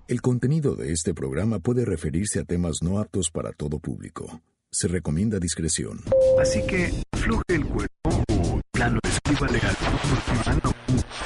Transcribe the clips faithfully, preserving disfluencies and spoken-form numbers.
El contenido de este programa puede referirse a temas no aptos para todo público. Se recomienda discreción. Así que afloje el cuerpo o plano escríbale al mano.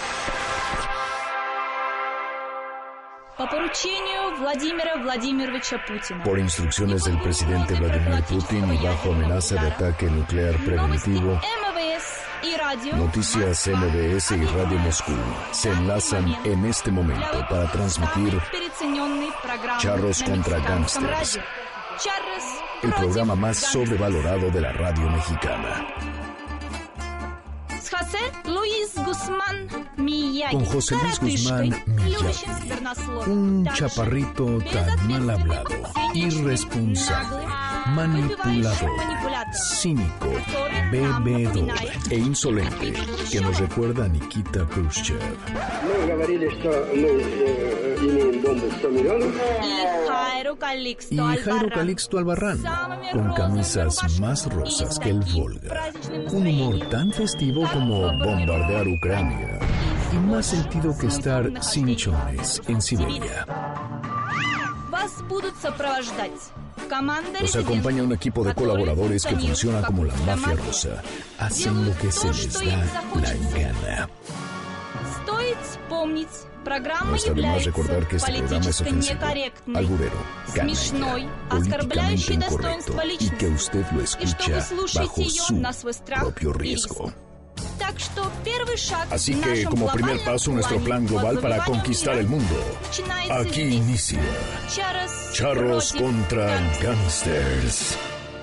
По поручению Владимира Владимировича Путина. Por instrucciones del presidente Vladimir Putin y bajo amenaza de ataque nuclear preventivo, Noticias M B S y Radio Moscú se enlazan en este momento para transmitir Charros contra Gangsters, el programa más sobrevalorado de la radio mexicana. Con José Luis Guzmán Miyagi, un chaparrito tan mal hablado, irresponsable, manipulador, cínico, bebedor e insolente, que nos recuerda a Nikita Khrushchev. Y Jairo Calixto Albarrán, con camisas más rosas que el Volga, un humor tan festivo como bombardear Ucrania y más sentido que estar sin chones en Siberia. Los acompaña un equipo de colaboradores que funciona como la mafia rusa. Hacen lo que se les da la gana. No está de más recordar que este programa es ofensivo, alburero, canalla, políticamente incorrecto y que usted lo escucha bajo su propio riesgo. Así que, como primer paso, nuestro plan global para conquistar el mundo. Aquí inicia Charros contra Gangsters.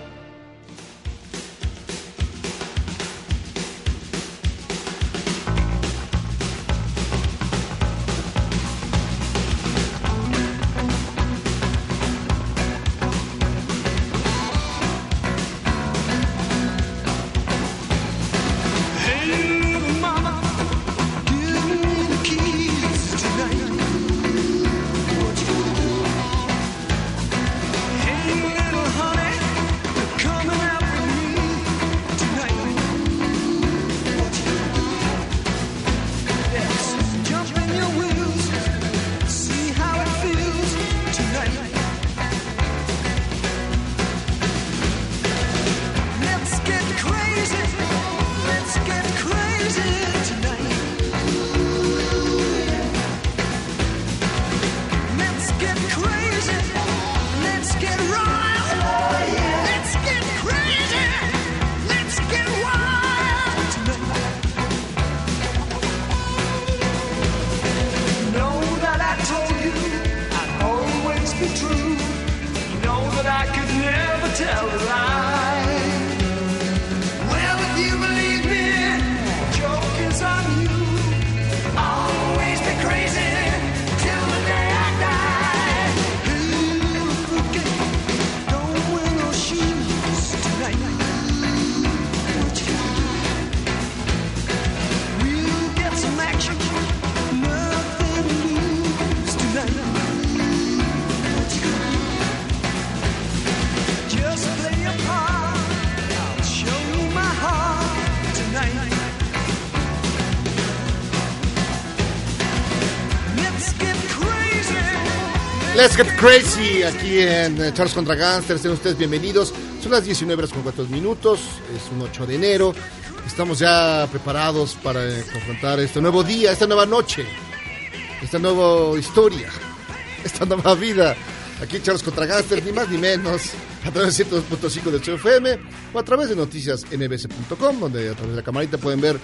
Let's get crazy aquí en Charros contra Gangsters. Sean ustedes bienvenidos. Son las diecinueve horas con cuatro minutos. Es un ocho de enero. Estamos ya preparados para confrontar este nuevo día, esta nueva noche, esta nueva historia, esta nueva vida. Aquí en Charros contra Gangsters, ni más ni menos, a través de ciento dos punto cinco del C F M o a través de noticias N B S punto com, donde a través de la camarita pueden ver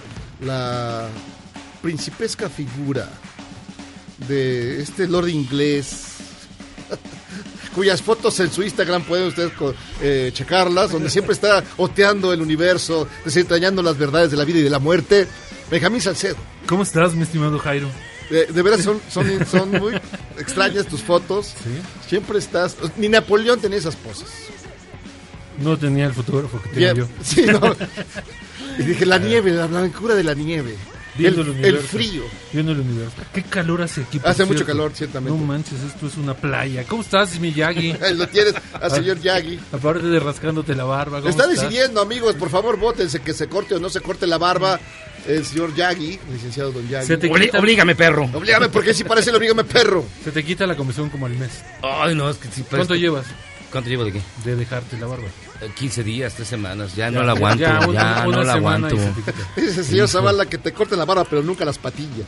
la principesca figura de este lord inglés, cuyas fotos en su Instagram pueden ustedes eh, checarlas, donde siempre está oteando el universo, desentrañando las verdades de la vida y de la muerte. Benjamín Salcedo. ¿Cómo estás, mi estimado Jairo? De, de veras son, son, son muy extrañas tus fotos. ¿Sí? Siempre estás... Ni Napoleón tenía esas poses. No tenía el fotógrafo que tenía yo. Sí, no. Y dije, la nieve, la blancura de la nieve. El, el, el frío. Viendo el universo. Qué calor hace aquí. Hace mucho calor, ciertamente. No manches, esto es una playa. ¿Cómo estás, mi Yagi? Lo tienes al señor Yagi. Aparte de rascándote la barba. Está estás? decidiendo, amigos, por favor, vótense que se corte o no se corte la barba. el señor Yagi, licenciado Don Yagi. Se te Obli- quita, Oblígame, perro. Oblígame, porque si parece el Oblígame perro. se te quita la comezón como al mes. Ay, no, es que sí. ¿Cuánto parece- llevas ¿Cuánto llevo de qué? de dejarte la barba? Eh, quince días, tres semanas. Ya, no la aguanto. Ya, Ya, una, una no la semana aguanto. y se te quita. Ese señor Zavala que te corte la barba, pero nunca las patillas.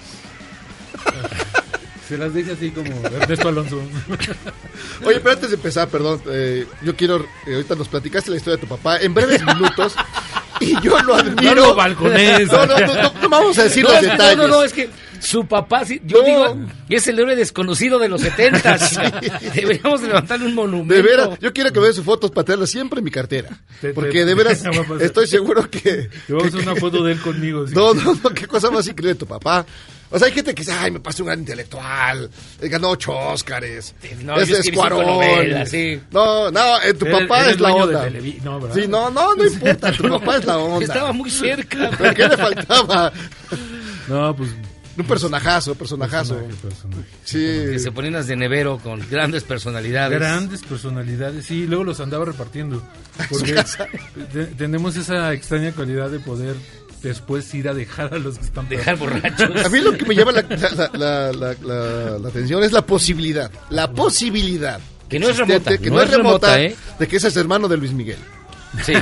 Se las deja así como Ernesto Alonso. Oye, pero antes de empezar, perdón, eh, yo quiero, eh, ahorita nos platicaste la historia de tu papá en breves minutos y yo lo admiro. No lo balcones. No, no, no, no, no vamos a decir No, los es que- detalles. no, no, no, es que su papá, sí, yo No. digo, es el héroe desconocido de los setentas. Deberíamos de levantarle un monumento. De veras, yo quiero que vean sus fotos para tenerlas siempre en mi cartera. Te- Porque te- de veras, te va a pasar. estoy seguro que... Te vamos a que- hacer una foto de él conmigo. ¿sí? No, no, no, qué cosa más increíble de tu papá. O sea, hay gente que dice, ay, me pasó un gran intelectual, eh, ganó ocho Óscares, No, es yo escribí Cuarón. cinco novelas, sí. No, no, eh, tu Eres- papá eres es la dueño de onda. Televi- no, ¿verdad? Sí, no, no, no importa, tu papá es la onda. Estaba muy cerca. ¿Pero qué le faltaba? No, pues... Un personajazo, personajazo. personaje, personaje. Que Sí. se ponían las de nevero con grandes personalidades. Grandes personalidades, sí, y luego los andaba repartiendo. Porque te- tenemos esa extraña cualidad de poder después ir a dejar a los que están Dejar borrachos. A mí lo que me llama la, la, la, la, la- la atención es la posibilidad, la posibilidad. Que no es existente, remota, que no no es es remota, remota, ¿eh? de que ese es hermano de Luis Miguel. Sí.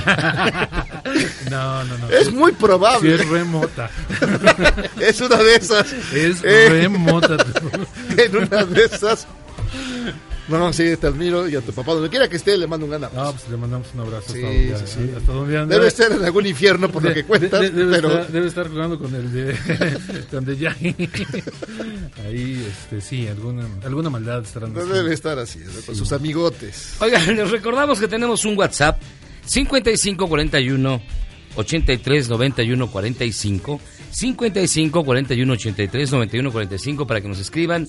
No, no, no. Es muy Sí, probable. es remota. Es una de esas. Es Eh, remota. En una de esas. No, sí, te admiro y a tu papá, donde quiera que esté, le mando un gran abrazo. No, pues le mandamos un abrazo. Sí, hasta donde, sí, sí. hasta donde anda. Debe estar en algún infierno por lo que cuentas, De- de- debe, pero estar, debe estar jugando con el de donde ya ahí este sí alguna alguna maldad estarán no haciendo. debe estar así, ¿no? Con sus amigotes. Oigan, les recordamos que tenemos un WhatsApp cincuenta y cinco cuarenta y uno ochenta y tres noventa y uno cuarenta y cinco cincuenta y cinco cuarenta y uno ochenta y tres noventa y uno cuarenta y cinco para que nos escriban,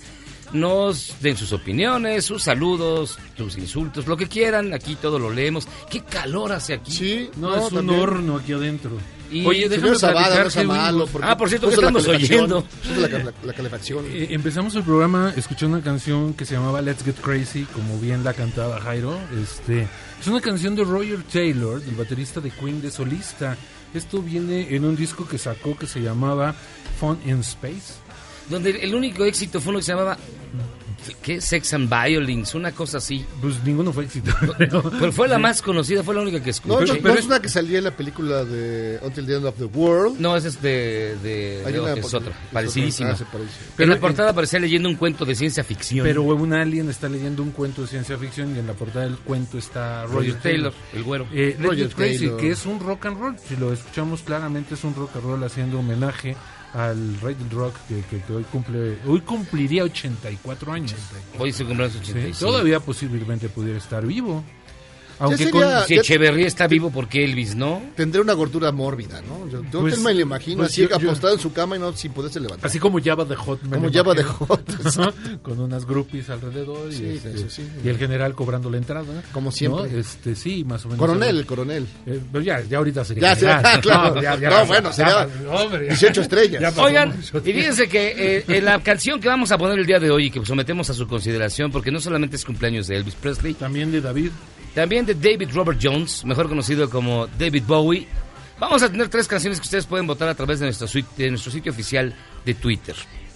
nos den sus opiniones, sus saludos, sus insultos, lo que quieran, aquí todo lo leemos. Qué calor hace aquí. Sí, No, es un también. horno aquí adentro. Y- Oye, Señor déjame Zavala, no platicar sea que malo. vimos- porque Ah, por cierto, ¿qué puso la estamos calefacción, oyendo? puso La, la, la calefacción. Eh, empezamos el programa escuchando una canción que se llamaba Let's Get Crazy, como bien la cantaba Jairo. Este, es una canción de Roger Taylor, el baterista de Queen, de solista. Esto viene en un disco que sacó que se llamaba Fun in Space. Donde el único éxito fue uno que se llamaba ¿qué? Sex and Violins, una cosa así. Pues ninguno fue éxito. Pero, Pero fue la más conocida, fue la única que No, escuché. no, pero no es- es una que salía en la película de Until the End of the World. No, esa es de, de, Hay de- una es porque- otra, es parecidísima. otra. Ah, se parece. En Pero la portada aparecía leyendo un cuento de ciencia ficción. pero un alien está leyendo un cuento de ciencia ficción y en la portada del cuento está Roger, Roger Taylor, el güero. Eh, Let's Roger Get Crazy, Taylor. que es un rock and roll. Si lo escuchamos claramente, es un rock and roll haciendo homenaje al rey del rock que, que- que hoy cumple hoy cumpliría ochenta y cuatro años. Hoy se cumple los Sí, ochenta y cinco. todavía posiblemente pudiera estar vivo. Aunque Ya con, sería- Si Echeverría está vivo, ¿por qué Elvis no? Tendré una gordura mórbida, ¿no? Yo, yo Pues- me lo imagino pues así, yo- yo- acostado en su cama y no sin poderse levantar. así como Jabba the Hutt. me Como lo Jabba the imagino. Hutt. Con unas groupies alrededor y, Sí, este, eso sí. y el general cobrando la entrada. Como siempre. ¿no? Este, sí, más o menos. Coronel, el coronel. Eh, pero ya, ya ahorita sería. Ya, general. sí, claro. No, ya- ya- No, bueno, ya- sería hombre, ya- dieciocho estrellas. ya pasó Oigan, mucho y tiempo. fíjense que eh, en la canción que vamos a poner el día de hoy y que sometemos a su consideración, porque no solamente es cumpleaños de Elvis Presley, También de David. también de David Robert Jones, mejor conocido como David Bowie. Vamos a tener tres canciones que ustedes pueden votar a través de nuestro, suite- de nuestro sitio oficial de Twitter.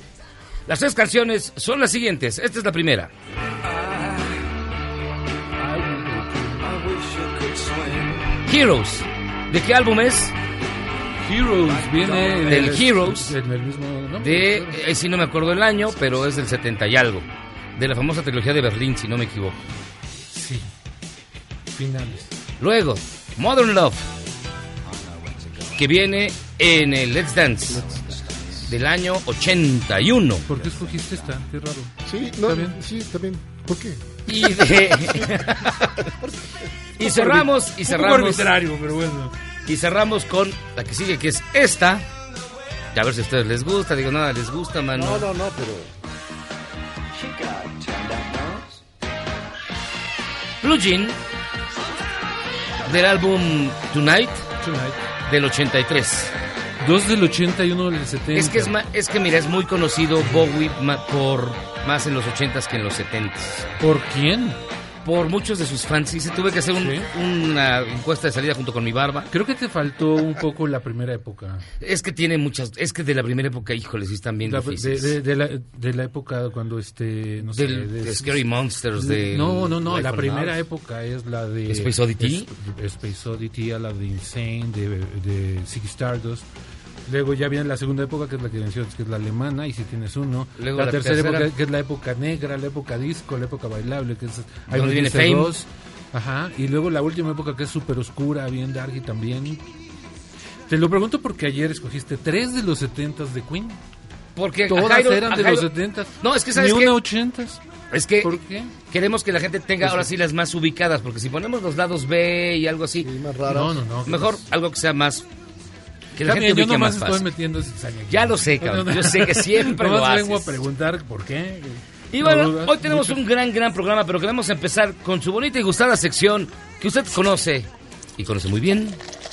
Las tres canciones son las siguientes. Esta es la primera. Heroes. ¿De qué álbum es? Heroes viene en Del el- Heroes. en el mismo nombre. De, eh, si no me acuerdo el año, pero es del setenta y algo. De la famosa trilogía de Berlín, si no me equivoco. Sí. Finales. Luego, Modern Love, que viene en el Let's Dance del año ochenta y uno. ¿Por qué escogiste esta? Qué raro. Sí, no, ¿Está bien? sí, está bien. ¿Por qué? Y, de- y cerramos, y Un poco cerramos, arbitrario, pero bueno. y cerramos con la que sigue, que es esta. A ver si a ustedes les gusta. Digo, nada, les gusta, mano. No, no, no, pero... Blue Jean, del álbum Tonight, Tonight. del ochenta y tres. Dos del ochenta y uno del setenta. Es que, es, ma- es que mira, es muy conocido Bowie ma- por más en los ochentas que en los setentas. ¿Por quién? por muchos de sus fans. Y se tuve que hacer un, ¿Sí? una encuesta de salida junto con mi barba. Creo que te faltó un poco la primera época. Es que tiene muchas, es que de la primera época, híjole, sí están bien La- difíciles. de, de- de la, de la época cuando este, no sé, Del- de- de Scary Monsters, de No, no, no, Life la on primera Mars. época es la de Space Oddity. Es- Space Oddity, a la de Insane, de, de Ziggy Stardust. Luego ya viene la segunda época, que es la que mencionas, que es la alemana, y si tienes uno. Luego la, la tercera, tercera. época, que es la época negra, la época disco, la época bailable, que es Donde Iron viene Maiden Fame. dos. Ajá, y luego la última época que es súper oscura, bien dark y también. Te lo pregunto porque ayer escogiste tres de los setentas de Queen. Porque a Todas Jairo- eran a de Jairo- los setentas. No, es que ¿sabes Ni qué? una ochentas. Es que ¿Por qué? queremos que la gente tenga ahora sí las más ubicadas, porque si ponemos los lados B y algo así, Sí, más raras. No, no, no. mejor algo que sea más... Que la También gente yo ubique nomás más estoy fácil. metiendo cizaña aquí. Ya lo sé, cabrón, yo sé que siempre lo Nomás vengo a haces. preguntar por qué. Y No, bueno, dudas, hoy tenemos mucho. un gran, gran programa, pero queremos empezar con su bonita y gustada sección que usted conoce, y conoce muy bien.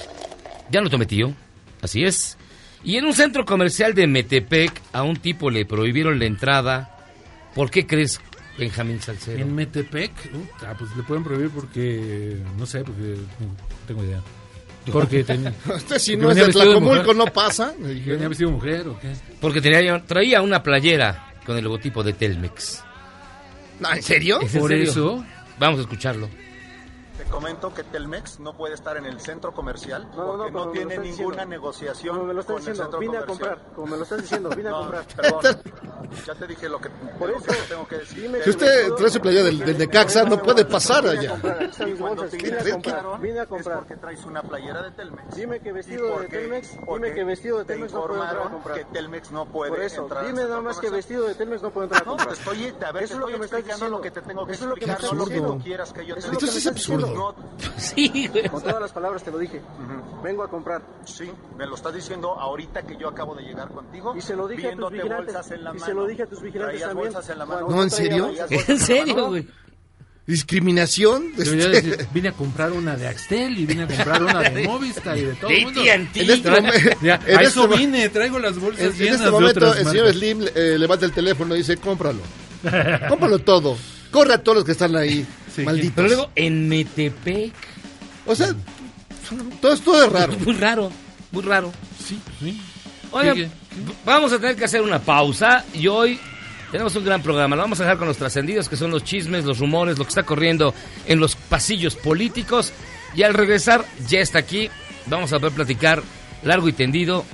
Ya lo tomé, tío, así es. Y en un centro comercial de Metepec, a un tipo le prohibieron la entrada. ¿Por qué crees, Benjamín Salcedo? En Metepec, uh, ah, pues le pueden prohibir porque, no sé, porque no tengo idea. Porque tenía, Este si porque no es venía de vestido de Tlacomulco mujer. no pasa. Me dijeron. venía vestido de mujer o qué. Porque tenía, traía una playera con el logotipo de Telmex. No, ¿en serio? ¿Es en Por serio? eso, Vamos a escucharlo. Te comento que Telmex no puede estar en el centro comercial No, no, porque como no, me lo tiene estás ninguna diciendo. negociación Como me lo estás con el diciendo, centro vine a comercial. comprar, como me lo estás diciendo, vine a No, comprar. perdón. Ya te dije lo que, Por lo eso, que te tengo que decir. dime Si usted trae su playera del, del Necaxa, no puede pasar Vine a allá. comprar, aquí están Y mis cuando bolsas, te vine a gritaron, comprar, vine a es comprar. porque traes una playera de Telmex. Dime que Y vestido de porque- Telmex, porque dime que vestido de te Telmex no puedo entrar a informaron comprar. que Telmex no puede Por eso, entrar al dime nada centro más que comercial. vestido de Telmex no puedo entrar a No, comprar. te estoy, a ver, Eso te es lo estoy que me estás explicando diciendo. lo que te tengo que Eso es lo que me explicar, estás no lo que diciendo. tú quieras que yo te Eso es lo que Esto me es estás diciendo. absurdo. No, Sí, güey. Con todas las palabras te lo dije. Ujú. Vengo a comprar. sí, me lo estás diciendo ahorita que yo acabo de llegar contigo. Y se lo dije a tus viéndote vigilantes. bolsas en la Y mano. se lo dije a tus vigilantes Traías también. bolsas en la mano. Cuando No, ¿en traía serio? bolsas ¿En serio, güey? Discriminación. debería Este, decir, vine a comprar una de Axtel y vine a comprar una de Movistar y de todo el De mundo. A T and T. En este Trae- momento- Ya, en a este eso mo- vine, traigo las bolsas En, en llenas este de momento, otras el señor marcas. Slim eh, levanta el teléfono y dice, cómpralo. Cómpralo todo. Corre a todos los que están ahí, Sí, malditos. Pero luego en Metepec, O sea, todo, todo es raro. muy raro, muy raro. Sí, sí. Oigan, Sigue. vamos a tener que hacer una pausa y hoy tenemos un gran programa. Lo vamos a dejar con los trascendidos, que son los chismes, los rumores, lo que está corriendo en los pasillos políticos. Y al regresar, ya está aquí. Vamos a poder platicar largo y tendido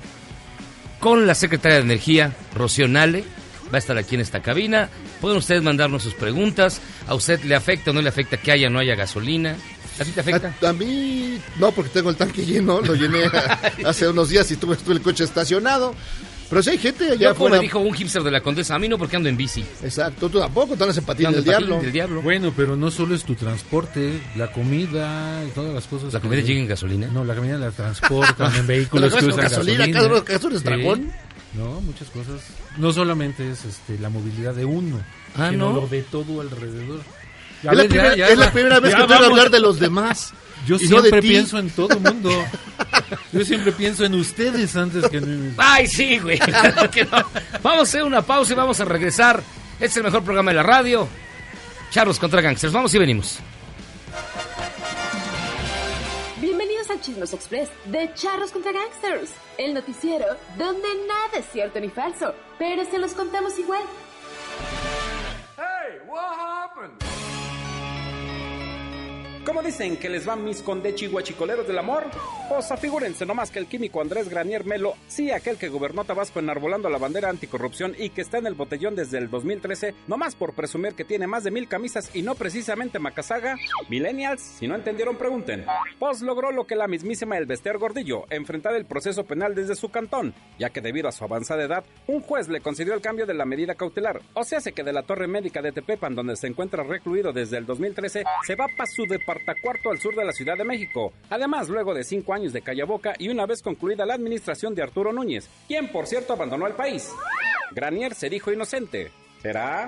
con la secretaria de Energía, Rocío Nale. Va a estar aquí en esta cabina. Pueden ustedes mandarnos sus preguntas. ¿A usted le afecta o no le afecta que haya o no haya gasolina? ¿A ti te afecta? A, a mí, no, porque tengo el tanque lleno. Lo llené hace unos días y tuve, tuve el coche estacionado. Pero si hay gente allá Yo, como afuera. me dijo un hipster de la Condesa, a mí no, porque ando en bici. Exacto, tú tampoco, tú andas en patín Ando del en patín diablo. del diablo. Bueno, pero no solo es tu transporte, la comida y todas las cosas. ¿La que- comida llega en gasolina? No, la comida la transportan en vehículos ¿La que llevas con usan gasolina? gasolina. ¿Acaso- acaso eres dragón? No, muchas cosas. No solamente es este, la movilidad de uno, Ah, sino ¿no? lo de todo alrededor. Ya Es la, ves, ya- primera, ya es la va- primera vez ya que te voy a vamos. hablar de los demás. Yo y no de siempre ti. pienso en todo el mundo. Yo siempre pienso en ustedes antes que en mí mismo. Ay, sí, güey. Claro que no. Vamos a hacer una pausa y vamos a regresar. Este es el mejor programa de la radio. Charros contra Gangsters. Vamos y venimos. Bienvenidos al Chismes Express de Charros contra Gangsters, el noticiero donde nada es cierto ni falso, pero se los contamos igual. ¿Cómo dicen que les van mis condechi guachicoleros del amor? Pues afigúrense nomás que el químico Andrés Granier Melo, sí, aquel que gobernó Tabasco enarbolando la bandera anticorrupción y que está en el botellón desde el dos mil trece, nomás por presumir que tiene más de mil camisas y no precisamente macasaga. Millennials, si no entendieron pregunten. Pues logró lo que la mismísima Elbester Gordillo, enfrentar el proceso penal desde su cantón, ya que debido a su avanzada edad, un juez le concedió el cambio de la medida cautelar. O sea, hace que de la torre médica de Tepepan, donde se encuentra recluido desde el dos mil trece, se va para su departamento cuarto al sur de la Ciudad de México. Además, luego de cinco años de callaboca y una vez concluida la administración de Arturo Núñez, quien por cierto abandonó el país. Granier se dijo inocente. ¿Será?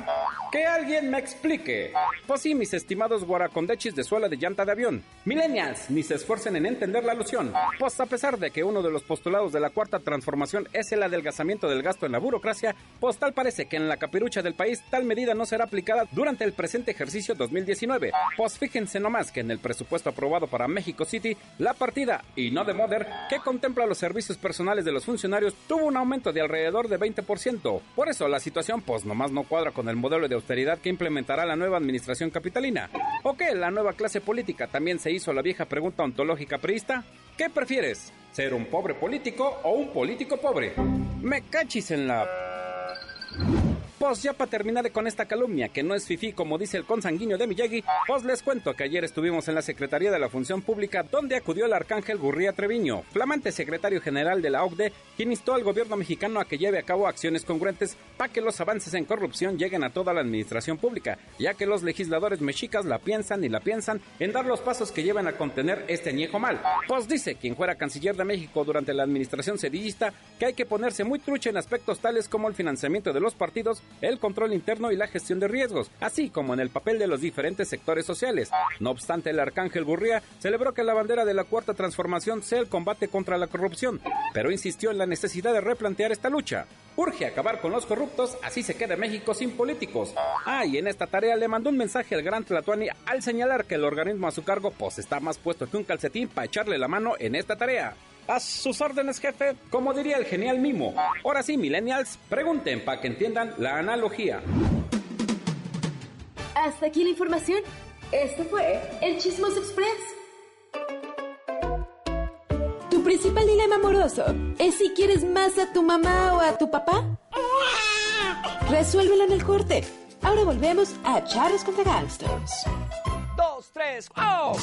Que alguien me explique. Pues sí, mis estimados guaracondechis de suela de llanta de avión. Millennials, ni se esfuercen en entender la alusión. Pues a pesar de que uno de los postulados de la cuarta transformación es el adelgazamiento del gasto en la burocracia, pues tal parece que en la capirucha del país tal medida no será aplicada durante el presente ejercicio dos mil diecinueve. Pues fíjense nomás que en el presupuesto aprobado para México City, la partida, y no de Mother, que contempla los servicios personales de los funcionarios, tuvo un aumento de alrededor de veinte por ciento. Por eso la situación pues nomás no cuadra con el modelo de austeridad que implementará la nueva administración capitalina. ¿O qué? ¿La nueva clase política también se hizo la vieja pregunta ontológica priista? ¿Qué prefieres? ¿Ser un pobre político o un político pobre? Me cachis en la... Pues ya para terminar con esta calumnia, que no es fifí como dice el consanguíneo de Miyagi, pues les cuento que ayer estuvimos en la Secretaría de la Función Pública, donde acudió el arcángel Gurría Treviño, flamante secretario general de la O C D E, quien instó al gobierno mexicano a que lleve a cabo acciones congruentes para que los avances en corrupción lleguen a toda la administración pública, ya que los legisladores mexicas la piensan y la piensan en dar los pasos que llevan a contener este añejo mal. Pues dice quien fuera canciller de México durante la administración cedillista que hay que ponerse muy trucha en aspectos tales como el financiamiento de los partidos, el control interno y la gestión de riesgos, así como en el papel de los diferentes sectores sociales. No obstante, el arcángel Gurría celebró que la bandera de la cuarta transformación sea el combate contra la corrupción, pero insistió en la necesidad de replantear esta lucha. Urge acabar con los corruptos, así se queda México sin políticos. Ah, y en esta tarea le mandó un mensaje al gran Tlatuani al señalar que el organismo a su cargo pues está más puesto que un calcetín para echarle la mano en esta tarea. A sus órdenes, jefe, como diría el genial Mimo. Ahora sí, millennials, pregunten para que entiendan la analogía. Hasta aquí la información. Este fue el Chismoso Express. ¿Tu principal dilema amoroso es si quieres más a tu mamá o a tu papá? Resuélvelo en el corte. Ahora volvemos a Charros contra Gangsters. Dos, tres, ¡oh!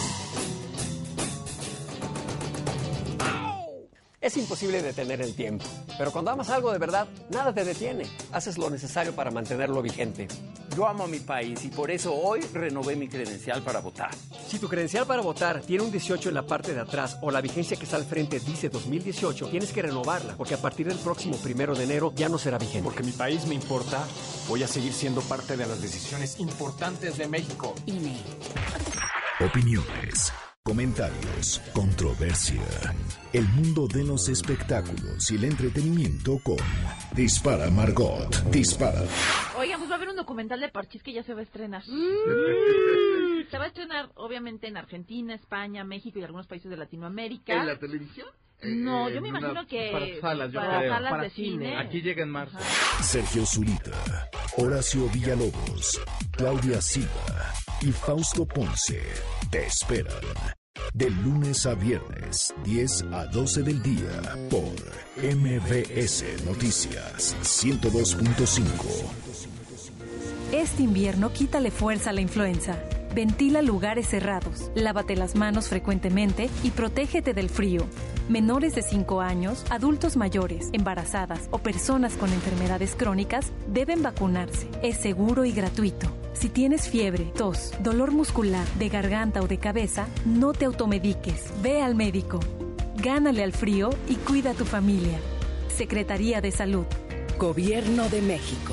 Es imposible detener el tiempo, pero cuando amas algo de verdad, nada te detiene. Haces lo necesario para mantenerlo vigente. Yo amo a mi país y por eso hoy renové mi credencial para votar. Si tu credencial para votar tiene un dieciocho en la parte de atrás o la vigencia que está al frente dice dos mil dieciocho, tienes que renovarla, porque a partir del próximo primero de enero ya no será vigente. Porque mi país me importa, voy a seguir siendo parte de las decisiones importantes de México. I N E. Opiniones, comentarios, controversia. El mundo de los espectáculos y el entretenimiento con Dispara Margot. Dispara. Oigan, pues va a haber un documental de Parchís que ya se va a estrenar. Mm. Se va a estrenar, obviamente, en Argentina, España, México y algunos países de Latinoamérica. ¿En la televisión? No, eh, yo me imagino una, que para salas, yo para creo. salas para de cine. cine. Aquí llega en marzo. Ajá. Sergio Zurita, Horacio Villalobos, Claudia Silva y Fausto Ponce te esperan de lunes a viernes, diez a doce del día, por M B S Noticias ciento dos punto cinco. Este invierno quítale fuerza a la influenza. Ventila lugares cerrados, lávate las manos frecuentemente y protégete del frío. Menores de cinco años, adultos mayores, embarazadas o personas con enfermedades crónicas deben vacunarse. Es seguro y gratuito. Si tienes fiebre, tos, dolor muscular, de garganta o de cabeza, no te automediques. Ve al médico. Gánale al frío y cuida a tu familia. Secretaría de Salud. Gobierno de México.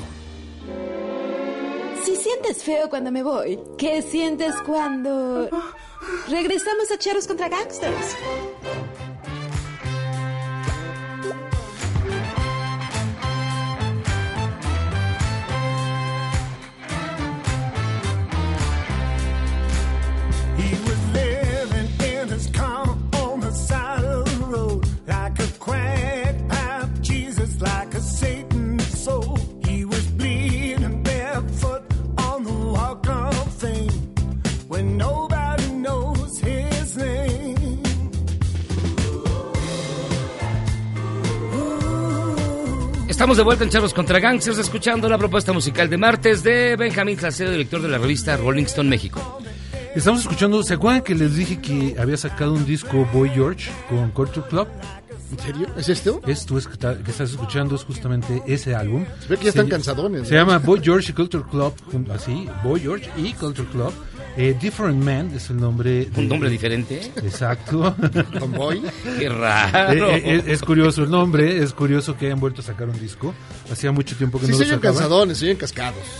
Si sientes feo cuando me voy, ¿qué sientes cuando regresamos a Charros contra Gangsters? Estamos de vuelta en Charros contra Gangsters, escuchando la propuesta musical de martes de Benjamín Salcedo, director de la revista Rolling Stone México. Estamos escuchando, ¿se acuerdan que les dije que había sacado un disco Boy George con Culture Club? ¿En serio? ¿Es esto? Esto es que, está, que estás escuchando es justamente ese álbum. Se ve que ya están se, cansadones. Se ¿no? llama Boy George y Culture Club, así, Boy George y Culture Club. Eh, Different Man es el nombre. De, ¿Un nombre diferente? Exacto. ¿Con Boy? Qué raro. Eh, eh, es, es curioso el nombre, es curioso que hayan vuelto a sacar un disco. Hacía mucho tiempo que sí, no lo sacaban. Sí, se oyen cansadones, se oyen cascados.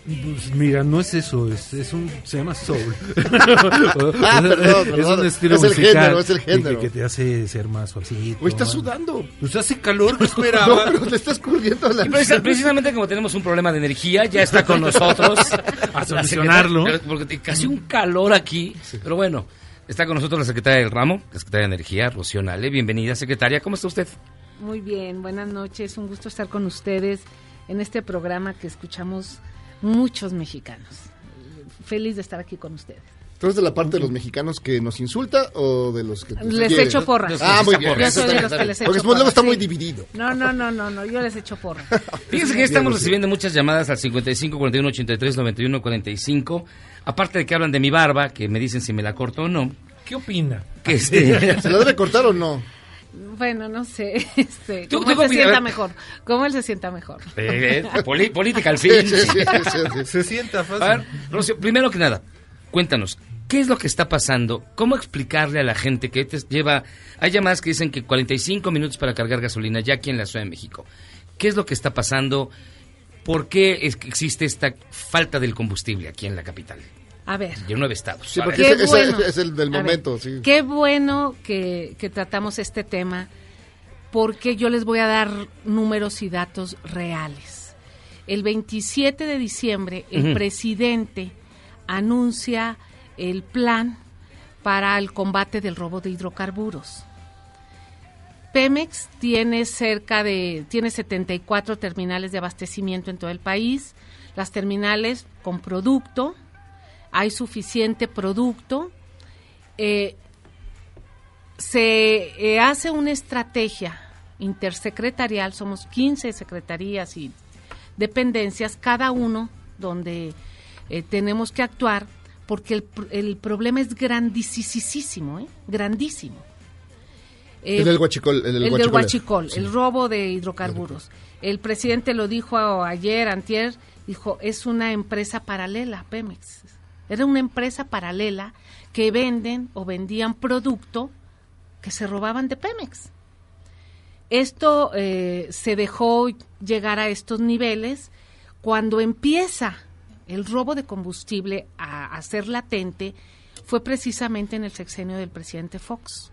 Pues mira, no es eso, es, es un, se llama soul. ah, perdón, perdón. Es un estilo es el musical género, es el género. Que, que te hace ser más suavecito. O estás sudando. Pues hace calor, ¿qué esperaba? No, pero te estás cubriendo la... Precis- precisamente como tenemos un problema de energía, ya está con nosotros. A solucionarlo. Porque casi un calor aquí, sí. Pero bueno, está con nosotros la secretaria del ramo, la secretaria de Energía, Rocío Nale. Bienvenida, secretaria, ¿cómo está usted? Muy bien, buenas noches, un gusto estar con ustedes en este programa que escuchamos muchos mexicanos. Feliz de estar aquí con ustedes. ¿Tú eres de la parte de los mexicanos que nos insulta o de los que nos les quieren? echo porras? Ah, muy bien. Yo soy de los que les echo Porque porras. luego está sí. muy dividido. No, no, no, no, no, yo les echo porras. Fíjense que estamos recibiendo muchas llamadas al cincuenta y cinco, cuarenta y uno, ochenta y tres, noventa y uno, cuarenta y cinco. Aparte de que hablan de mi barba, que me dicen si me la corto o no. ¿Qué opina? Que este... ¿Se la debe cortar o no? Bueno, no sé, este, ¿Tú, cómo tú él se sienta ver? mejor, cómo él se sienta mejor. Eh, eh, poli- política al fin. Sí, sí, sí, sí, sí. Se sienta fácil. A ver, Rocío, primero que nada, cuéntanos, ¿qué es lo que está pasando? ¿Cómo explicarle a la gente que te lleva... Hay llamadas que dicen que cuarenta y cinco minutos para cargar gasolina ya aquí en la Ciudad de México. ¿Qué es lo que está pasando? ¿Por qué es que existe esta falta del combustible aquí en la capital? A ver. Y en nueve estados. Sí, A porque ver. ese, ese bueno. es el del A momento. ver, Sí. Qué bueno que, que tratamos este tema, porque yo les voy a dar números y datos reales. El veintisiete de diciembre, el Ujú. presidente anuncia el plan para el combate del robo de hidrocarburos. Pemex tiene cerca de, tiene setenta y cuatro terminales de abastecimiento en todo el país. Las terminales con producto, hay suficiente producto. Eh, se eh, hace una estrategia intersecretarial, somos quince secretarías y dependencias, cada uno donde eh, tenemos que actuar, porque el, el problema es grandísimo, ¿eh? grandísimo. Eh, el del huachicol. El, del el huachicol, del huachicol, sí. el robo de hidrocarburos. El presidente lo dijo ayer, antier, dijo, es una empresa paralela, Pemex. Era una empresa paralela que venden o vendían producto que se robaban de Pemex. Esto eh, se dejó llegar a estos niveles cuando empieza el robo de combustible a, a ser latente, fue precisamente en el sexenio del presidente Fox.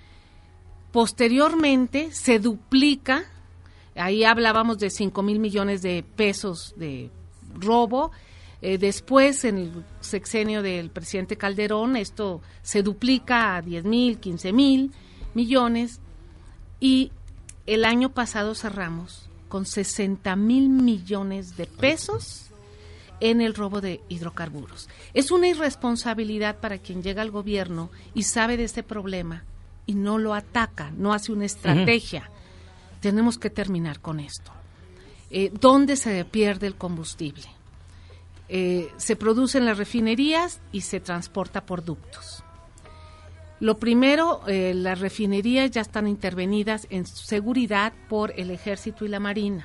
Posteriormente se duplica, ahí hablábamos de cinco mil millones de pesos de robo. Eh, después, en el sexenio del presidente Calderón, esto se duplica a diez mil, quince mil millones, y el año pasado cerramos con sesenta mil millones de pesos en el robo de hidrocarburos. Es una irresponsabilidad para quien llega al gobierno y sabe de este problema y no lo ataca, no hace una estrategia. Uh-huh. Tenemos que terminar con esto. Eh, ¿Dónde se pierde el combustible? Eh, se produce en las refinerías y se transporta por ductos. Lo primero, eh, las refinerías ya están intervenidas en seguridad por el Ejército y la Marina,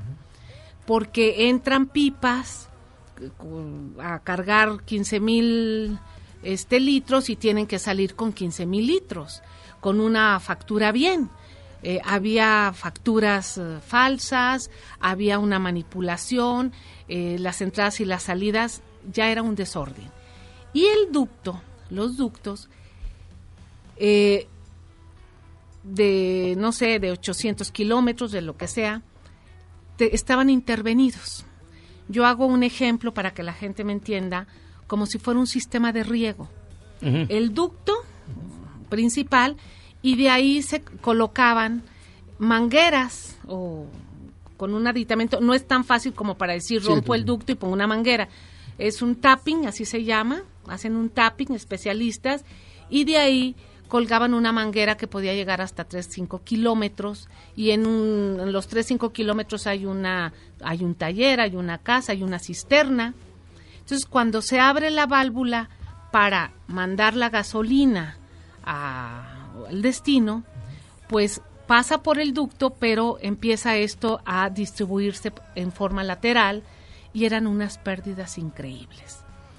porque entran pipas a cargar quince mil este, litros y tienen que salir con quince mil litros, con una factura bien. Eh, había facturas eh, falsas, había una manipulación, eh, las entradas y las salidas ya era un desorden. Y el ducto, los ductos, eh, de, no sé, de ochocientos kilómetros, de lo que sea, te, estaban intervenidos. Yo hago un ejemplo para que la gente me entienda, como si fuera un sistema de riego. Uh-huh. El ducto principal, y de ahí se colocaban mangueras o con un aditamento. No es tan fácil como para decir rompo sí, el ducto y pongo una manguera. Es un tapping, así se llama, hacen un tapping especialistas, y de ahí colgaban una manguera que podía llegar hasta tres, cinco kilómetros, y en, un, en los tres, cinco kilómetros hay una hay un taller, hay una casa, hay una cisterna. Entonces, cuando se abre la válvula para mandar la gasolina a, al destino, pues pasa por el ducto, pero empieza esto a distribuirse en forma lateral, y eran unas pérdidas increíbles.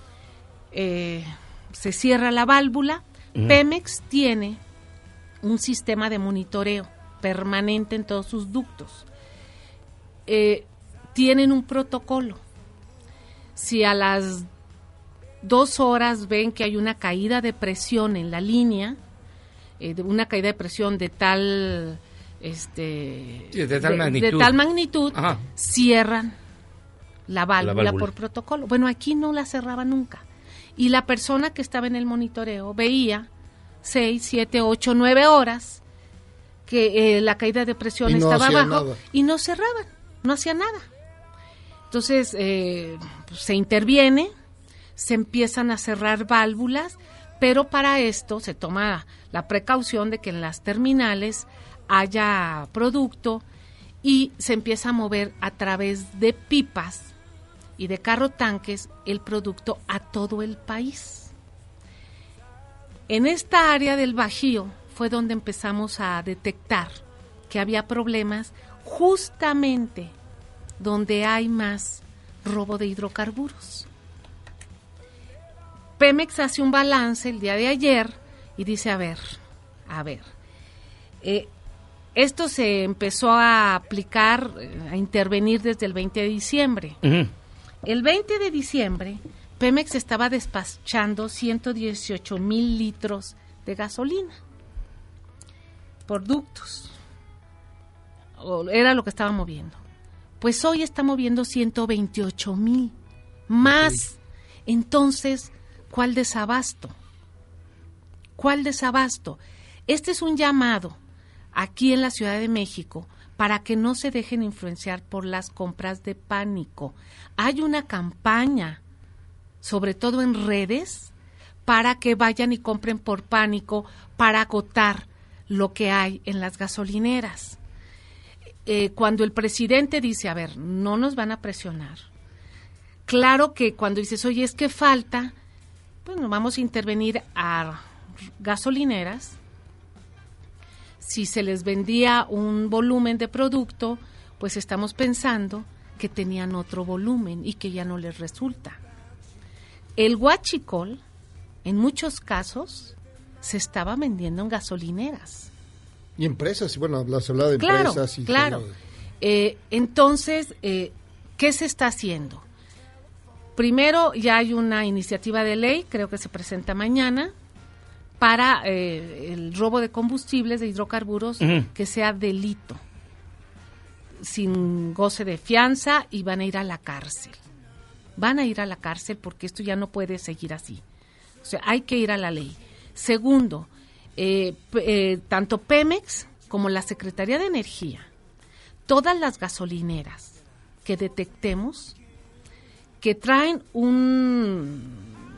Eh, se cierra la válvula. Mm. Pemex tiene un sistema de monitoreo permanente en todos sus ductos. Eh, tienen un protocolo. Si a las dos horas ven que hay una caída de presión en la línea, eh, de una caída de presión de tal, este, sí, de tal de, magnitud, de tal magnitud Ajá. cierran la válvula, la válvula por protocolo. Bueno, aquí no la cerraba nunca. Y la persona que estaba en el monitoreo veía seis, siete, ocho, nueve horas que eh, la caída de presión y no estaba abajo nada. Y no cerraban, no hacía nada. Entonces eh, pues, se interviene, se empiezan a cerrar válvulas, pero para esto se toma la precaución de que en las terminales haya producto y se empieza a mover a través de pipas y de carro tanques el producto a todo el país. En esta área del Bajío fue donde empezamos a detectar que había problemas justamente donde hay más robo de hidrocarburos. Pemex hace un balance el día de ayer y dice, a ver, a ver, eh, esto se empezó a aplicar, a intervenir desde el veinte de diciembre. Uh-huh. El veinte de diciembre, Pemex estaba despachando ciento dieciocho mil litros de gasolina por ductos. Era lo que estaba moviendo. Pues hoy está moviendo ciento veintiocho mil más. Entonces, ¿cuál desabasto? ¿Cuál desabasto? Este es un llamado aquí en la Ciudad de México para que no se dejen influenciar por las compras de pánico. Hay una campaña, sobre todo en redes, para que vayan y compren por pánico, para agotar lo que hay en las gasolineras. Eh, cuando el presidente dice, a ver, no nos van a presionar. Claro que cuando dices, oye, es que falta, pues nos vamos a intervenir a gasolineras. Si se les vendía un volumen de producto, pues estamos pensando que tenían otro volumen y que ya no les resulta. El huachicol, en muchos casos, se estaba vendiendo en gasolineras. Y empresas, y bueno, se hablaba de claro, empresas. Y claro, claro. Eh, entonces, eh, ¿qué se está haciendo? Primero, ya hay una iniciativa de ley, creo que se presenta mañana, para eh, el robo de combustibles, de hidrocarburos, uh-huh. que sea delito, sin goce de fianza, y van a ir a la cárcel. Van a ir a la cárcel porque esto ya no puede seguir así. O sea, hay que ir a la ley. Segundo, eh, eh, tanto Pemex como la Secretaría de Energía, todas las gasolineras que detectemos que traen un...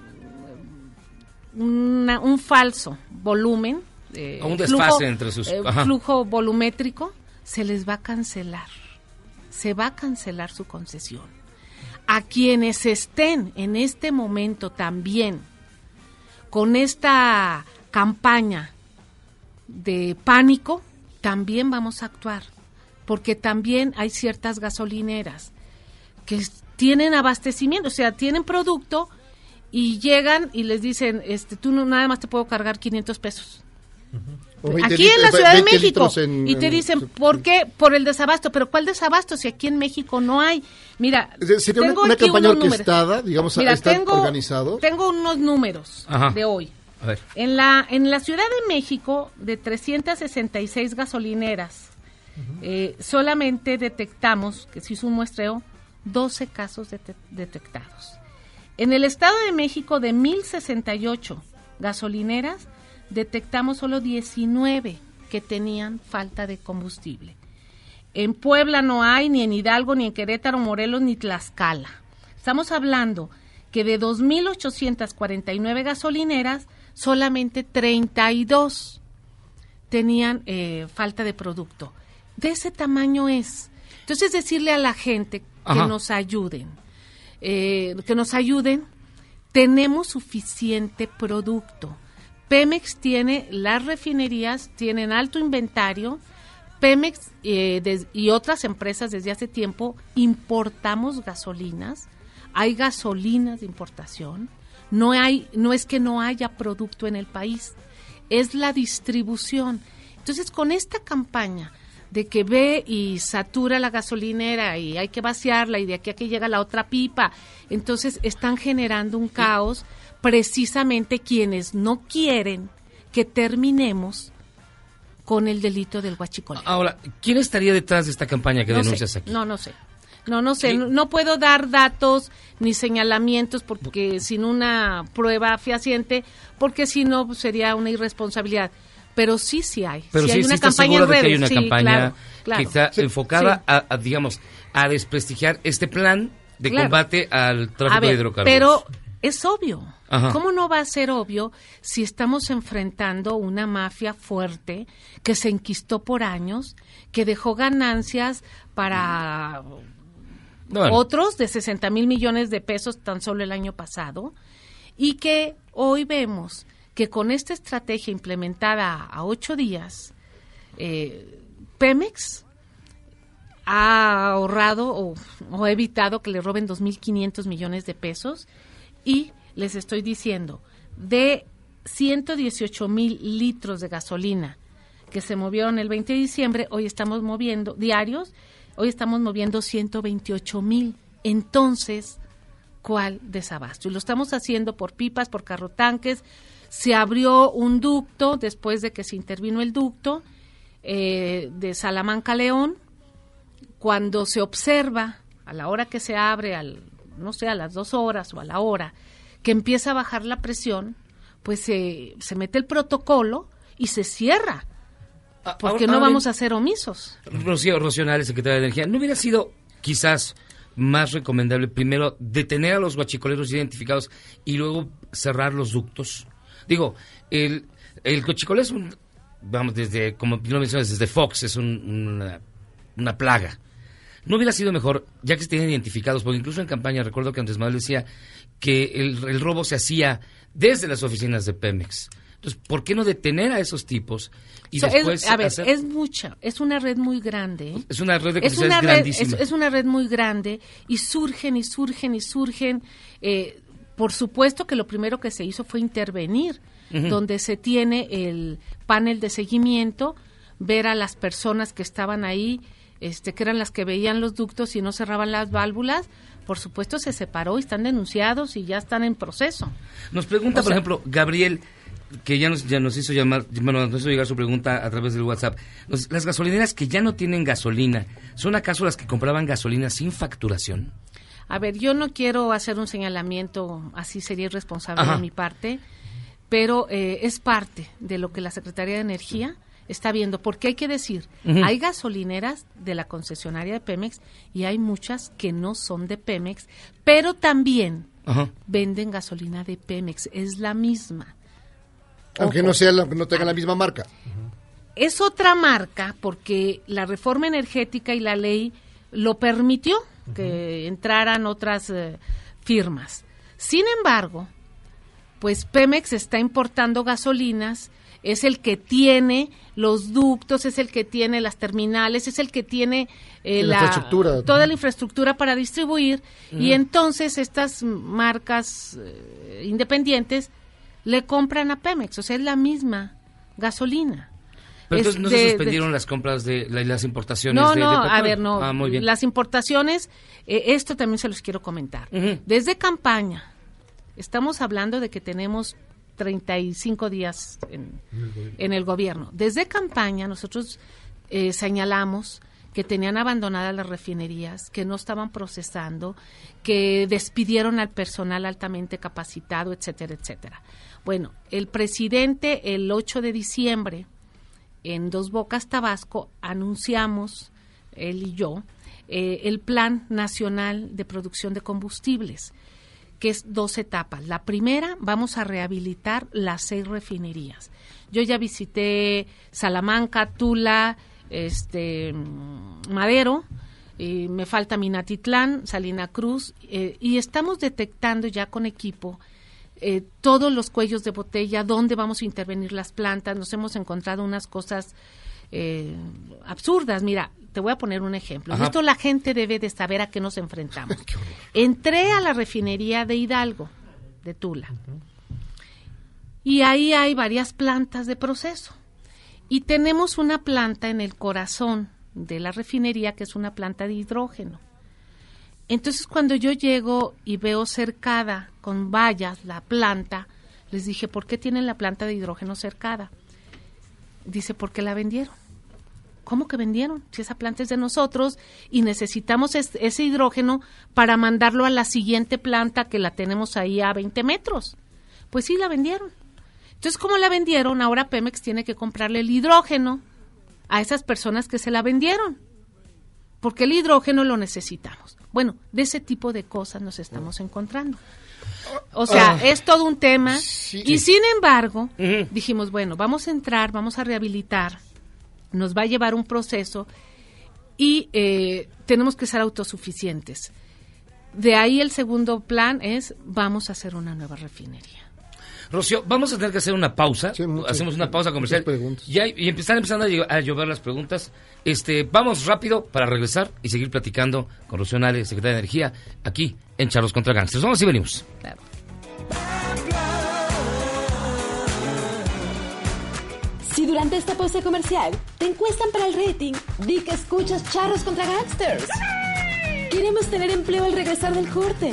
Una, un falso volumen, eh, un desfase flujo, entre sus eh, flujo volumétrico, se les va a cancelar, se va a cancelar su concesión. A quienes estén en este momento también con esta campaña de pánico, también vamos a actuar, porque también hay ciertas gasolineras que tienen abastecimiento, o sea, tienen producto y llegan y les dicen, este, tú no, nada más te puedo cargar quinientos pesos. Uh-huh. Aquí en la Ciudad de México. En, y te dicen, en, ¿por qué? Por el desabasto. ¿Pero cuál desabasto? Si aquí en México no hay. Mira, sería tengo una, una campaña orquestada, digamos, Mira, está tengo, organizado. Tengo unos números Ajá. de hoy. A ver. En la, en la Ciudad de México, de trescientas sesenta y seis gasolineras, uh-huh. eh, solamente detectamos, que se hizo un muestreo, doce casos de detectados. En el Estado de México, de mil sesenta y ocho gasolineras, detectamos solo diecinueve que tenían falta de combustible. En Puebla no hay, ni en Hidalgo, ni en Querétaro, Morelos, ni Tlaxcala. Estamos hablando que de dos mil ochocientas cuarenta y nueve gasolineras, solamente treinta y dos tenían eh, falta de producto. De ese tamaño es. Entonces, decirle a la gente que Ajá. nos ayuden. Eh, que nos ayuden, tenemos suficiente producto. Pemex tiene, las refinerías tienen alto inventario. Pemex eh, des, y otras empresas desde hace tiempo importamos gasolinas. Hay gasolinas de importación. No hay, no es que no haya producto en el país, es la distribución. Entonces, con esta campaña de que ve y satura la gasolinera y hay que vaciarla y de aquí a que llega la otra pipa. Entonces están generando un caos precisamente quienes no quieren que terminemos con el delito del huachicoleo. Ahora, ¿quién estaría detrás de esta campaña que no denuncias sé, aquí? No, no sé. No, no sé. No, no puedo dar datos ni señalamientos porque sin una prueba fehaciente, porque si no pues, sería una irresponsabilidad. Pero sí, sí hay. Pero sí, sí, hay una sí está campaña segura en de que redes. hay una Sí, campaña claro, claro. que está Sí, enfocada sí. A, a, digamos, a desprestigiar este plan de Claro. combate al tráfico A ver, de hidrocarburos. pero es obvio. Ajá. ¿Cómo no va a ser obvio si estamos enfrentando una mafia fuerte que se enquistó por años, que dejó ganancias para Bueno. otros de sesenta mil millones de pesos tan solo el año pasado y que hoy vemos que con esta estrategia implementada a ocho días, eh, Pemex ha ahorrado o, o ha evitado que le roben dos mil quinientos millones de pesos y les estoy diciendo, de ciento dieciocho mil litros de gasolina que se movieron el veinte de diciembre, hoy estamos moviendo diarios, hoy estamos moviendo ciento veintiocho mil. Entonces, ¿cuál desabasto? Y lo estamos haciendo por pipas, por carrotanques. Se abrió un ducto después de que se intervino el ducto eh, de Salamanca a León. Cuando se observa a la hora que se abre, al, no sé, a las dos horas o a la hora, que empieza a bajar la presión, pues se, se mete el protocolo y se cierra. Porque ahora, no ahora vamos bien, a ser omisos. Rocío Rocionales, secretaria de Energía, ¿no hubiera sido quizás más recomendable primero detener a los huachicoleros identificados y luego cerrar los ductos? Digo, el, el huachicoleo es un, vamos, desde, como lo mencionas, desde Fox, es un, una, una plaga. ¿No hubiera sido mejor, ya que se tienen identificados, porque incluso en campaña, recuerdo que Andrés Manuel decía que el, el robo se hacía desde las oficinas de Pemex? Entonces, ¿por qué no detener a esos tipos y So, después es, a ver, hacer... es mucha, es una red muy grande. ¿eh? Es una red de es comerciales una red, grandísima. es, es una red muy grande y surgen y surgen y surgen. Eh, por supuesto que lo primero que se hizo fue intervenir, uh-huh. donde se tiene el panel de seguimiento, ver a las personas que estaban ahí, este, que eran las que veían los ductos y no cerraban las válvulas. Por supuesto se separó y están denunciados y ya están en proceso. Nos pregunta, O por sea, ejemplo, Gabriel, que ya nos, ya nos hizo llamar, bueno, nos hizo llegar su pregunta a través del WhatsApp. Nos, las gasolineras que ya no tienen gasolina, ¿son acaso las que compraban gasolina sin facturación? A ver, yo no quiero hacer un señalamiento, así sería irresponsable Ajá. de mi parte, pero eh, es parte de lo que la Secretaría de Energía está viendo, porque hay que decir, uh-huh. hay gasolineras de la concesionaria de Pemex y hay muchas que no son de Pemex, pero también uh-huh. venden gasolina de Pemex, es la misma. Aunque Ojo. no sea la, no tenga la misma marca. Es otra marca porque la reforma energética y la ley lo permitió uh-huh. que entraran otras eh, firmas. Sin embargo, pues Pemex está importando gasolinas, es el que tiene los ductos, es el que tiene las terminales, es el que tiene eh, la la, infraestructura. toda la infraestructura para distribuir uh-huh. y entonces estas marcas eh, independientes le compran a Pemex, o sea, es la misma gasolina. Pero Es entonces no de- se suspendieron de- las compras de la- las importaciones No, de, no, de a petróleo? ver, no. Ah, muy bien. Las importaciones, eh, esto también se los quiero comentar. Uh-huh. Desde campaña, estamos hablando de que tenemos treinta y cinco días en, en el gobierno. Desde campaña nosotros eh, señalamos que tenían abandonadas las refinerías, que no estaban procesando, que despidieron al personal altamente capacitado, etcétera, etcétera. Bueno, el presidente el ocho de diciembre en Dos Bocas, Tabasco, anunciamos, él y yo, eh, el Plan Nacional de Producción de Combustibles, que es dos etapas. La primera, vamos a rehabilitar las seis refinerías. Yo ya visité Salamanca, Tula, este, Madero, y me falta Minatitlán, Salina Cruz, eh, y estamos detectando ya con equipo eh, todos los cuellos de botella, dónde vamos a intervenir las plantas. Nos hemos encontrado unas cosas eh, absurdas. Mira, te voy a poner un ejemplo. Ajá. Esto la gente debe de saber a qué nos enfrentamos. Entré a la refinería de Hidalgo, de Tula, uh-huh. y ahí hay varias plantas de proceso. Y tenemos una planta en el corazón de la refinería, que es una planta de hidrógeno. Entonces, cuando yo llego y veo cercada con vallas la planta, les dije, ¿por qué tienen la planta de hidrógeno cercada? Dice, porque la vendieron. ¿Cómo que vendieron? Si esa planta es de nosotros y necesitamos es, ese hidrógeno para mandarlo a la siguiente planta que la tenemos ahí a veinte metros. Pues sí, la vendieron. Entonces, ¿cómo la vendieron? Ahora Pemex tiene que comprarle el hidrógeno a esas personas que se la vendieron, porque el hidrógeno lo necesitamos. Bueno, de ese tipo de cosas nos estamos encontrando. O sea, ah, es todo un tema. Sí. Y sin embargo, uh-huh. dijimos, bueno, vamos a entrar, vamos a rehabilitar, nos va a llevar un proceso y eh, tenemos que ser autosuficientes. De ahí el segundo plan es, vamos a hacer una nueva refinería. Rocío, vamos a tener que hacer una pausa. Sí, muchas, Hacemos una pausa comercial. Y, hay, y están empezando a, ll- a llover las preguntas. Este, vamos rápido para regresar y seguir platicando con Rocío Nale, secretaria de Energía, aquí en Charros contra Gangsters. Vamos y venimos. Claro. Si durante esta pausa comercial te encuestan para el rating, di que escuchas Charros contra Gangsters. Queremos tener empleo al regresar del corte.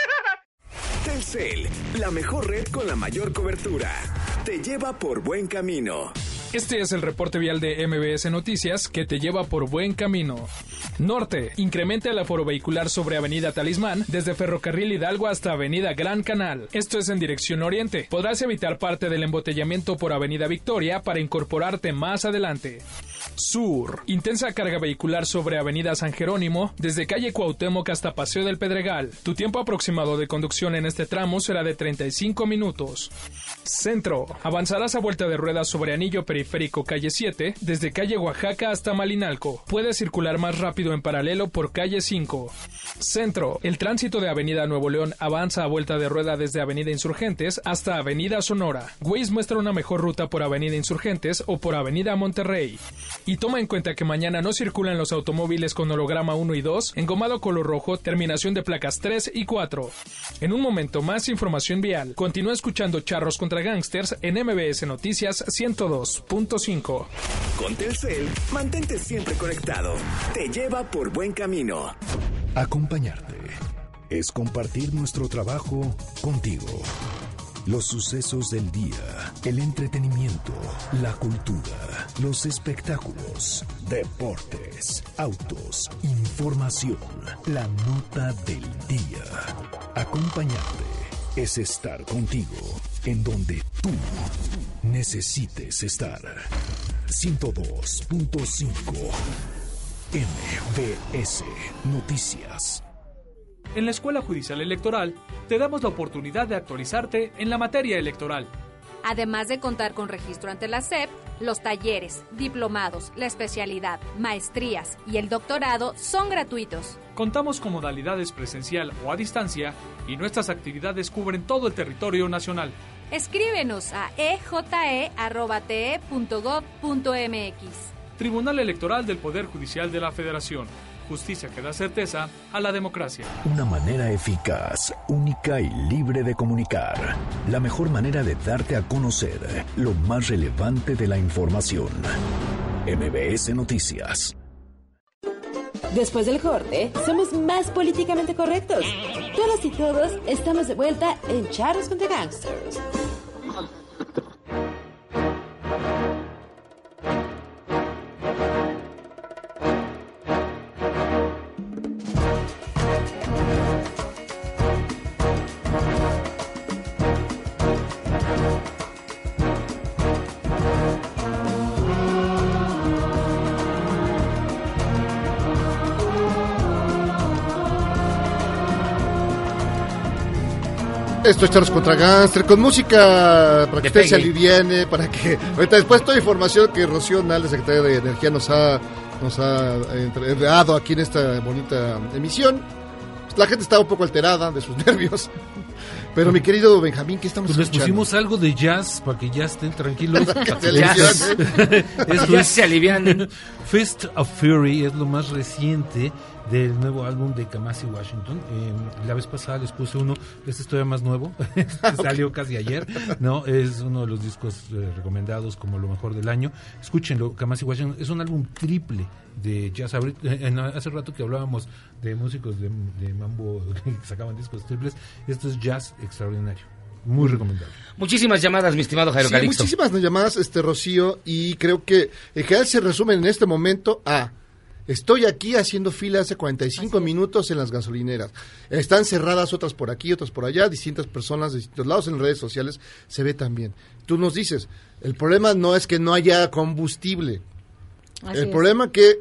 Telcel, la mejor red con la mayor cobertura. Te lleva por buen camino. Este es el reporte vial de M B S Noticias que te lleva por buen camino. Norte, incrementa el aforo vehicular sobre Avenida Talismán desde Ferrocarril Hidalgo hasta Avenida Gran Canal. Esto es en dirección oriente. Podrás evitar parte del embotellamiento por Avenida Victoria para incorporarte más adelante. Sur, intensa carga vehicular sobre Avenida San Jerónimo desde calle Cuauhtémoc hasta Paseo del Pedregal. Tu tiempo aproximado de conducción en este tramo será de treinta y cinco minutos. Centro, avanzarás a vuelta de ruedas sobre Anillo Periférico calle siete desde calle Oaxaca hasta Malinalco. Puedes circular más rápido en paralelo por calle cinco. Centro, el tránsito de Avenida Nuevo León avanza a vuelta de rueda desde Avenida Insurgentes hasta Avenida Sonora. Waze muestra una mejor ruta por Avenida Insurgentes o por Avenida Monterrey. Y toma en cuenta que mañana no circulan los automóviles con holograma uno y dos, engomado color rojo, terminación de placas tres y cuatro. En un momento más información vial. Continúa escuchando Charros contra Gangsters en M B S Noticias ciento dos punto cinco. Con Telcel, mantente siempre conectado. Te lleva por buen camino. Acompañarte es compartir nuestro trabajo contigo. Los sucesos del día, el entretenimiento, la cultura, los espectáculos, deportes, autos, información, la nota del día. Acompañarte es estar contigo en donde tú necesites estar. ciento dos punto cinco M B S Noticias. En la Escuela Judicial Electoral te damos la oportunidad de actualizarte en la materia electoral. Además de contar con registro ante la S E P, los talleres, diplomados, la especialidad, maestrías y el doctorado son gratuitos. Contamos con modalidades presencial o a distancia y nuestras actividades cubren todo el territorio nacional. Escríbenos a e j e arroba t e punto gov punto m x. Tribunal Electoral del Poder Judicial de la Federación. Justicia que da certeza a la democracia. Una manera eficaz, única y libre de comunicar. La mejor manera de darte a conocer lo más relevante de la información. M B S Noticias. Después del corte, somos más políticamente correctos. Todas y todos estamos de vuelta en Charros contra Gangsters. Esto es Charros contra Gangster, con música para que usted se aliviene, para que... Ahorita después toda información que Rocío Nale, secretaria de Energía, nos ha, nos ha dado aquí en esta bonita emisión. La gente está un poco alterada de sus nervios. Pero mi querido Benjamín, ¿qué estamos pues escuchando? Les pusimos algo de jazz para que ya estén tranquilos. se Esto ya es, se alivianen. Fist of Fury es lo más reciente del nuevo álbum de Kamasi Washington. Eh, la vez pasada les puse uno, este es todavía más nuevo, este salió casi ayer, ¿no? Es uno de los discos eh, recomendados como lo mejor del año. Escúchenlo, Kamasi Washington es un álbum triple de jazz. Hace rato que hablábamos de músicos de, de mambo que sacaban discos triples, esto es jazz extraordinario. Muy recomendable. Muchísimas llamadas, mi estimado Jairo Sí, Calixto. muchísimas llamadas, este Rocío, y creo que en general se resumen en este momento a: estoy aquí haciendo fila hace cuarenta y cinco minutos en las gasolineras. Están cerradas otras por aquí, otras por allá, distintas personas de distintos lados, en redes sociales se ve también. Tú nos dices, el problema no es que no haya combustible. Así el es. problema que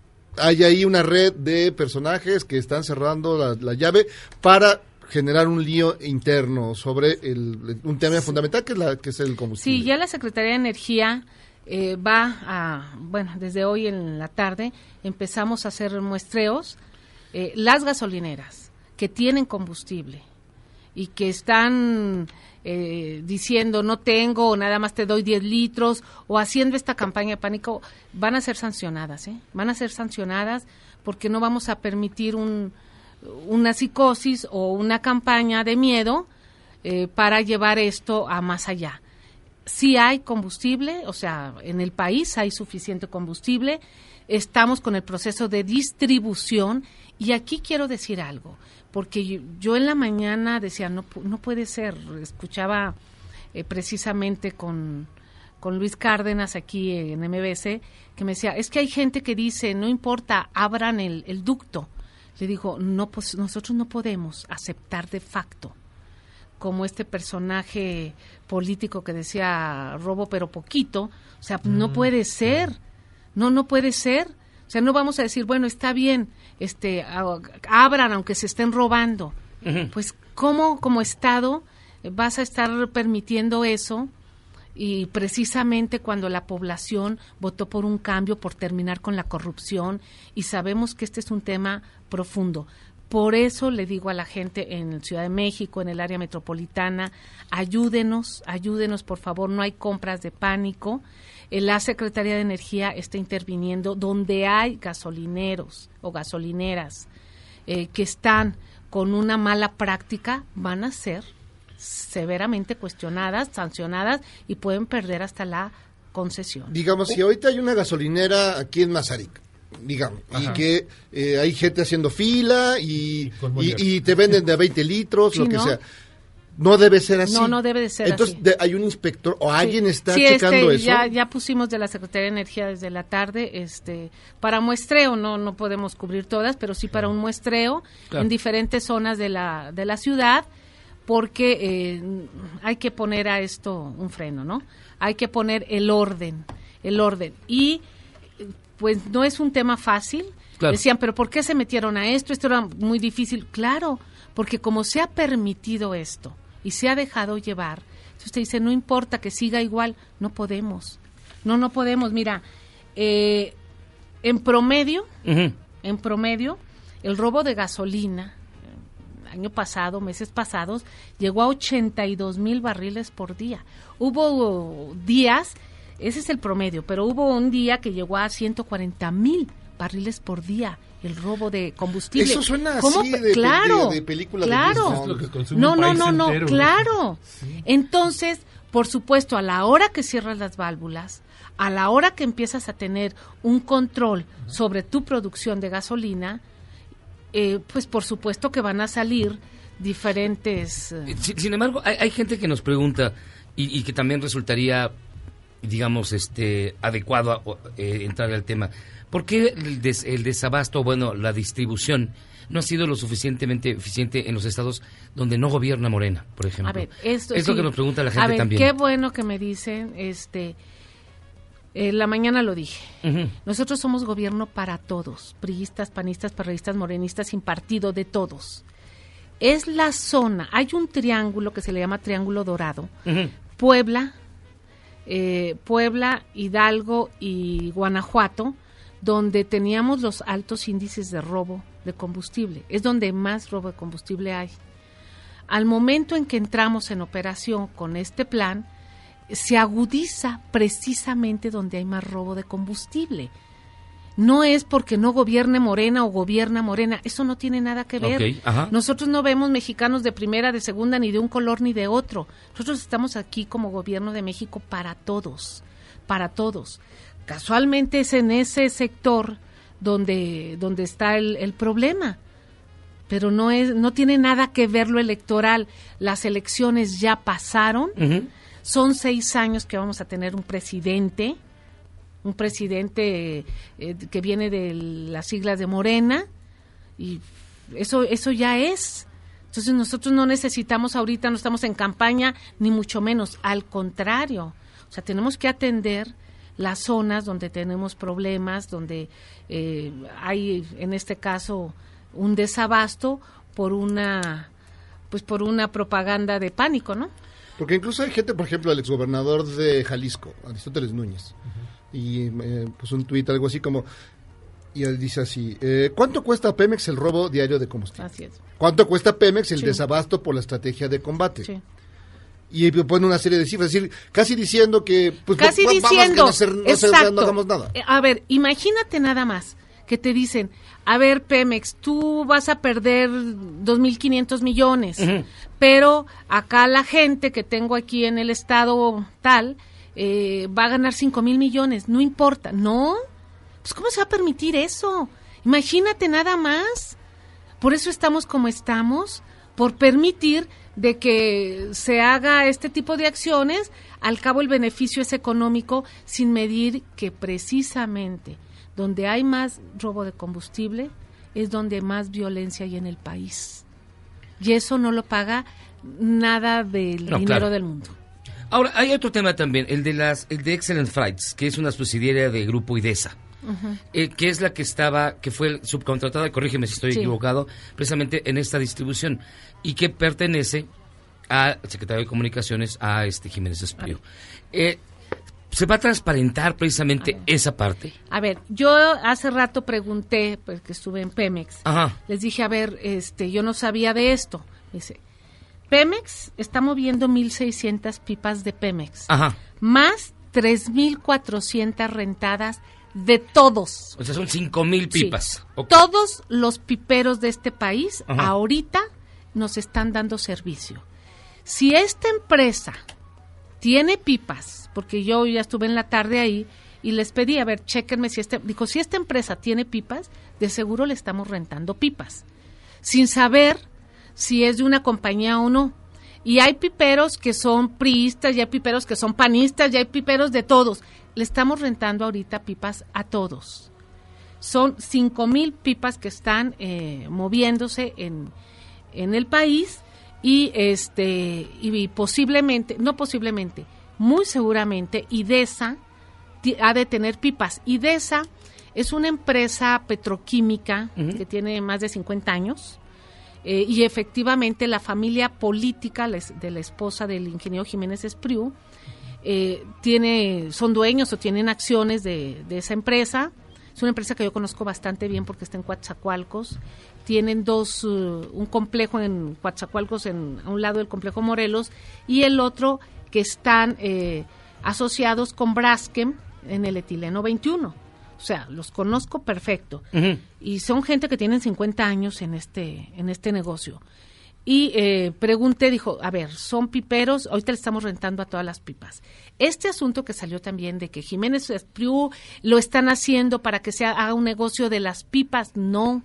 hay ahí una red de personajes que están cerrando la, la llave para generar un lío interno sobre el, un tema sí. fundamental que es, la, que es el combustible. Sí, ya la Secretaría de Energía eh, va a, bueno, desde hoy en la tarde empezamos a hacer muestreos. Eh, las gasolineras que tienen combustible y que están eh, diciendo no tengo, o nada más te doy diez litros, o haciendo esta campaña de pánico, van a ser sancionadas, ¿eh? Van a ser sancionadas porque no vamos a permitir un una psicosis o una campaña de miedo eh, para llevar esto a más allá. Sí hay combustible, o sea, en el país hay suficiente combustible, estamos con el proceso de distribución, y aquí quiero decir algo, porque yo, yo en la mañana decía, no, no puede ser, escuchaba eh, precisamente con, con Luis Cárdenas aquí en M B C, que me decía, es que hay gente que dice, no importa, abran el, el ducto. Le digo, no, pues nosotros no podemos aceptar de facto, como este personaje político que decía robo pero poquito, o sea, mm, no puede ser, mm. no, no puede ser, o sea, no vamos a decir, bueno, está bien, este, abran aunque se estén robando, uh-huh. Pues, ¿cómo como Estado vas a estar permitiendo eso? Y precisamente cuando la población votó por un cambio, por terminar con la corrupción, y sabemos que este es un tema profundo. Por eso le digo a la gente en Ciudad de México, en el área metropolitana, ayúdenos, ayúdenos por favor, no hay compras de pánico. La Secretaría de Energía está interviniendo donde hay gasolineros o gasolineras eh, que están con una mala práctica, van a ser severamente cuestionadas, sancionadas, y pueden perder hasta la concesión. Digamos, si ahorita hay una gasolinera aquí en Mazarik, digamos, Ajá. y que eh, hay gente haciendo fila y, y, y te venden de a veinte litros, sí, lo que ¿no? sea. No debe ser así. No, no debe de ser Entonces, así. Entonces, hay un inspector o sí. alguien está sí, checando este, eso. Ya, ya pusimos de la Secretaría de Energía desde la tarde, este, para muestreo, no, no podemos cubrir todas, pero sí para un muestreo claro. en diferentes zonas de la, de la ciudad, porque eh, hay que poner a esto un freno, ¿no? Hay que poner el orden, el orden. Y pues no es un tema fácil. Claro. Decían, pero ¿por qué se metieron a esto? Esto era muy difícil. Claro, porque como se ha permitido esto y se ha dejado llevar, usted dice, no importa que siga igual, no podemos. No, no podemos. Mira, eh, en promedio, uh-huh. en promedio, el robo de gasolina año pasado, meses pasados, llegó a ochenta y dos mil barriles por día. Hubo días, ese es el promedio, pero hubo un día que llegó a ciento cuarenta mil barriles por día, el robo de combustible. Eso suena ¿Cómo? así de, claro, de, de película claro. de Disney. No, no, no, no, entero, claro. Sí. Entonces, por supuesto, a la hora que cierras las válvulas, a la hora que empiezas a tener un control sobre tu producción de gasolina, Eh, pues por supuesto que van a salir diferentes... Eh... Sin, sin embargo, hay, hay gente que nos pregunta y, y que también resultaría, digamos, este adecuado a, eh, entrar al tema. ¿Por qué el, des, el desabasto, bueno, la distribución no ha sido lo suficientemente eficiente en los estados donde no gobierna Morena, por ejemplo? A ver, esto, es sí. lo que nos pregunta la gente a ver, también. Qué bueno que me dicen, este... Eh, la mañana lo dije. Uh-huh. Nosotros somos gobierno para todos, priistas, panistas, perreístas, morenistas, sin partido, de todos. Es la zona, hay un triángulo que se le llama Triángulo Dorado, uh-huh. Puebla, eh, Puebla, Hidalgo y Guanajuato, donde teníamos los altos índices de robo de combustible. Es donde más robo de combustible hay. Al momento en que entramos en operación con este plan, se agudiza precisamente donde hay más robo de combustible. no es porque no gobierne Morena o gobierna Morena, eso no tiene nada que ver. Okay, ajá. Nosotros no vemos mexicanos de primera, de segunda, ni de un color ni de otro. Nosotros estamos aquí como gobierno de México para todos, para todos. Casualmente es en ese sector donde, donde está el, el problema, pero no es, no tiene nada que ver lo electoral. Las elecciones ya pasaron, uh-huh. Son seis años que vamos a tener un presidente, un presidente eh, que viene de las siglas de Morena, y eso eso ya es. Entonces nosotros no necesitamos ahorita, no estamos en campaña, ni mucho menos, al contrario. O sea, tenemos que atender las zonas donde tenemos problemas, donde eh, hay, en este caso, un desabasto por una, pues por una propaganda de pánico, ¿no? Porque incluso hay gente, por ejemplo, el exgobernador de Jalisco, Aristóteles Núñez, uh-huh. y eh, puso un tuit, algo así como, y él dice así, eh, ¿cuánto cuesta a Pemex el robo diario de combustible? Así es. ¿Cuánto cuesta a Pemex el sí. desabasto por la estrategia de combate? Sí. Y pone una serie de cifras, es decir, casi diciendo que, pues, casi vamos, diciendo, que no, ser, no, ser, no hagamos nada. A ver, imagínate nada más que te dicen, a ver, Pemex, tú vas a perder dos mil quinientos millones, uh-huh. pero acá la gente que tengo aquí en el estado tal eh, va a ganar cinco mil millones, no importa, ¿no? Pues ¿cómo se va a permitir eso? Imagínate nada más. Por eso estamos como estamos, por permitir de que se haga este tipo de acciones. Al cabo el beneficio es económico, sin medir que precisamente donde hay más robo de combustible es donde más violencia hay en el país. Y eso no lo paga nada del no, dinero claro. del mundo. Ahora, hay otro tema también, el de las el de Excellent Freights, que es una subsidiaria de Grupo IDESA, uh-huh. eh, que es la que estaba, que fue subcontratada, corrígeme si estoy sí. equivocado, precisamente en esta distribución, y que pertenece a Secretario de Comunicaciones, a este Jiménez Espriu. Eh, ¿Se va a transparentar precisamente a esa parte? A ver, yo hace rato pregunté, pues que estuve en Pemex, Ajá. les dije, a ver, este, yo no sabía de esto. Dice, Pemex está moviendo mil seiscientas pipas de Pemex, Ajá. más tres mil cuatrocientas rentadas de todos. O sea, son cinco mil pipas. Sí. Okay. Todos los piperos de este país Ajá. ahorita nos están dando servicio. Si esta empresa tiene pipas, porque yo ya estuve en la tarde ahí y les pedí, a ver, chéquenme si este, dijo, si esta empresa tiene pipas, de seguro le estamos rentando pipas, sin saber si es de una compañía o no. Y hay piperos que son priistas, y hay piperos que son panistas, y hay piperos de todos. Le estamos rentando ahorita pipas a todos. Son cinco mil pipas que están eh, moviéndose en, en el país. Y este y posiblemente, no posiblemente, muy seguramente IDESA t- ha de tener pipas. IDESA es una empresa petroquímica uh-huh. que tiene más de cincuenta años eh, y efectivamente la familia política les, de la esposa del ingeniero Jiménez Espriu eh, tiene, son dueños o tienen acciones de, de esa empresa. Es una empresa que yo conozco bastante bien porque está en Coatzacoalcos. Tienen dos, uh, un complejo en Coatzacoalcos, en, a un lado del complejo Morelos, y el otro que están eh, asociados con Braskem en el etileno veintiuno. O sea, los conozco perfecto. Uh-huh. Y son gente que tienen cincuenta años en este, en este negocio. Y eh, pregunté, dijo, a ver, son piperos, ahorita le estamos rentando a todas las pipas. Este asunto que salió también de que Jiménez Espriu lo están haciendo para que se haga un negocio de las pipas, no.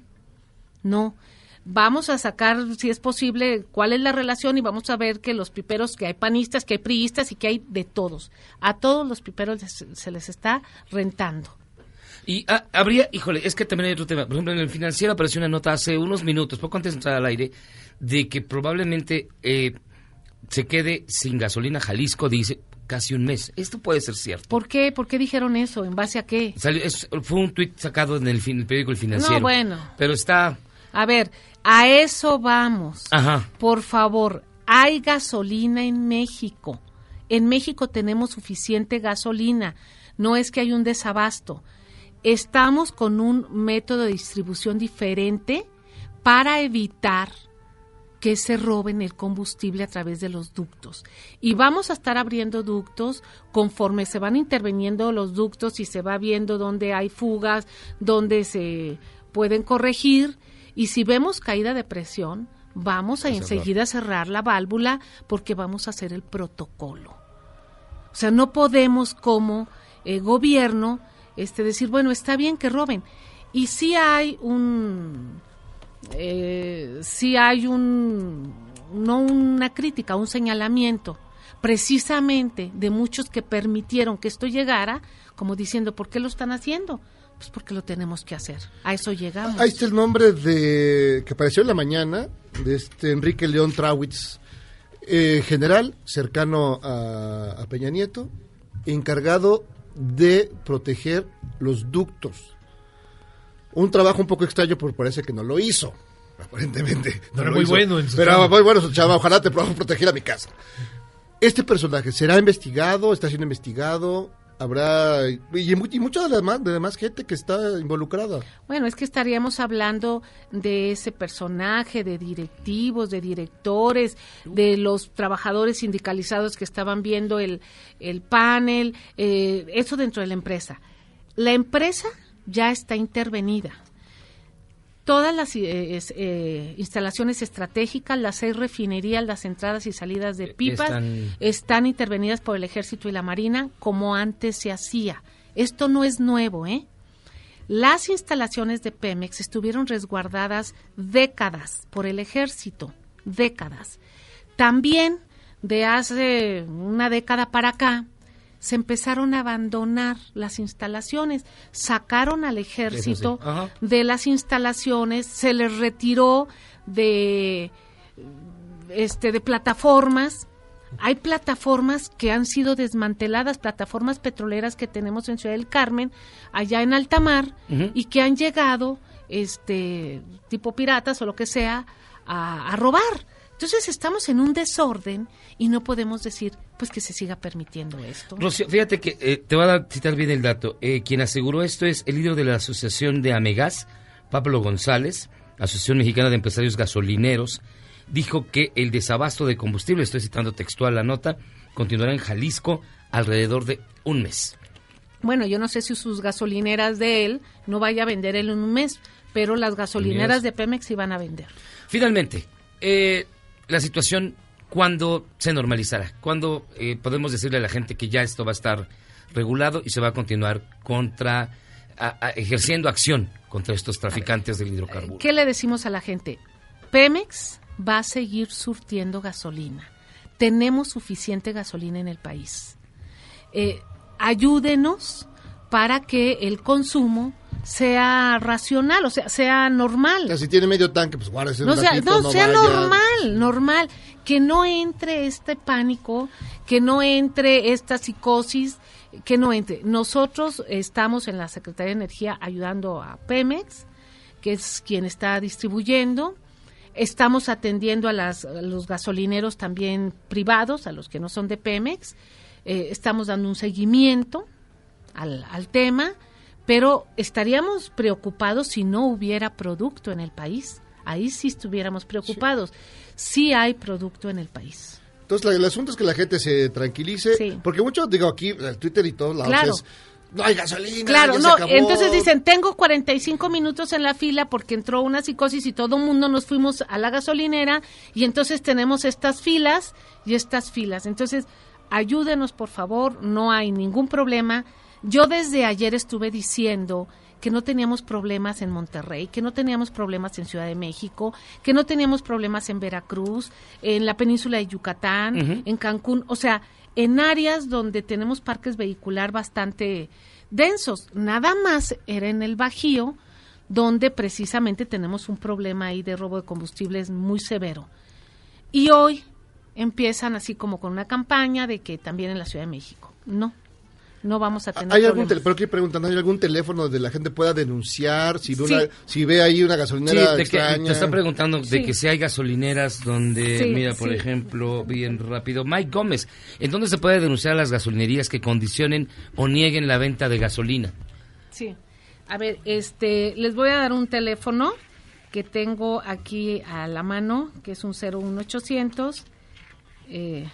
No, vamos a sacar, si es posible, cuál es la relación y vamos a ver que los piperos, que hay panistas, que hay priistas y que hay de todos. A todos los piperos les, se les está rentando. Y ah, habría, híjole, es que también hay otro tema. Por ejemplo, en el Financiero apareció una nota hace unos minutos, poco antes de entrar al aire, de que probablemente eh, se quede sin gasolina Jalisco, dice, casi un mes. Esto puede ser cierto. ¿Por qué? ¿Por qué dijeron eso? ¿En base a qué? Salió, es, fue un tuit sacado en el, fin, el periódico El Financiero. No, bueno. Pero está... A ver, a eso vamos. Ajá. Por favor, hay gasolina en México. En México tenemos suficiente gasolina. No es que hay un desabasto. Estamos con un método de distribución diferente para evitar que se roben el combustible a través de los ductos. Y vamos a estar abriendo ductos conforme se van interviniendo los ductos y se va viendo dónde hay fugas, dónde se pueden corregir. Y si vemos caída de presión, vamos a, a enseguida cerrar la válvula porque vamos a hacer el protocolo. O sea, no podemos como eh, gobierno este, decir, bueno, está bien que roben. Y sí hay un... Eh, sí hay un, no una crítica, un señalamiento precisamente de muchos que permitieron que esto llegara, como diciendo, ¿por qué lo están haciendo? Pues porque lo tenemos que hacer, a eso llegamos. Ahí está el nombre de que apareció en la mañana, de este Enrique León Trawitz, eh, general cercano a, a Peña Nieto, encargado de proteger los ductos. Un trabajo un poco extraño, porque parece que no lo hizo, aparentemente. No pero lo muy hizo. bueno en su Pero chamba. muy bueno su chava, ojalá te pueda proteger a mi casa. Este personaje será investigado, está siendo investigado, habrá, y, y mucha de la demás, de demás gente que está involucrada. Bueno, es que estaríamos hablando de ese personaje, de directivos, de directores, de los trabajadores sindicalizados que estaban viendo el, el panel, eh, eso dentro de la empresa. La empresa ya está intervenida. Todas las eh, eh, instalaciones estratégicas, las seis refinerías, las entradas y salidas de pipas, están... están intervenidas por el Ejército y la Marina, como antes se hacía. Esto no es nuevo, ¿eh? Las instalaciones de Pemex estuvieron resguardadas décadas por el Ejército, décadas. También, de hace una década para acá, se empezaron a abandonar las instalaciones, sacaron al ejército sí. de las instalaciones, se les retiró de este de plataformas. Hay plataformas que han sido desmanteladas, plataformas petroleras que tenemos en Ciudad del Carmen, allá en alta mar, uh-huh. y que han llegado este tipo piratas o lo que sea a, a robar. Entonces estamos en un desorden y no podemos decir pues que se siga permitiendo esto. Rocío, fíjate que eh, te voy a dar, citar bien el dato. Eh, quien aseguró esto es el líder de la Asociación de Amegas, Pablo González, Asociación Mexicana de Empresarios Gasolineros. Dijo que el desabasto de combustible, estoy citando textual la nota, continuará en Jalisco alrededor de un mes. Bueno, yo no sé si sus gasolineras de él no vaya a vender en un mes, pero las gasolineras de Pemex iban a vender. Finalmente, eh... la situación, ¿cuándo se normalizará? ¿Cuándo eh, podemos decirle a la gente que ya esto va a estar regulado y se va a continuar contra a, a, ejerciendo acción contra estos traficantes del hidrocarburo? ¿Qué le decimos a la gente? Pemex va a seguir surtiendo gasolina. Tenemos suficiente gasolina en el país. Eh, ayúdenos para que el consumo sea racional, o sea, sea normal. O sea, si tiene medio tanque, pues guárdese un no sea, ratito, no, no sea vaya. normal, normal. Que no entre este pánico, que no entre esta psicosis, que no entre. Nosotros estamos en la Secretaría de Energía ayudando a Pemex, que es quien está distribuyendo. Estamos atendiendo a, las, a los gasolineros también privados, a los que no son de Pemex. Eh, estamos dando un seguimiento al, al tema. Pero estaríamos preocupados si no hubiera producto en el país. Ahí sí estuviéramos preocupados. Sí, sí hay producto en el país. Entonces, la, el asunto es que la gente se tranquilice. Sí. Porque muchos, digo, aquí, el Twitter y todos lados claro. es, no hay gasolina, claro, ya no, se acabó. Entonces dicen, tengo cuarenta y cinco minutos en la fila porque entró una psicosis y todo el mundo nos fuimos a la gasolinera y entonces tenemos estas filas y estas filas. Entonces, ayúdenos, por favor, no hay ningún problema. Yo desde ayer estuve diciendo que no teníamos problemas en Monterrey, que no teníamos problemas en Ciudad de México, que no teníamos problemas en Veracruz, en la península de Yucatán, uh-huh. en Cancún, o sea, en áreas donde tenemos parques vehicular bastante densos. Nada más era en el Bajío, donde precisamente tenemos un problema ahí de robo de combustibles muy severo. Y hoy empiezan así como con una campaña de que también en la Ciudad de México. No. No vamos a tener ¿Hay algún problemas. tele, pero aquí preguntan, ¿hay algún teléfono donde la gente pueda denunciar si ve, sí. una, si ve ahí una gasolinera sí, de extraña? Que, te está preguntando de sí. que si hay gasolineras donde, sí, mira, por sí. ejemplo, bien rápido, Mike Gómez, ¿en dónde se puede denunciar a las gasolinerías que condicionen o nieguen la venta de gasolina? Sí, a ver, este, les voy a dar un teléfono que tengo aquí a la mano, que es un cero uno ochocientos, eh,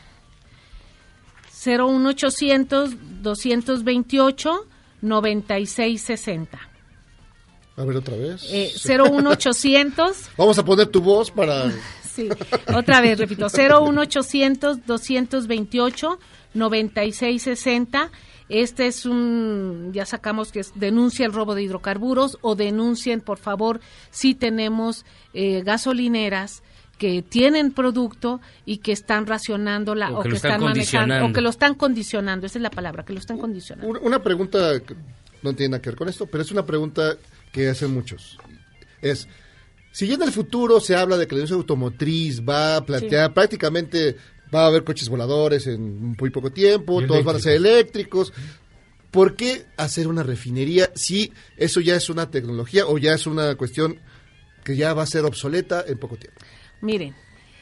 cero uno ochocientos, doscientos veintiocho, noventa y seis sesenta. A ver, otra vez. Eh, cero uno ochocientos. Vamos a poner tu voz para... Sí, otra vez, repito, cero uno ochocientos, doscientos veintiocho, noventa y seis sesenta. Este es un, ya sacamos que es, denuncia el robo de hidrocarburos o denuncien, por favor, si tenemos eh, gasolineras que tienen producto y que están racionándola o, o que, que lo están están manejando o que lo están condicionando. Esa es la palabra, que lo están condicionando. Una, una pregunta, que no tiene nada que ver con esto, pero es una pregunta que hacen muchos. Es, si ya en el futuro se habla de que la industria automotriz va a plantear sí. prácticamente... va a haber coches voladores en muy poco tiempo, todos eléctricos. Van a ser eléctricos. ¿Por qué hacer una refinería si eso ya es una tecnología o ya es una cuestión que ya va a ser obsoleta en poco tiempo? Miren,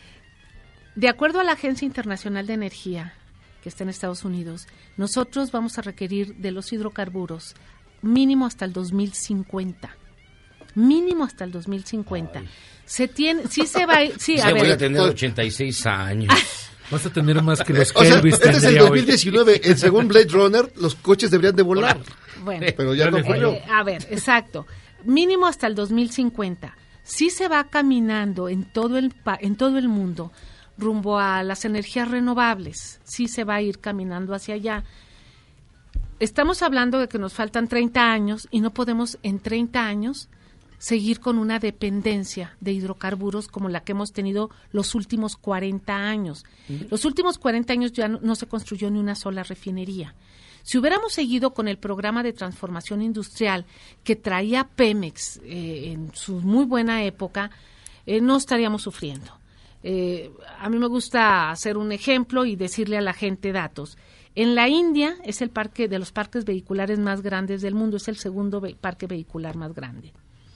de acuerdo a la Agencia Internacional de Energía, que está en Estados Unidos, nosotros vamos a requerir de los hidrocarburos mínimo hasta el dos mil cincuenta. Mínimo hasta el dos mil cincuenta. Ay. Se tiene, sí se va a ir, sí, se a ver. Voy a tener ochenta y seis años. Vas a tener más que los o sea, Kelvis. Este es el dos mil diecinueve, el, según Blade Runner, los coches deberían de volar. Bueno, pero ya no ocurrió. Eh, a ver, exacto. Mínimo hasta el dos mil cincuenta. Sí se va caminando en todo el en todo el mundo rumbo a las energías renovables. Sí se va a ir caminando hacia allá. Estamos hablando de que nos faltan treinta años y no podemos en treinta años seguir con una dependencia de hidrocarburos como la que hemos tenido los últimos cuarenta años. Uh-huh. Los últimos cuarenta años ya no, no se construyó ni una sola refinería. Si hubiéramos seguido con el programa de transformación industrial que traía Pemex eh, en su muy buena época, eh, no estaríamos sufriendo. Eh, a mí me gusta hacer un ejemplo y decirle a la gente datos. En la India es el parque de los parques vehiculares más grandes del mundo, es el segundo ve- parque vehicular más grande.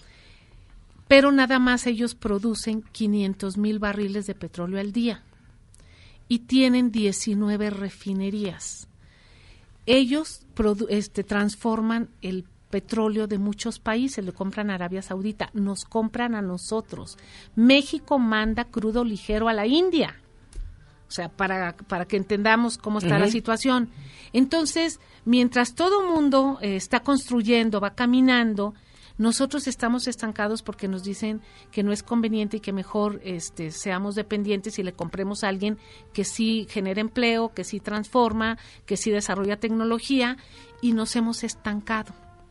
Pero nada más ellos producen quinientos mil barriles de petróleo al día y tienen diecinueve refinerías. Ellos produ- este, transforman el petróleo de muchos países, le compran a Arabia Saudita, nos compran a nosotros. México manda crudo ligero a la India, o sea, para, para que entendamos cómo está uh-huh. la situación. Entonces, mientras todo mundo eh, está construyendo, va caminando, nosotros estamos estancados porque nos dicen que no es conveniente y que mejor este, seamos dependientes y le compremos a alguien que sí genera empleo, que sí transforma, que sí desarrolla tecnología, y nos hemos estancado.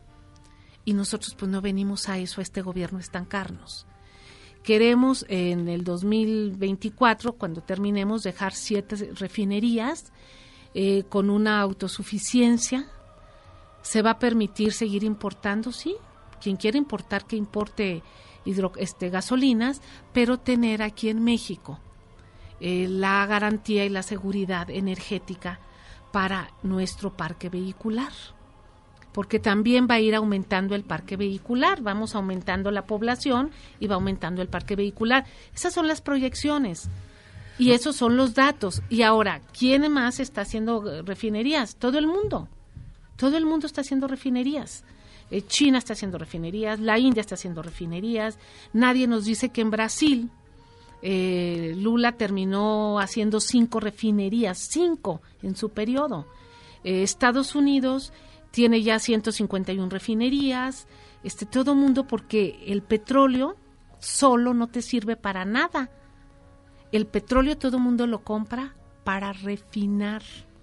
Y nosotros pues no venimos a eso, a este gobierno, estancarnos. Queremos en el dos mil veinticuatro, cuando terminemos, dejar siete refinerías eh, con una autosuficiencia. ¿Se va a permitir seguir importando? Sí. Quien quiere importar, que importe hidro, este, gasolinas, pero tener aquí en México eh, la garantía y la seguridad energética para nuestro parque vehicular. Porque también va a ir aumentando el parque vehicular, vamos aumentando la población y va aumentando el parque vehicular. Esas son las proyecciones y esos son los datos. Y ahora, ¿quién más está haciendo refinerías? Todo el mundo. Todo el mundo está haciendo refinerías. Eh, China está haciendo refinerías, la India está haciendo refinerías. Nadie nos dice que en Brasil eh, Lula terminó haciendo cinco refinerías, cinco en su periodo. Eh, Estados Unidos tiene ya ciento cincuenta y una refinerías, este, todo mundo, porque el petróleo solo no te sirve para nada. El petróleo todo mundo lo compra para refinar,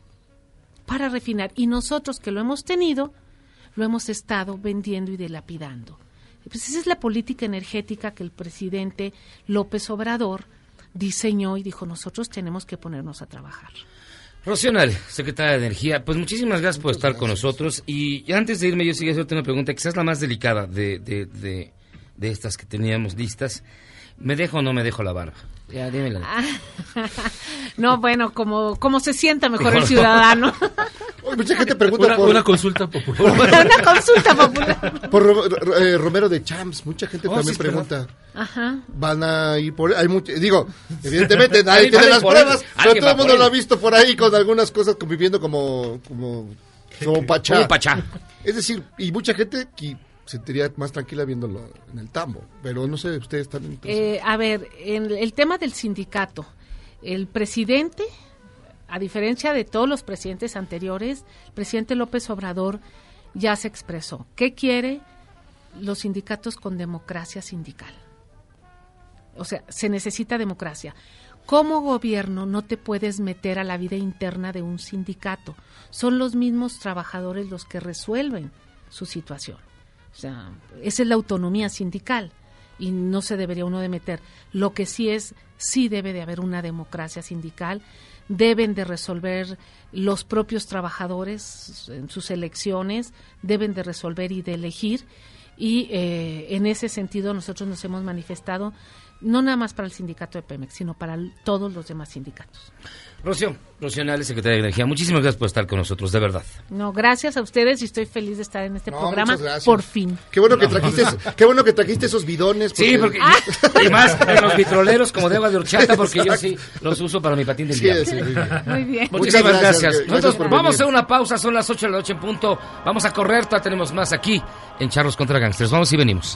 para refinar. Y nosotros que lo hemos tenido, lo hemos estado vendiendo y dilapidando. Pues esa es la política energética que el presidente López Obrador diseñó y dijo, nosotros tenemos que ponernos a trabajar. Rocío Nale, secretaria de Energía, pues muchísimas gracias por Muchas estar gracias. con nosotros. Y antes de irme, yo sí hacerte una pregunta, quizás la más delicada de, de, de, de estas que teníamos listas. ¿Me dejo o no me dejo la barba? Ya, dímela. No, bueno, como, como se sienta mejor el ciudadano. Mucha gente pregunta una, por... Una consulta popular. Una consulta popular. Por eh, Romero de Champs, mucha gente oh, también sí, pregunta. Ajá. Van a ir por... Hay mucho, digo, evidentemente nadie tiene las pruebas, pero todo el mundo lo ha visto por ahí con algunas cosas conviviendo como... como como Pachá. Como Pachá. Es decir, y mucha gente que sentiría más tranquila viéndolo en el tambo, pero no sé, ustedes están... Eh, a ver, en el tema del sindicato, el presidente, a diferencia de todos los presidentes anteriores, el presidente López Obrador ya se expresó. ¿Qué quiere los sindicatos con democracia sindical? O sea, se necesita democracia. Como gobierno no te puedes meter a la vida interna de un sindicato. Son los mismos trabajadores los que resuelven su situación. O sea, esa es la autonomía sindical y no se debería uno de meter. Lo que sí es, sí debe de haber una democracia sindical. Deben de resolver los propios trabajadores en sus elecciones, deben de resolver y de elegir. Y eh, en ese sentido nosotros nos hemos manifestado no nada más para el sindicato de Pemex, sino para l- todos los demás sindicatos. Rocío, Rocío Nales, secretaria de Energía, muchísimas gracias por estar con nosotros, de verdad. No, gracias a ustedes y estoy feliz de estar en este No, programa, muchas gracias. por fin. Qué bueno que No. trajiste, qué bueno que trajiste esos bidones. Sí, porque yo- y más en los vitroleros como de agua de horchata, porque yo sí los uso para mi patín del Sí, diablo. sí, muy bien. Muy bien. Muchísimas Muchas gracias, gracias. gracias Nosotros por vamos a venir. hacer una pausa, son las ocho de la noche en punto. Vamos a correr, todavía tenemos más aquí en Charros contra Gangsters. Vamos y venimos.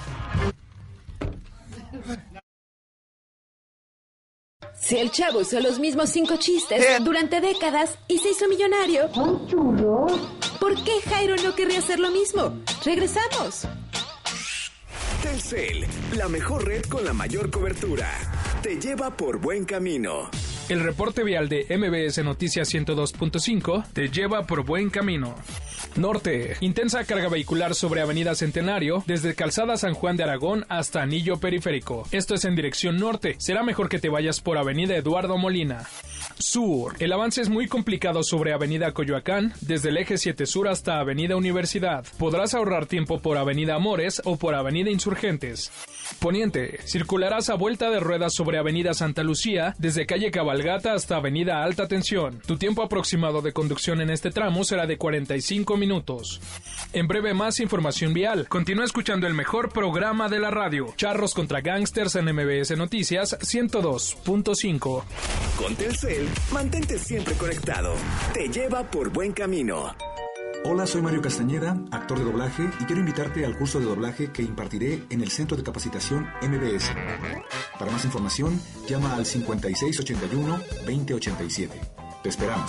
Si el Chavo usó los mismos cinco chistes durante décadas y se hizo millonario, ¿por qué Jairo no querría hacer lo mismo? Regresamos. Telcel, la mejor red con la mayor cobertura. Te lleva por buen camino. El reporte vial de M B S Noticias ciento dos punto cinco te lleva por buen camino. Norte, intensa carga vehicular sobre Avenida Centenario, desde Calzada San Juan de Aragón hasta Anillo Periférico. Esto es en dirección norte. Será mejor que te vayas por Avenida Eduardo Molina. Sur, el avance es muy complicado sobre Avenida Coyoacán, desde el eje siete Sur hasta Avenida Universidad. Podrás ahorrar tiempo por Avenida Amores o por Avenida Insurgentes. Poniente, circularás a vuelta de ruedas sobre Avenida Santa Lucía, desde calle Cabalgata hasta Avenida Alta Tensión. Tu tiempo aproximado de conducción en este tramo será de cuarenta y cinco minutos. En breve, más información vial. Continúa escuchando el mejor programa de la radio, Charros contra Gangsters en M B S Noticias ciento dos punto cinco. Con Telcel, mantente siempre conectado. Te lleva por buen camino. Hola, soy Mario Castañeda, actor de doblaje, y quiero invitarte al curso de doblaje que impartiré en el Centro de Capacitación M B S. Para más información, llama al cincuenta y seis ochenta y uno veinte ochenta y siete. Te esperamos.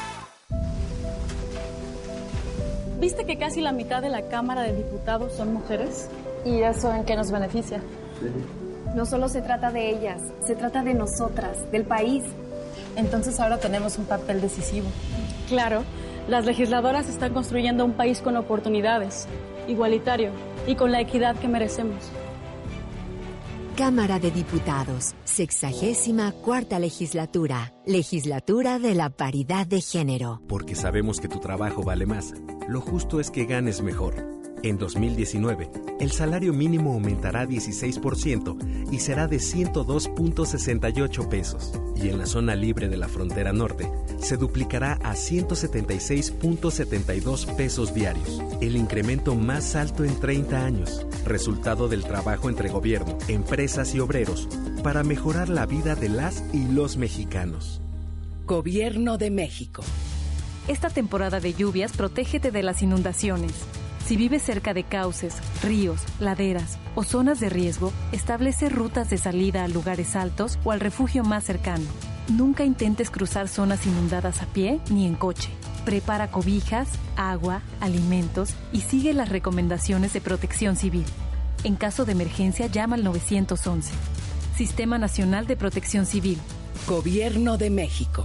¿Viste que casi la mitad de la Cámara de Diputados son mujeres? ¿Y eso en qué nos beneficia? No solo se trata de ellas, se trata de nosotras, del país. Entonces ahora tenemos un papel decisivo. Claro, las legisladoras están construyendo un país con oportunidades, igualitario y con la equidad que merecemos. Cámara de Diputados, sexagésima cuarta legislatura, legislatura de la paridad de género. Porque sabemos que tu trabajo vale más, lo justo es que ganes mejor. En dos mil diecinueve, el salario mínimo aumentará dieciséis por ciento y será de ciento dos punto sesenta y ocho pesos. Y en la zona libre de la frontera norte, se duplicará a ciento setenta y seis punto setenta y dos pesos diarios. El incremento más alto en treinta años, resultado del trabajo entre gobierno, empresas y obreros, para mejorar la vida de las y los mexicanos. Gobierno de México. Esta temporada de lluvias, protégete de las inundaciones. Si vives cerca de cauces, ríos, laderas o zonas de riesgo, establece rutas de salida a lugares altos o al refugio más cercano. Nunca intentes cruzar zonas inundadas a pie ni en coche. Prepara cobijas, agua, alimentos y sigue las recomendaciones de Protección Civil. En caso de emergencia, llama al nueve once. Sistema Nacional de Protección Civil. Gobierno de México.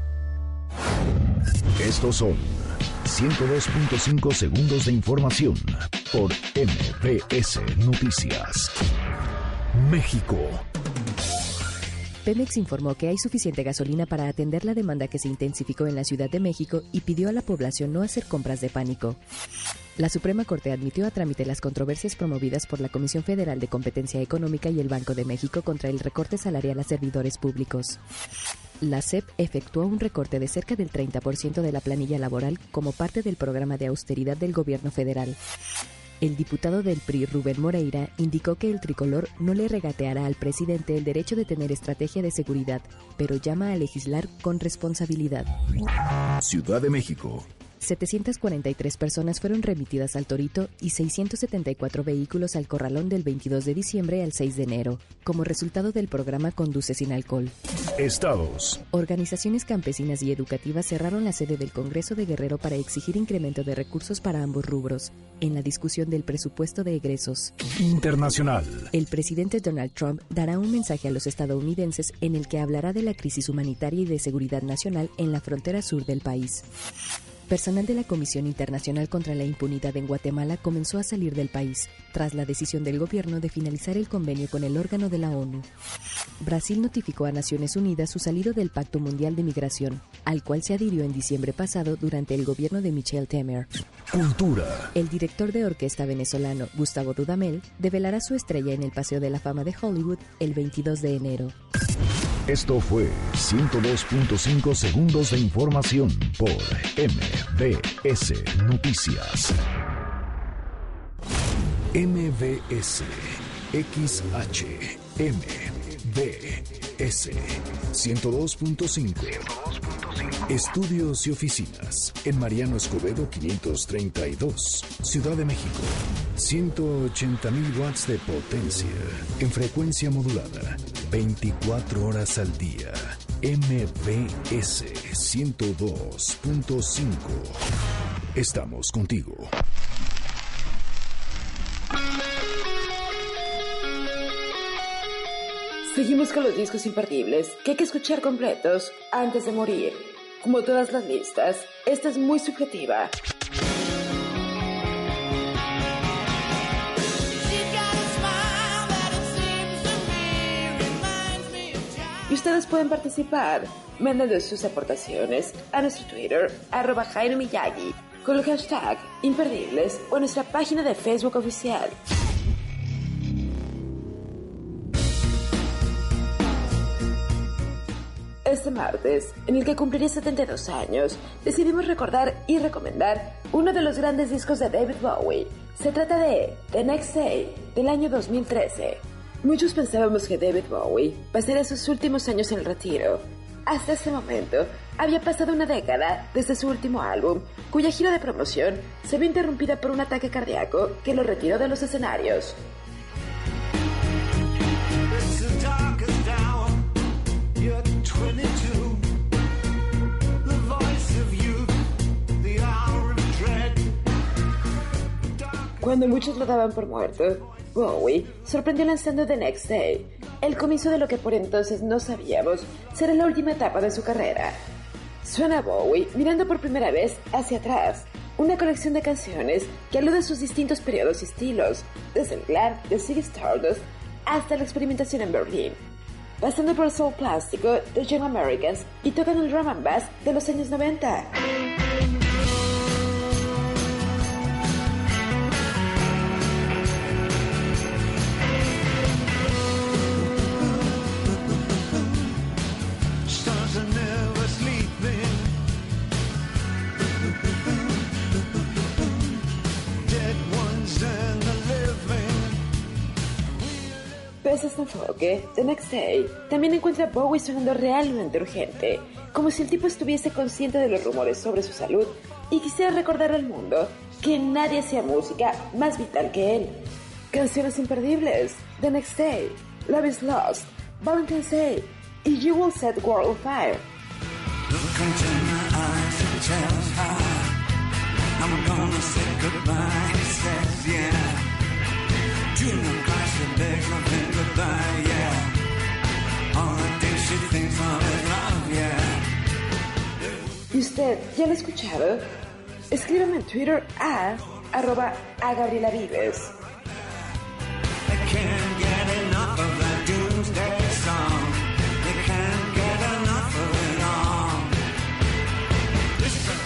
Estos son ciento dos punto cinco segundos de información por M B S Noticias. México. Pemex informó que hay suficiente gasolina para atender la demanda que se intensificó en la Ciudad de México y pidió a la población no hacer compras de pánico. La Suprema Corte admitió a trámite las controversias promovidas por la Comisión Federal de Competencia Económica y el Banco de México contra el recorte salarial a servidores públicos. La S E P efectuó un recorte de cerca del treinta por ciento de la planilla laboral como parte del programa de austeridad del gobierno federal. El diputado del P R I, Rubén Moreira, indicó que el tricolor no le regateará al presidente el derecho de tener estrategia de seguridad, pero llama a legislar con responsabilidad. Ciudad de México. setecientas cuarenta y tres personas fueron remitidas al Torito y seiscientos setenta y cuatro vehículos al Corralón del veintidós de diciembre al seis de enero, como resultado del programa Conduce sin alcohol. Estados. Organizaciones campesinas y educativas cerraron la sede del Congreso de Guerrero para exigir incremento de recursos para ambos rubros, en la discusión del presupuesto de egresos. Internacional. El presidente Donald Trump dará un mensaje a los estadounidenses en el que hablará de la crisis humanitaria y de seguridad nacional en la frontera sur del país. Personal de la Comisión Internacional contra la Impunidad en Guatemala comenzó a salir del país, tras la decisión del gobierno de finalizar el convenio con el órgano de la ONU. Brasil notificó a Naciones Unidas su salida del Pacto Mundial de Migración, al cual se adhirió en diciembre pasado durante el gobierno de Michel Temer. Cultura. El director de orquesta venezolano, Gustavo Dudamel, develará su estrella en el Paseo de la Fama de Hollywood el veintidós de enero. Esto fue ciento dos punto cinco segundos de información por M B S Noticias. M B S X H M B S ciento dos punto cinco. Estudios y oficinas en Mariano Escobedo quinientos treinta y dos, Ciudad de México. ciento ochenta mil watts de potencia en frecuencia modulada, veinticuatro horas al día. M B S ciento dos punto cinco. Estamos contigo. Seguimos con los discos imperdibles que hay que escuchar completos antes de morir. Como todas las listas, esta es muy subjetiva. Y ustedes pueden participar mandando sus aportaciones a nuestro Twitter, arroba Jairo Miyagi, con el hashtag imperdibles o en nuestra página de Facebook oficial. Este martes, en el que cumpliría setenta y dos años, decidimos recordar y recomendar uno de los grandes discos de David Bowie. Se trata de The Next Day, del año dos mil trece. Muchos pensábamos que David Bowie pasaría sus últimos años en el retiro. Hasta ese momento, había pasado una década desde su último álbum, cuya gira de promoción se vio interrumpida por un ataque cardíaco que lo retiró de los escenarios. Cuando muchos lo daban por muerto, Bowie sorprendió lanzando The Next Day, el comienzo de lo que por entonces no sabíamos será la última etapa de su carrera. Suena Bowie mirando por primera vez hacia atrás, una colección de canciones que alude a sus distintos periodos y estilos, desde el glam de Ziggy Stardust hasta la experimentación en Berlín, pasando por el soul plástico de Young Americans y tocando el drum and bass de los años noventa. Pese a este enfoque, The Next Day también encuentra a Bowie sonando realmente urgente, como si el tipo estuviese consciente de los rumores sobre su salud y quisiera recordar al mundo que nadie hacía música más vital que él. Canciones imperdibles: The Next Day, Love is Lost, Valentine's Day y You Will Set the World on Fire. Look into my eyes and tell her I'm gonna say goodbye, he says, yeah. Junior class, she begs nothing goodbye, yeah. All the things she thinks of is love, yeah. ¿Y usted ya lo ha escuchado? Escríbame en Twitter a arroba a Gabriela Vives. They can't get enough of that doomsday song. They can't get enough of it all. Listen.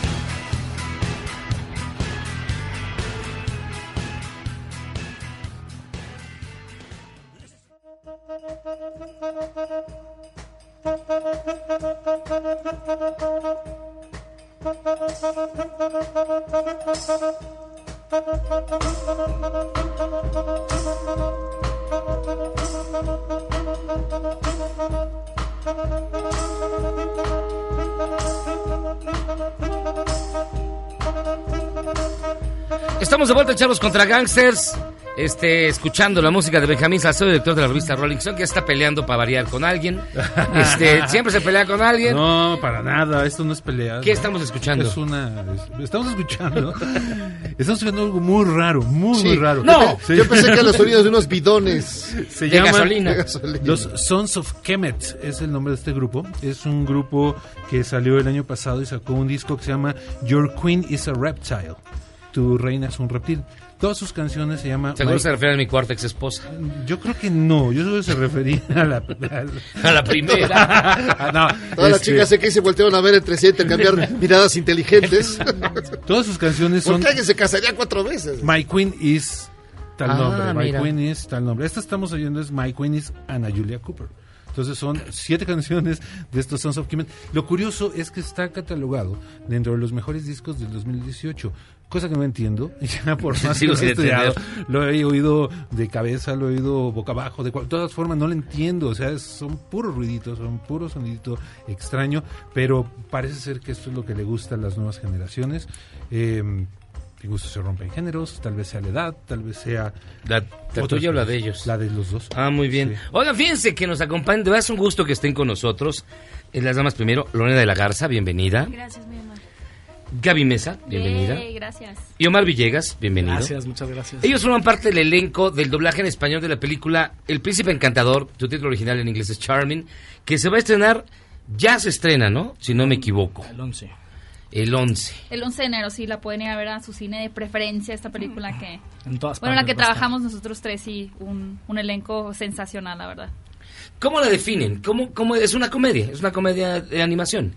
Estamos de vuelta, chavos, contra gangsters. Este, escuchando la música de Benjamín Salcedo, director de la revista Rolling Stone, que está peleando para variar con alguien. Este, siempre se pelea con alguien. No, para nada, esto no es pelea. ¿Qué estamos escuchando? Es una, es- estamos escuchando, estamos escuchando algo muy raro, muy, Sí. muy raro. No, Sí. yo pensé que los sonidos de unos bidones Se de llaman gasolina. De gasolina. Los Sons of Kemet, es el nombre de este grupo. Es un grupo que salió el año pasado y sacó un disco que se llama Your Queen is a Reptile. Tu reina es un reptil. Todas sus canciones se llaman... Seguro My- se refiere a mi cuarta ex esposa. Yo creo que no, yo creo que se refería a la... A la primera. Ah, no, Todas las este, chicas sé que se voltearon a ver entre sí, a intercambiar miradas inteligentes. Todas sus canciones son... ¿Por qué alguien se casaría cuatro veces? My Queen is tal Ah, nombre. My mira. Queen is tal nombre. Esta estamos oyendo es My Queen is Ana Julia Cooper. Entonces son siete canciones de estos Sons of Kemet. Lo curioso es que está catalogado dentro de los mejores discos del dos mil dieciocho. Cosa que no entiendo, ya por más que Sigo lo he sin estudiado, entender. lo he oído de cabeza, lo he oído boca abajo, de cual- todas formas no lo entiendo, o sea, es- son puros ruiditos, son puro sonidito extraño, pero parece ser que esto es lo que le gusta a las nuevas generaciones. Eh, el gusto se rompe en géneros, tal vez sea la edad, tal vez sea... ¿La, la otras tuya o la cosas. de ellos? La de los dos. Ah, muy bien. Sí. Oigan, fíjense que nos acompañan, de verdad es un gusto que estén con nosotros. Eh, Las damas primero, Lorena de la Garza, bienvenida. Gracias, mi amor. Gaby Mesa, bienvenida. Yay, gracias. Y Omar Villegas, bienvenido. Gracias, muchas gracias. Ellos forman parte del elenco del doblaje en español de la película El Príncipe Encantador, su título original en inglés es Charming, que se va a estrenar, ya se estrena, ¿no? Si no me equivoco. El once. El once. El once de enero, sí, la pueden ir a ver a su cine de preferencia, esta película que... En todas Bueno, la partes que va a estar. trabajamos nosotros tres, sí, un, un elenco sensacional, la verdad. ¿Cómo la definen? ¿Cómo, cómo es una comedia? Es una comedia de animación.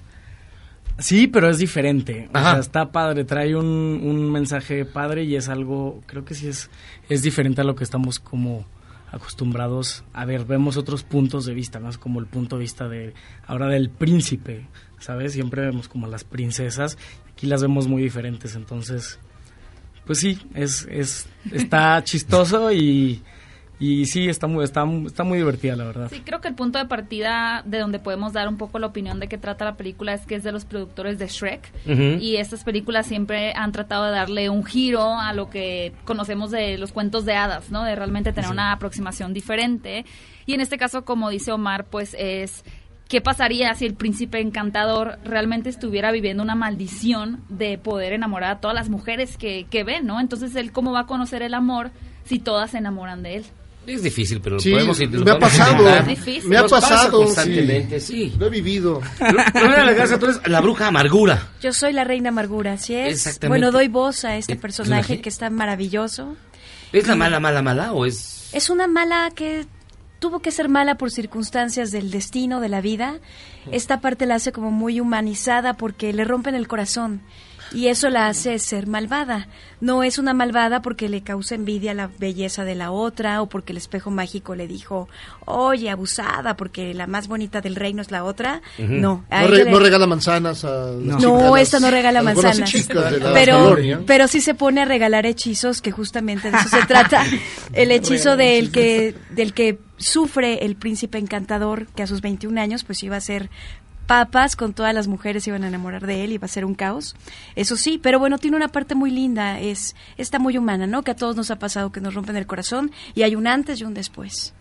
Sí, pero es diferente. O Ajá. sea, está padre, trae un, un mensaje padre y es algo, creo que sí es, es diferente a lo que estamos como acostumbrados a ver. Vemos otros puntos de vista, ¿no? Es como el punto de vista de ahora del príncipe, ¿sabes? Siempre vemos como a las princesas, aquí las vemos muy diferentes, entonces, pues sí, es, es está chistoso y, y sí, está muy, está, está muy divertida, la verdad. Sí, creo que el punto de partida de donde podemos dar un poco la opinión de qué trata la película es que es de los productores de Shrek. Ujú. Y estas películas siempre han tratado de darle un giro a lo que conocemos de los cuentos de hadas, ¿no? De realmente tener Sí. una aproximación diferente. Y en este caso, como dice Omar, pues es... ¿Qué pasaría si el príncipe encantador realmente estuviera viviendo una maldición de poder enamorar a todas las mujeres que, que ven, ¿no? Entonces, ¿él cómo va a conocer el amor si todas se enamoran de él? Es difícil, pero Sí, lo podemos lo me ha podemos pasado. intentar. Es difícil. Me ha Nos pasa pasado. constantemente, sí. Lo he vivido. Lorena de la Garza, tú eres la bruja amargura. Yo soy la reina amargura, ¿sí es? Exactamente. Bueno, doy voz a este Eh, personaje ¿personaje? que está maravilloso. ¿Es la mala, mala, mala o es...? Es una mala que tuvo que ser mala por circunstancias del destino, de la vida. Esta parte la hace como muy humanizada porque le rompen el corazón. Y eso la hace ser malvada. No es una malvada porque le causa envidia la belleza de la otra o porque el espejo mágico le dijo, oye, abusada, porque la más bonita del reino es la otra. Ujú. No, a No, ella re- le- no regala manzanas a las No, chicas, las- esta no regala a las buenas manzanas. chicas de la Pero, colonia. pero sí se pone a regalar hechizos, que justamente de eso se trata. El hechizo Regala del que, del que sufre el príncipe encantador, que a sus veintiún años pues iba a ser papas, con todas las mujeres se iban a enamorar de él, iba a ser un caos. Eso sí, pero bueno, tiene una parte muy linda, es está muy humana, ¿no? Que a todos nos ha pasado que nos rompen el corazón y hay un antes y un después.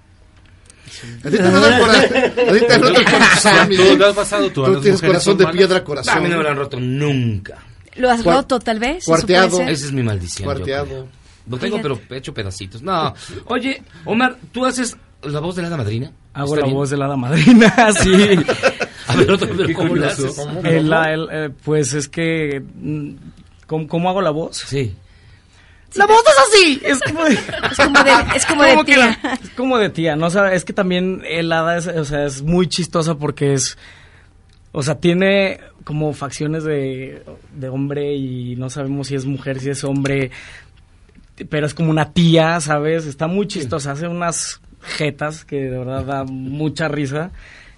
A ti te han roto el corazón, a ti te han roto el corazón, Tú Miguel. lo has pasado, tú a Tú las tienes mujeres corazón son de malas. piedra, corazón. A mí no me lo han roto nunca. ¿Lo has Cuar- roto tal vez? ¿Eso cuarteado. puede ser? Esa es mi maldición. yo Cuarteado. creo. Lo tengo, Fíjate. pero hecho pedacitos. No. Oye, Omar, ¿tú haces la voz de la hada madrina? Hago ¿Está la bien? voz de la hada madrina, sí. A ver, otro, pero Qué ¿cómo la curioso. haces? El- la- el, eh, pues es que... mm, ¿Cómo, cómo hago la voz? Sí. La voz es así. Es como de, Es como de, es como de ¿Cómo que tía. la- es como de tía, ¿no? O sea, es que también el hada es, o sea, es muy chistosa porque es... O sea, tiene como facciones de, de hombre y no sabemos si es mujer, si es hombre, pero es como una tía, ¿sabes? Está muy chistosa, hace unas jetas que de verdad da mucha risa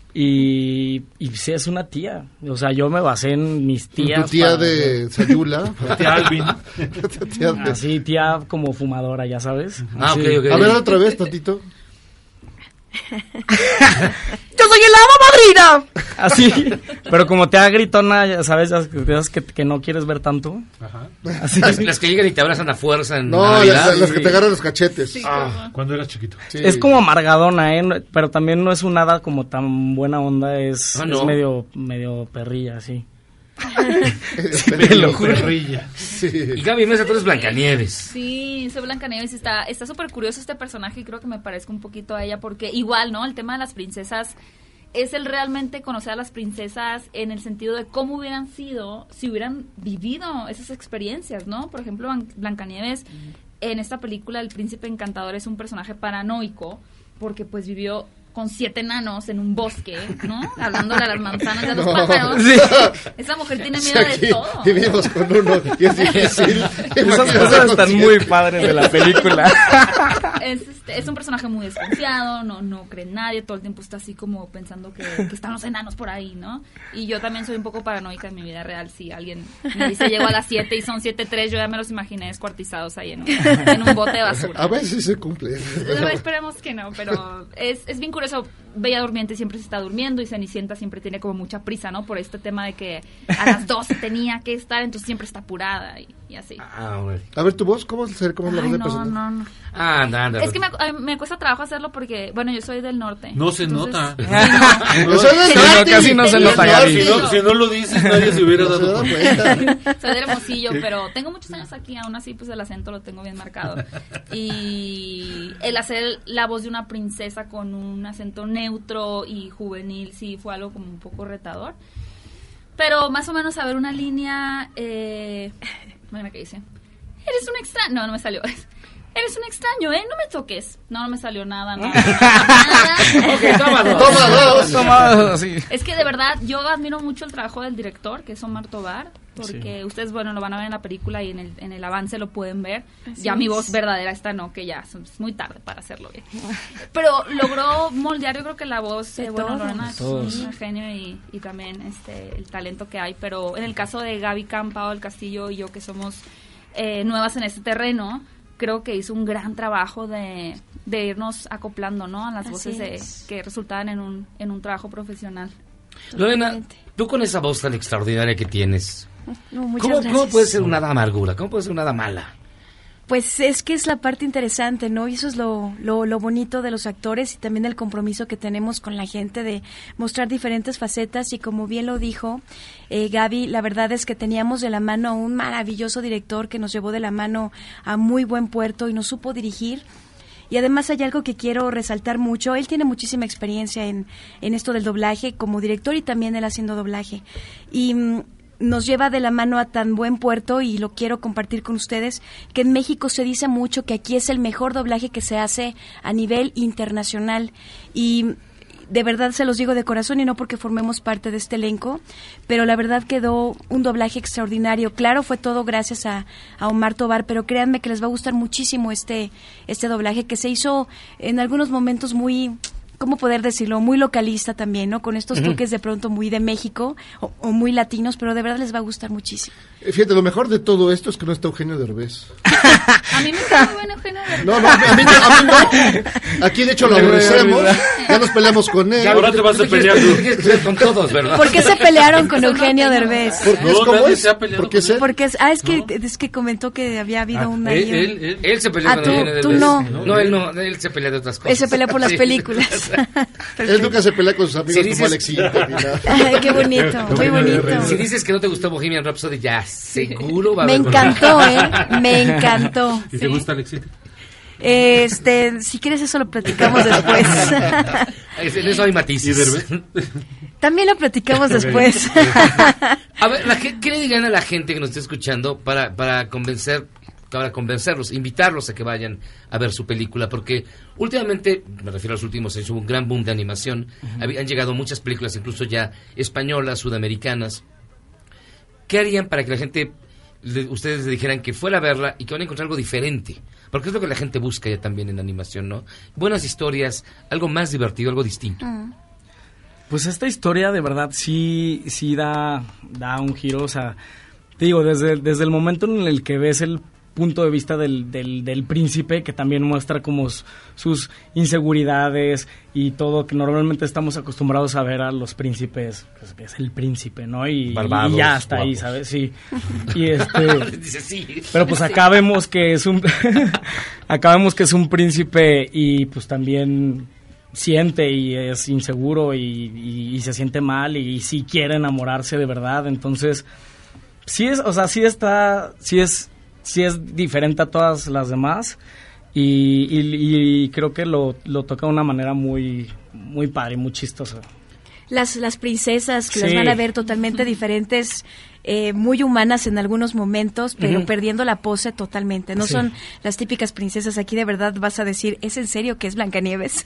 y, y sí es una tía. O sea, yo me basé en mis tías. Tu tía para- de Sayula. Tía Alvin. Tu tía de- Así, tía como fumadora, ya sabes. Ah, Sí. ok, ok. A ver, otra vez, tantito. Yo yo soy el hada madrina. Así, pero como te da gritona, ya sabes, ya, que, que no quieres ver tanto. Ajá. Así. Las, las que llegan y te abrazan a fuerza en No, Navidad. las, las que te agarran los cachetes. Sí, ah. Cuando eras chiquito. Sí. Es como amargadona, ¿eh? Pero también no es un hada como tan buena onda, es, ah, no. es medio, medio perrilla, así. Me lo juro. Sí. Y Gaby Mesa, tú eres Blancanieves. Sí, soy Blancanieves. Está está súper curioso este personaje y creo que me parezco un poquito a ella porque igual, ¿no? El tema de las princesas es el realmente conocer a las princesas en el sentido de cómo hubieran sido si hubieran vivido esas experiencias, ¿no? Por ejemplo, Blancanieves, en esta película El Príncipe Encantador es un personaje paranoico porque pues vivió con siete enanos en un bosque, ¿no? Hablándole a las manzanas y a los no, pájaros. Sí. Esa mujer tiene miedo sí, de todo. Vivimos con uno y es difícil. Esas cosas están muy padres de la película. Es, este, es un personaje muy desconfiado, no, no cree en nadie, todo el tiempo está así como pensando que, que están los enanos por ahí, ¿no? Y yo también soy un poco paranoica en mi vida real. Si alguien me dice llego a las siete y son siete tres, yo ya me los imaginé descuartizados ahí en un, en un bote de basura. A veces se cumple. No, esperemos que no, pero es, es bien curioso. Eso, Bella Durmiente siempre se está durmiendo y Cenicienta siempre tiene como mucha prisa, ¿no? Por este tema de que a las doce tenía que estar, entonces siempre está apurada y, y así. Ah, bueno. A ver, tu voz, ¿cómo es, cómo es la voz de no, persona? no, no. Ah, anda, anda. Es que me, me cuesta trabajo hacerlo porque, bueno, yo soy del norte. No se entonces, nota. Sí, no. No, soy del sí, norte. No, casi no se nota, Gaby. Si no, si no lo dices, nadie se hubiera dado cuenta. Soy de Hermosillo, pero tengo muchos años aquí, aún así, pues el acento lo tengo bien marcado. Y el hacer la voz de una princesa con un acento neutro y juvenil sí fue algo como un poco retador. Pero más o menos saber una línea, eh, bueno, ¿qué dice? Eres un extraño. No, no me salió. Eres un extraño, ¿eh? No me toques. No, no me salió nada, nada, nada. Ok, toma dos. Toma dos. Toma dos, sí. Es que de verdad, yo admiro mucho el trabajo del director, que es Omar Tobar, porque sí. Ustedes, bueno, lo van a ver en la película y en el, en el avance lo pueden ver. Así ya es. Mi voz verdadera está, no, que ya es muy tarde para hacerlo bien. Pero logró moldear, yo creo que la voz de, bueno, Lorena es un genio y, y también este el talento que hay. Pero en el caso de Gaby Campa, del Castillo y yo, que somos eh, nuevas en este terreno, creo que hizo un gran trabajo de, de irnos acoplando, ¿no? A las Así voces de, que resultaban en un, en un trabajo profesional. Lorena, tú con esa voz tan extraordinaria que tienes, no, ¿cómo, ¿cómo puede ser una hada amargura? ¿Cómo puede ser una hada mala? Pues es que es la parte interesante, ¿no? Y eso es lo, lo, lo bonito de los actores y también el compromiso que tenemos con la gente de mostrar diferentes facetas y como bien lo dijo eh, Gaby, la verdad es que teníamos de la mano a un maravilloso director que nos llevó de la mano a muy buen puerto y nos supo dirigir. Y además hay algo que quiero resaltar mucho, él tiene muchísima experiencia en, en esto del doblaje como director y también él haciendo doblaje. Y mm, nos lleva de la mano a tan buen puerto y lo quiero compartir con ustedes, que en México se dice mucho que aquí es el mejor doblaje que se hace a nivel internacional y de verdad se los digo de corazón y no porque formemos parte de este elenco, pero la verdad quedó un doblaje extraordinario. Claro, fue todo gracias a, a Omar Tobar, pero créanme que les va a gustar muchísimo este, este doblaje que se hizo en algunos momentos muy... ¿cómo poder decirlo? Muy localista también, ¿no? Con estos toques de pronto muy de México o, o muy latinos, pero de verdad les va a gustar muchísimo. Fíjate, lo mejor de todo esto es que no está Eugenio Derbez. A mí me está muy bueno Eugenio Derbez. No, no, a mí, a mí no. Aquí de hecho lo aborrecemos, ya nos peleamos con él. Ya, ahora te vas a pelear tú. Con todos, ¿verdad? ¿Por qué se pelearon con Eugenio Derbez? Porque es como es. Porque es, porque es, ah, es que, no. es que comentó que había habido ah, una... Él, él, él, él se peleó ah, con tú, Eugenio Derbez. Tú no. No, él no, él se pelea de otras cosas. Él se pelea por las películas. Él nunca se pelea con sus amigos si dices, como Alex Intec. Ay, qué bonito, muy bonito. Si dices que no te gustó Bohemian Rhapsody, ya seguro va a Me haber encantó, ¿eh? Me encantó. ¿Y sí. te gusta Alex Intec? Este, si quieres eso lo platicamos después. En eso hay matices. También lo platicamos después. A ver, la, ¿qué le dirían a la gente que nos esté escuchando para, para convencer... para convencerlos, invitarlos a que vayan a ver su película, porque últimamente, me refiero a los últimos años, hubo un gran boom de animación, uh-huh. han llegado muchas películas, incluso ya españolas, sudamericanas. ¿Qué harían para que la gente, le, ustedes le dijeran que fuera a verla y que van a encontrar algo diferente? Porque es lo que la gente busca ya también en animación, ¿no? Buenas historias, algo más divertido, algo distinto. Uh-huh. Pues esta historia de verdad sí, sí da, da un giro, o sea, te digo, desde, desde el momento en el que ves el punto de vista del, del, del príncipe, que también muestra como s- sus inseguridades y todo, que normalmente estamos acostumbrados a ver a los príncipes, pues, que es el príncipe, ¿no? Y, Barbados, y ya hasta ahí, guapos. ¿sabes? Sí. Y este... Dice sí. Pero pues acá vemos que es un... acá vemos que es un príncipe y pues también siente y es inseguro y, y, y se siente mal y, y sí quiere enamorarse de verdad, entonces... Sí es, o sea, sí está, sí es, sí es diferente a todas las demás y, y, y creo que lo, lo toca de una manera muy, muy padre, muy chistosa. Las, las princesas que Sí. las van a ver totalmente diferentes, eh, muy humanas en algunos momentos, pero Ujú. perdiendo la pose totalmente. No Sí. son las típicas princesas. Aquí de verdad vas a decir, ¿es en serio que es Blancanieves?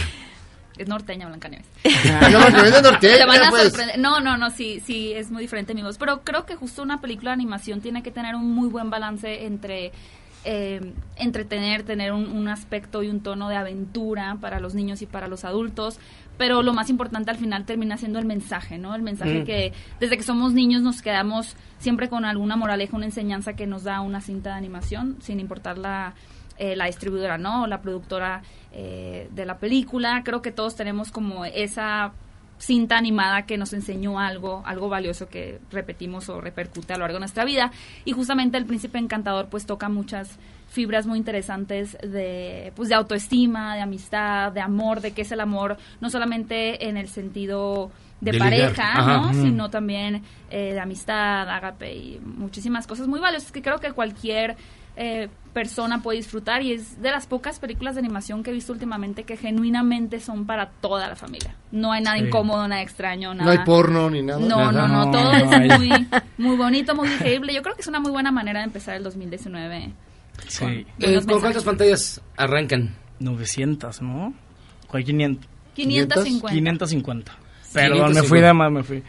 Es norteña Blancanieves. No, Blancanieves es norteña, Te van a pues. sorprender. No, no, no, sí, sí, es muy diferente mi voz. Pero creo que justo una película de animación tiene que tener un muy buen balance entre eh, entretener, tener un, un aspecto y un tono de aventura para los niños y para los adultos. Pero lo más importante al final termina siendo el mensaje, ¿no? El mensaje Mm. que desde que somos niños nos quedamos siempre con alguna moraleja, una enseñanza que nos da una cinta de animación, sin importar la... Eh, la distribuidora, ¿no? O la productora eh, de la película. Creo que todos tenemos como esa cinta animada que nos enseñó algo, algo valioso que repetimos o repercute a lo largo de nuestra vida. Y justamente El Príncipe Encantador pues toca muchas fibras muy interesantes de, pues, de autoestima, de amistad, de amor, de qué es el amor, no solamente en el sentido de, De pareja, ligar. Ajá. ¿no? Mm. Sino también eh, de amistad, ágape y muchísimas cosas muy valiosas que creo que cualquier eh, persona puede disfrutar y es de las pocas películas de animación que he visto últimamente que genuinamente son para toda la familia. No hay nada Sí. incómodo, nada extraño, nada... No hay porno ni nada. No, no, no, No, todo no es hay. muy, muy bonito, muy digerible. Yo creo que es una muy buena manera de empezar el dos mil diecinueve. Sí. Con Eh, buenos ¿Con cuántas mensajes. pantallas arrancan? novecientas, ¿no? ¿Cuál quinientas? quinientos cincuenta. quinientos cincuenta. Perdón, me quinientos fui de cincuenta. más, me fui.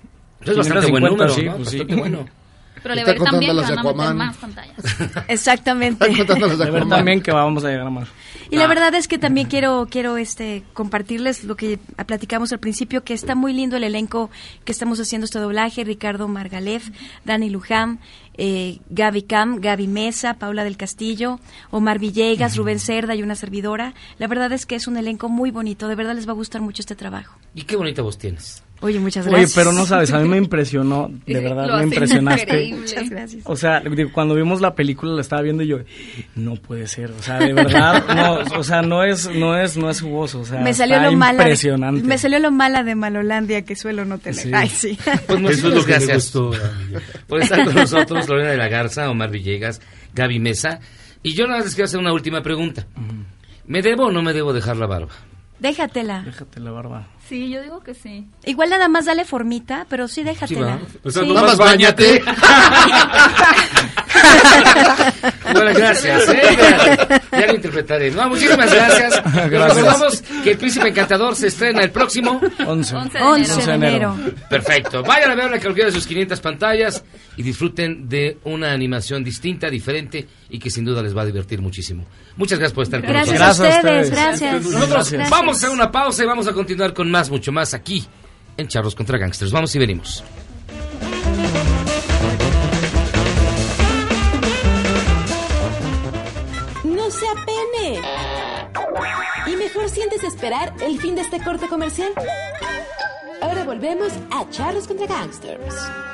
Es bastante buen número, sí, ¿no? pues sí. Bastante bueno. Pero le va a ir también que van a meter más pantallas. Exactamente. De ver también que vamos a llegar a más. Y la verdad es que también quiero quiero este compartirles lo que platicamos al principio, que está muy lindo el elenco que estamos haciendo este doblaje: Ricardo Margalef, Dani Luján, eh, Gaby Cam, Gaby Mesa, Paula del Castillo, Omar Villegas, Rubén Cerda y una servidora. La verdad es que es un elenco muy bonito, de verdad les va a gustar mucho este trabajo. Y qué bonita voz tienes. Oye, muchas Oye, gracias. pero no sabes, a mí me impresionó, de verdad Lo me hace impresionaste. increíble. Muchas gracias. O sea, digo, cuando vimos la película la estaba viendo y yo, no puede ser, o sea, de verdad, no, o sea, no es, no es, no es su voz, o sea, Me salió está lo mala, de- impresionante. me salió lo mala de Malolandia que suelo no tener. Sí. Ay, sí. Pues Eso es muchísimas lo que me gracias gustó. por estar con nosotros, Lorena de la Garza, Omar Villegas, Gaby Mesa. Y yo nada más les quiero hacer una última pregunta. ¿Me debo o no me debo dejar la barba? Déjatela. Déjate la barba. Sí, yo digo que sí. Igual nada más dale formita, pero sí déjatela. Sí, va. O sea, Sí. nomás báñate. Bueno, gracias. ¿eh? Ya, ya lo interpretaré. No, muchísimas gracias. Les Gracias. recordamos que El Príncipe Encantador se estrena el próximo once once de enero. Perfecto. Vayan a ver la calidad de sus quinientas pantallas y disfruten de una animación distinta, diferente y que sin duda les va a divertir muchísimo. Muchas gracias por estar con Gracias nosotros. a ustedes, gracias. Nosotros Gracias. vamos a hacer una pausa y vamos a continuar con más, mucho más aquí en Charros contra Gangsters. Vamos y venimos. No se apene. Y mejor sientes esperar el fin de este corte comercial. Ahora volvemos a Charlos contra Gangsters.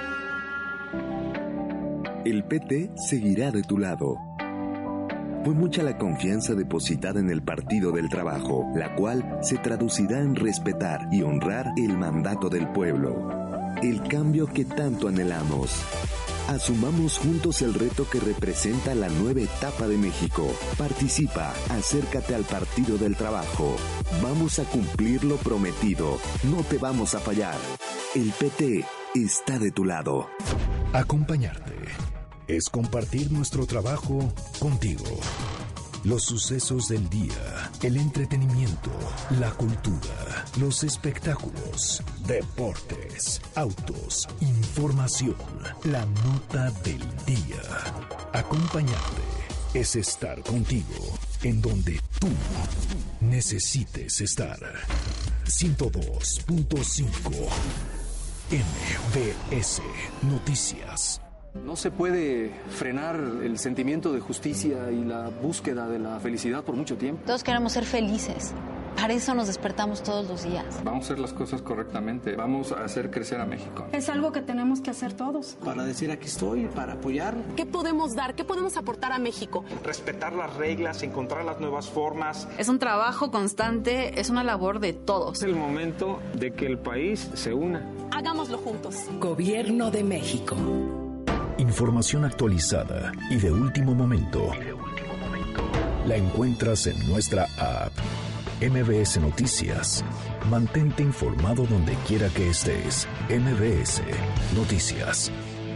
El P T seguirá de tu lado. Fue mucha la confianza depositada en el Partido del Trabajo, la cual se traducirá en respetar y honrar el mandato del pueblo. El cambio que tanto anhelamos. Asumamos juntos el reto que representa la nueva etapa de México. Participa, acércate al Partido del Trabajo. Vamos a cumplir lo prometido. No te vamos a fallar. El P T está de tu lado. Acompañarte es compartir nuestro trabajo contigo. Los sucesos del día, el entretenimiento, la cultura, los espectáculos, deportes, autos, información, la nota del día. Acompañarte es estar contigo en donde tú necesites estar. ciento dos punto cinco M B S Noticias. No se puede frenar el sentimiento de justicia y la búsqueda de la felicidad por mucho tiempo. Todos queremos ser felices. Para eso nos despertamos todos los días. Vamos a hacer las cosas correctamente. Vamos a hacer crecer a México. Es algo que tenemos que hacer todos. Para decir aquí estoy, para apoyar. ¿Qué podemos dar? ¿Qué podemos aportar a México? Respetar las reglas, encontrar las nuevas formas. Es un trabajo constante, es una labor de todos. Es el momento de que el país se una. Hagámoslo juntos. Gobierno de México. Información actualizada y de último momento. La encuentras en nuestra app. M B S Noticias. Mantente informado donde quiera que estés. M B S Noticias.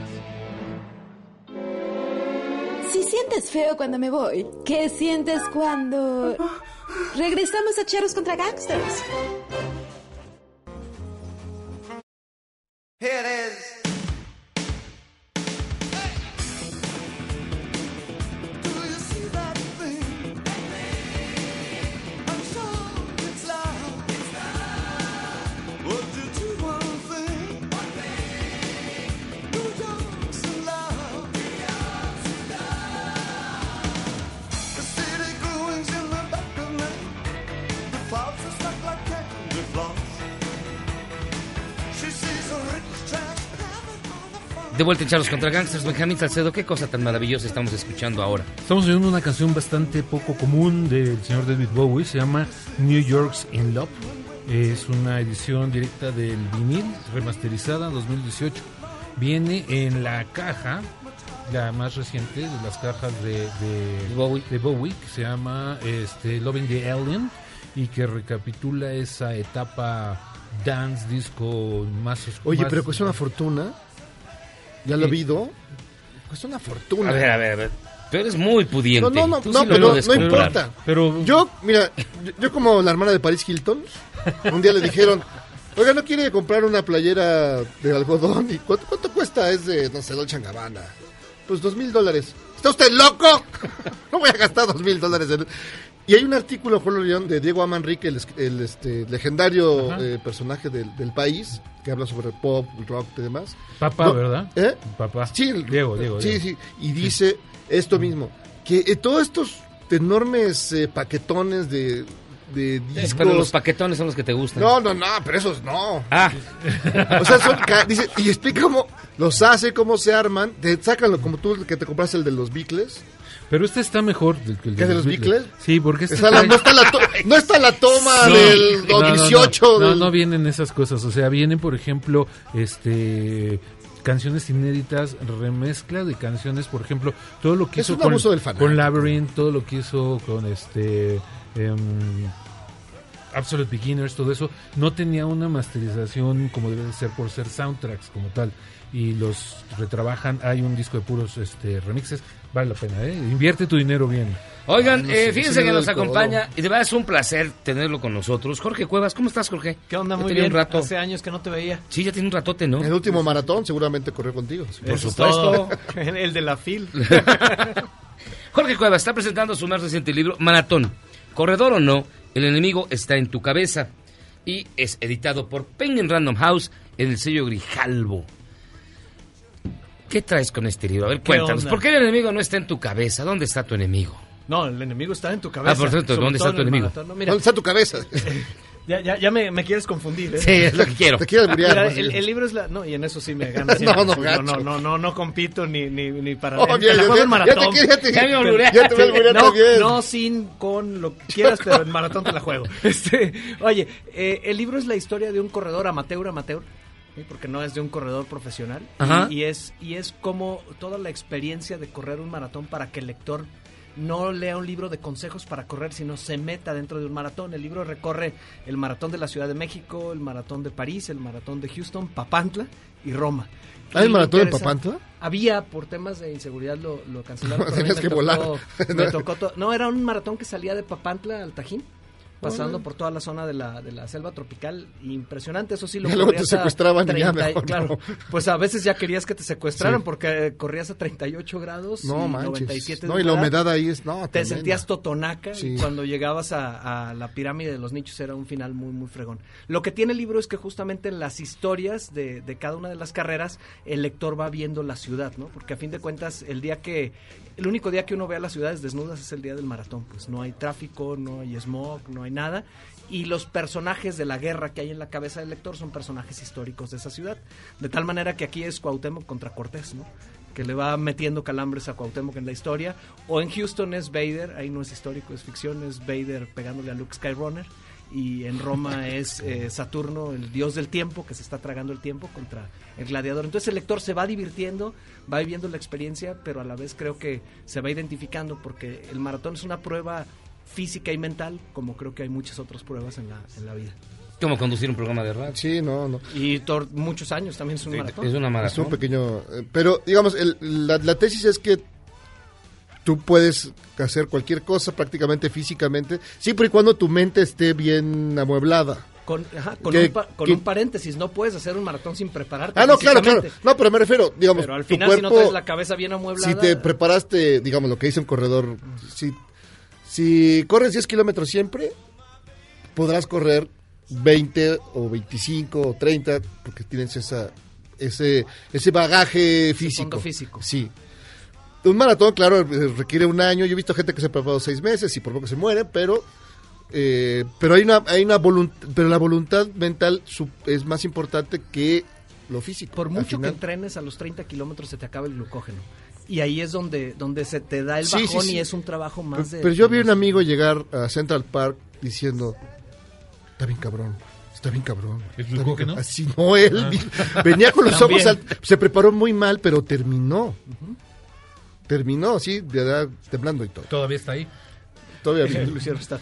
Si sientes feo cuando me voy, ¿qué sientes cuando regresamos a Charros contra Gangsters? Here it is. De vuelta en Charlos contra Gangsters, Benjamín Salcedo, qué cosa tan maravillosa estamos escuchando ahora. Estamos oyendo una canción bastante poco común del señor David Bowie, se llama New York's in Love. Es una edición directa del vinil, remasterizada dos mil dieciocho. Viene en la caja, la más reciente de las cajas de, de, Bowie. de Bowie, que se llama este, Loving the Alien, y que recapitula esa etapa dance, disco más... Oye, más, pero cuesta una fortuna. Ya lo he oído. Cuesta una fortuna. A ver, a ver, a ver. Pero eres muy pudiente. No, no, no, Tú no, sí lo pero puedes no comprar. importa. Pero yo, mira, yo, yo como la hermana de Paris Hilton, un día le dijeron, oiga, ¿no quiere comprar una playera de algodón? ¿Y cuánto, cuánto cuesta? Es de, no sé, Dolce and Gabbana. Pues dos mil dólares. ¿Está usted loco? No voy a gastar dos mil dólares en... Y hay un artículo, Julio León, de Diego Amanrique, el, el este, legendario eh, personaje del, del país, que habla sobre pop, rock y demás. Papá, no, ¿verdad? ¿Eh? Papá. Sí, el, Diego, Diego. Sí, Diego. sí. Y dice sí. esto mismo, que eh, todos estos enormes eh, paquetones de, de discos... Pero los paquetones son los que te gustan. No, no, no, pero esos no. Ah. O sea, son... Dice, y explica cómo los hace, cómo se arman, te sacan como tú que te compraste el de los Beatles... Pero este está mejor del que el de, de los Beatles. Sí, porque este está la, no, está la to, no está la toma no, del no, no, dieciocho. No, del... no, no vienen esas cosas. O sea, vienen, por ejemplo, este canciones inéditas, remezcla de canciones, por ejemplo, todo lo que es hizo un con, abuso del fanático. Con Labyrinth, todo lo que hizo con este... Um, Absolute Beginners, todo eso, no tenía una masterización como debe de ser por ser soundtracks como tal, y los retrabajan. Hay un disco de puros este remixes, vale la pena, ¿eh? Invierte tu dinero bien. Oigan, Ah, no eh, sé, fíjense sí, que nos del acompaña, codo. y de verdad es un placer tenerlo con nosotros. Jorge Cuevas, ¿cómo estás, Jorge? ¿Qué onda? Ya Muy tenía bien, un rato. hace años que no te veía. Sí, ya tiene un ratote, ¿no? El último maratón seguramente corrió contigo. Por Eso supuesto. es todo. El de la fil. Jorge Cuevas está presentando su más reciente libro, Maratón. Corredor o no, el enemigo está en tu cabeza. Y es editado por Penguin Random House en el sello Grijalbo. ¿Qué traes con este libro? A ver, cuéntanos. onda? ¿Por qué el enemigo no está en tu cabeza? ¿Dónde está tu enemigo? No, el enemigo está en tu cabeza. Ah, por cierto, Sobre ¿dónde todo está tu en el enemigo? maratón. No, mira, ¿Dónde está tu cabeza? ya ya, ya me, me quieres confundir, ¿eh? Sí, es lo que quiero. Te quiero alburear, Mira, más el, bien. el libro es la... No, y en eso sí me gana. No, no, no, gacho. no, no, no, no compito ni, ni, ni para... Oh, en- bien, en la ya, juego ya, en maratón. ya te quiero, ya te- Ya me albureaste. ya te voy a alburear no, también. no sin, con lo que quieras, pero en maratón te la juego. Este, oye, eh, el libro es la historia de un corredor amateur, amateur, ¿sí? Porque no es de un corredor profesional. Ajá. Y, y es y es como toda la experiencia de correr un maratón para que el lector no lea un libro de consejos para correr, sino se meta dentro de un maratón. El libro recorre el maratón de la Ciudad de México, el maratón de París, el maratón de Houston, Papantla y Roma. ¿Hay Y maratón en interesa- Papantla? Había, por temas de inseguridad lo, lo cancelaron. pero a mí Tenías me que tocó- volar. Me tocó to- no, era un maratón que salía de Papantla al Tajín. pasando Órale. por toda la zona de la, de la selva tropical, impresionante, eso sí lo Y luego te corrías a secuestraban y ya treinta, mejor claro, no. pues a veces ya querías que te secuestraran Sí. porque eh, corrías a treinta y ocho grados No y manches. noventa y siete de No, y la humedad. humedad ahí es, no, Te tremenda. sentías totonaca Sí. y cuando llegabas a, a la pirámide de los nichos era un final muy, muy fregón. Lo que tiene el libro es que justamente en las historias de, de cada una de las carreras, el lector va viendo la ciudad, ¿no? Porque a fin de cuentas, el día que, el único día que uno ve a las ciudades desnudas es el día del maratón, pues no hay tráfico, no hay smog, no hay nada, y los personajes de la guerra que hay en la cabeza del lector son personajes históricos de esa ciudad, de tal manera que aquí es Cuauhtémoc contra Cortés, ¿no? Que le va metiendo calambres a Cuauhtémoc en la historia, o en Houston es Vader, ahí no es histórico, es ficción, es Vader pegándole a Luke Skywalker, y en Roma es eh, Saturno, el dios del tiempo, que se está tragando el tiempo contra el gladiador. Entonces el lector se va divirtiendo, va viviendo la experiencia, pero a la vez creo que se va identificando, porque el maratón es una prueba física y mental, como creo que hay muchas otras pruebas en la, en la vida. Como conducir un programa de radio. Sí, no, no. Y tor- muchos años también es un maratón. Es una maratón. Es un pequeño... eh, Pero, digamos, el- la, la tesis es que tú puedes hacer cualquier cosa prácticamente físicamente, siempre y cuando tu mente esté bien amueblada. Con, ajá, con, Que- un, pa- con que- un paréntesis, no puedes hacer un maratón sin prepararte Ah, no, claro, claro. físicamente. No, pero me refiero, digamos, Pero al tu final, si no cuerpo, traes la cabeza bien amueblada... si te preparaste, digamos, lo que dice un corredor, si, si corres diez kilómetros siempre, podrás correr veinte o veinticinco o treinta, porque tienes esa, ese, ese bagaje físico. fondo físico. Sí. Un maratón, claro, eh, requiere un año. Yo he visto gente que se ha preparado seis meses y por poco se muere, pero eh, pero hay una hay una voluntad, pero la voluntad mental su- es más importante que lo físico. Por Al mucho que final. entrenes, a los treinta kilómetros se te acaba el glucógeno. Y ahí es donde, donde se te da el Sí, bajón sí, sí. y es un trabajo más Pero, de... pero yo vi a un amigo llegar a Central Park diciendo, está bien cabrón, está bien cabrón. ¿El está bien glucógeno? cabrón". Así no, él Ah. vi- venía con los También. ojos al, se preparó muy mal, pero terminó. Terminó, sí, de edad temblando y todo. Todavía está ahí. Todavía Luciano está.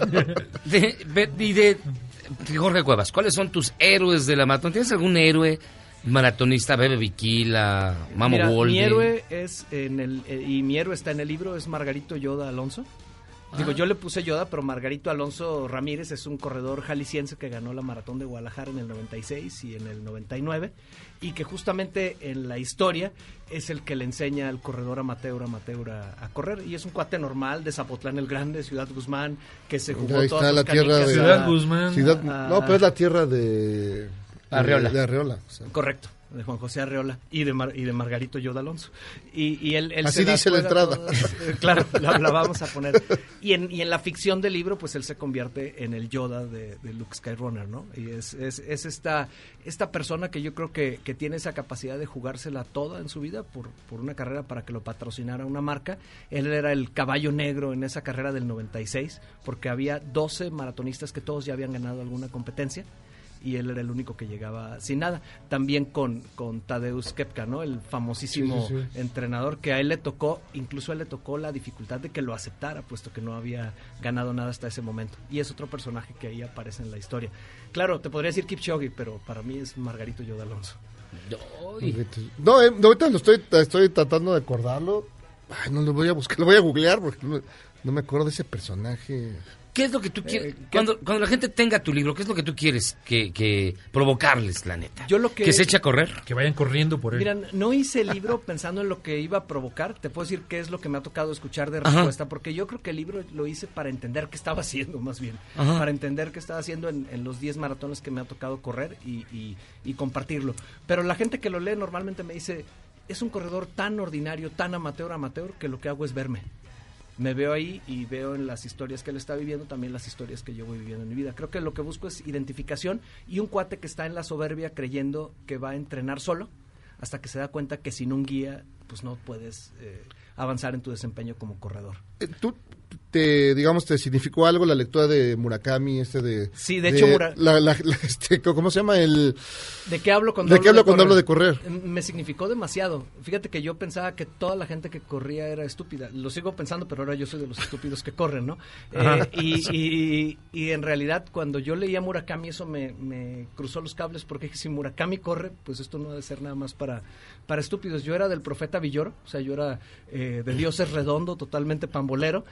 De, de- y de, de Jorge Cuevas, ¿cuáles son tus héroes de la maratón? ¿Tienes algún héroe maratonista? Bebe Bikila, Mamo Mira, Wolde. mi héroe es en el... eh, y mi héroe está en el libro, es Margarito Yoda Alonso. Digo, Ah. yo le puse Yoda, pero Margarito Alonso Ramírez es un corredor jalisciense que ganó la maratón de Guadalajara en el noventa y seis y en el noventa y nueve, y que justamente en la historia es el que le enseña al corredor amateur, amateur a, a correr, y es un cuate normal de Zapotlán el Grande, Ciudad Guzmán, que se jugó Ahí todas está sus la tierra canicas de... a- Ciudad Guzmán. Ciudad- a- no, pero es la tierra de... Arreola. De, de Arreola. o sea. Correcto, de Juan José Arreola y de, Mar- y de Margarito Yoda Alonso. Y, y él, él Así se las dice la juega entrada. todas. Eh, claro, la, la vamos a poner. Y en, y en la ficción del libro, pues él se convierte en el Yoda de, de Luke Skywalker, ¿no? Y es, es, es esta, esta persona que yo creo que, que tiene esa capacidad de jugársela toda en su vida por, por una carrera para que lo patrocinara una marca. Él era el caballo negro en esa carrera del noventa y seis, porque había doce maratonistas que todos ya habían ganado alguna competencia, y él era el único que llegaba sin nada. También con, con Tadeusz Kepka, ¿no? El famosísimo Sí, sí, sí. entrenador, que a él le tocó, incluso a él le tocó la dificultad de que lo aceptara, puesto que no había ganado nada hasta ese momento. Y es otro personaje que ahí aparece en la historia. Claro, te podría decir Kipchoge, pero para mí es Margarito Yoda Alonso. No, eh, ahorita lo estoy, estoy tratando de acordarlo. Ay, no lo voy a buscar, lo voy a googlear porque no, no me acuerdo de ese personaje. ¿Qué es lo que tú quieres? Eh, ¿qué- cuando, cuando la gente tenga tu libro, ¿qué es lo que tú quieres que, que provocarles, la neta? Yo lo que- ¿Que se eche a correr? Que vayan corriendo por él. Mira, no hice el libro pensando en lo que iba a provocar. Te puedo decir qué es lo que me ha tocado escuchar de Ajá. respuesta, porque yo creo que el libro lo hice para entender qué estaba haciendo, más bien. Ajá. Para entender qué estaba haciendo en, en los diez maratones que me ha tocado correr y, y- y compartirlo. Pero la gente que lo lee normalmente me dice, es un corredor tan ordinario, tan amateur, amateur, que lo que hago es verme. Me veo ahí y veo en las historias que él está viviendo también las historias que yo voy viviendo en mi vida. Creo que lo que busco es identificación y un cuate que está en la soberbia creyendo que va a entrenar solo hasta que se da cuenta que sin un guía pues no puedes eh, avanzar en tu desempeño como corredor. Eh, ¿Tú te, digamos, te significó algo la lectura de Murakami, este de... Sí, de hecho, Mura- la, la- la- este, ¿cómo se llama? El... ¿De qué hablo cuando ¿De qué hablo cuando hablo de correr? Eh, Me significó demasiado. Fíjate que yo pensaba que toda la gente que corría era estúpida. Lo sigo pensando, pero ahora yo soy de los estúpidos que corren, ¿no? Ajá. Eh, y, y- y en realidad, cuando yo leía Murakami, eso me, me cruzó los cables, porque si Murakami corre, pues esto no ha de ser nada más para, para estúpidos. Yo era del profeta Villoro, o sea, yo era eh, de Dios es redondo, totalmente pambolero, y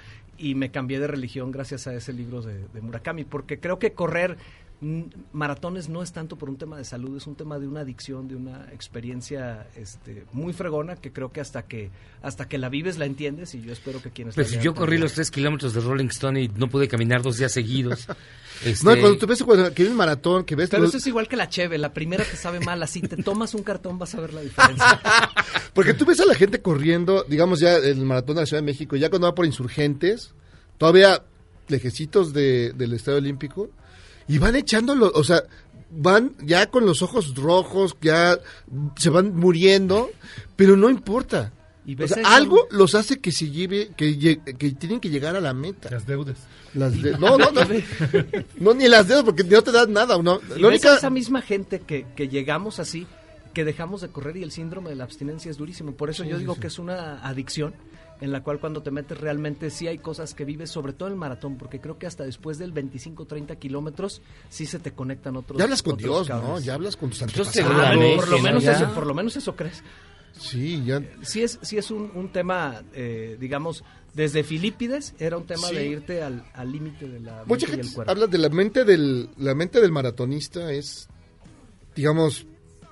y me cambié de religión gracias a ese libro de, de Murakami, porque creo que correr maratones no es tanto por un tema de salud, es un tema de una adicción, de una experiencia este, muy fregona, que creo que hasta que hasta que la vives la entiendes, y yo espero que quienes pues la yo corrí también. los tres kilómetros de Rolling Stone y no pude caminar dos días seguidos. Este... No, cuando tú ves cuando, que hay un maratón, que ves... Pero los... eso es igual que la cheve, la primera te sabe mal, así te tomas un cartón vas a ver la diferencia. Porque tú ves a la gente corriendo, digamos ya el maratón de la Ciudad de México, ya cuando va por Insurgentes, todavía lejecitos de, del Estadio Olímpico, y van echándolo, o sea, van ya con los ojos rojos, ya se van muriendo, pero no importa. Y O ves sea, eso. algo los hace que se lleve, que, lle- que tienen que llegar a la meta. Las deudas. Las de- no, no, no, no, ni las deudas, porque no te dan nada. No. Y La ves única, a esa misma gente que, que llegamos así, que dejamos de correr, y el síndrome de la abstinencia es durísimo. Por eso Sí, yo sí, digo sí. que es una adicción en la cual cuando te metes realmente sí hay cosas que vives, sobre todo el maratón, porque creo que hasta después del veinticinco treinta kilómetros sí se te conectan otros. ya hablas con otros Dios, cables. ¿no? Ya hablas con tus Yo antepasados. seguramente, Por lo ¿no? menos Ya. eso, por lo menos eso crees. Sí, ya. Sí es, sí es un, un tema, eh, digamos, desde Filipides era un tema Sí. de irte al al límite de la Mucha mente y el gente cuerpo. habla de la mente del, la mente del maratonista es, digamos,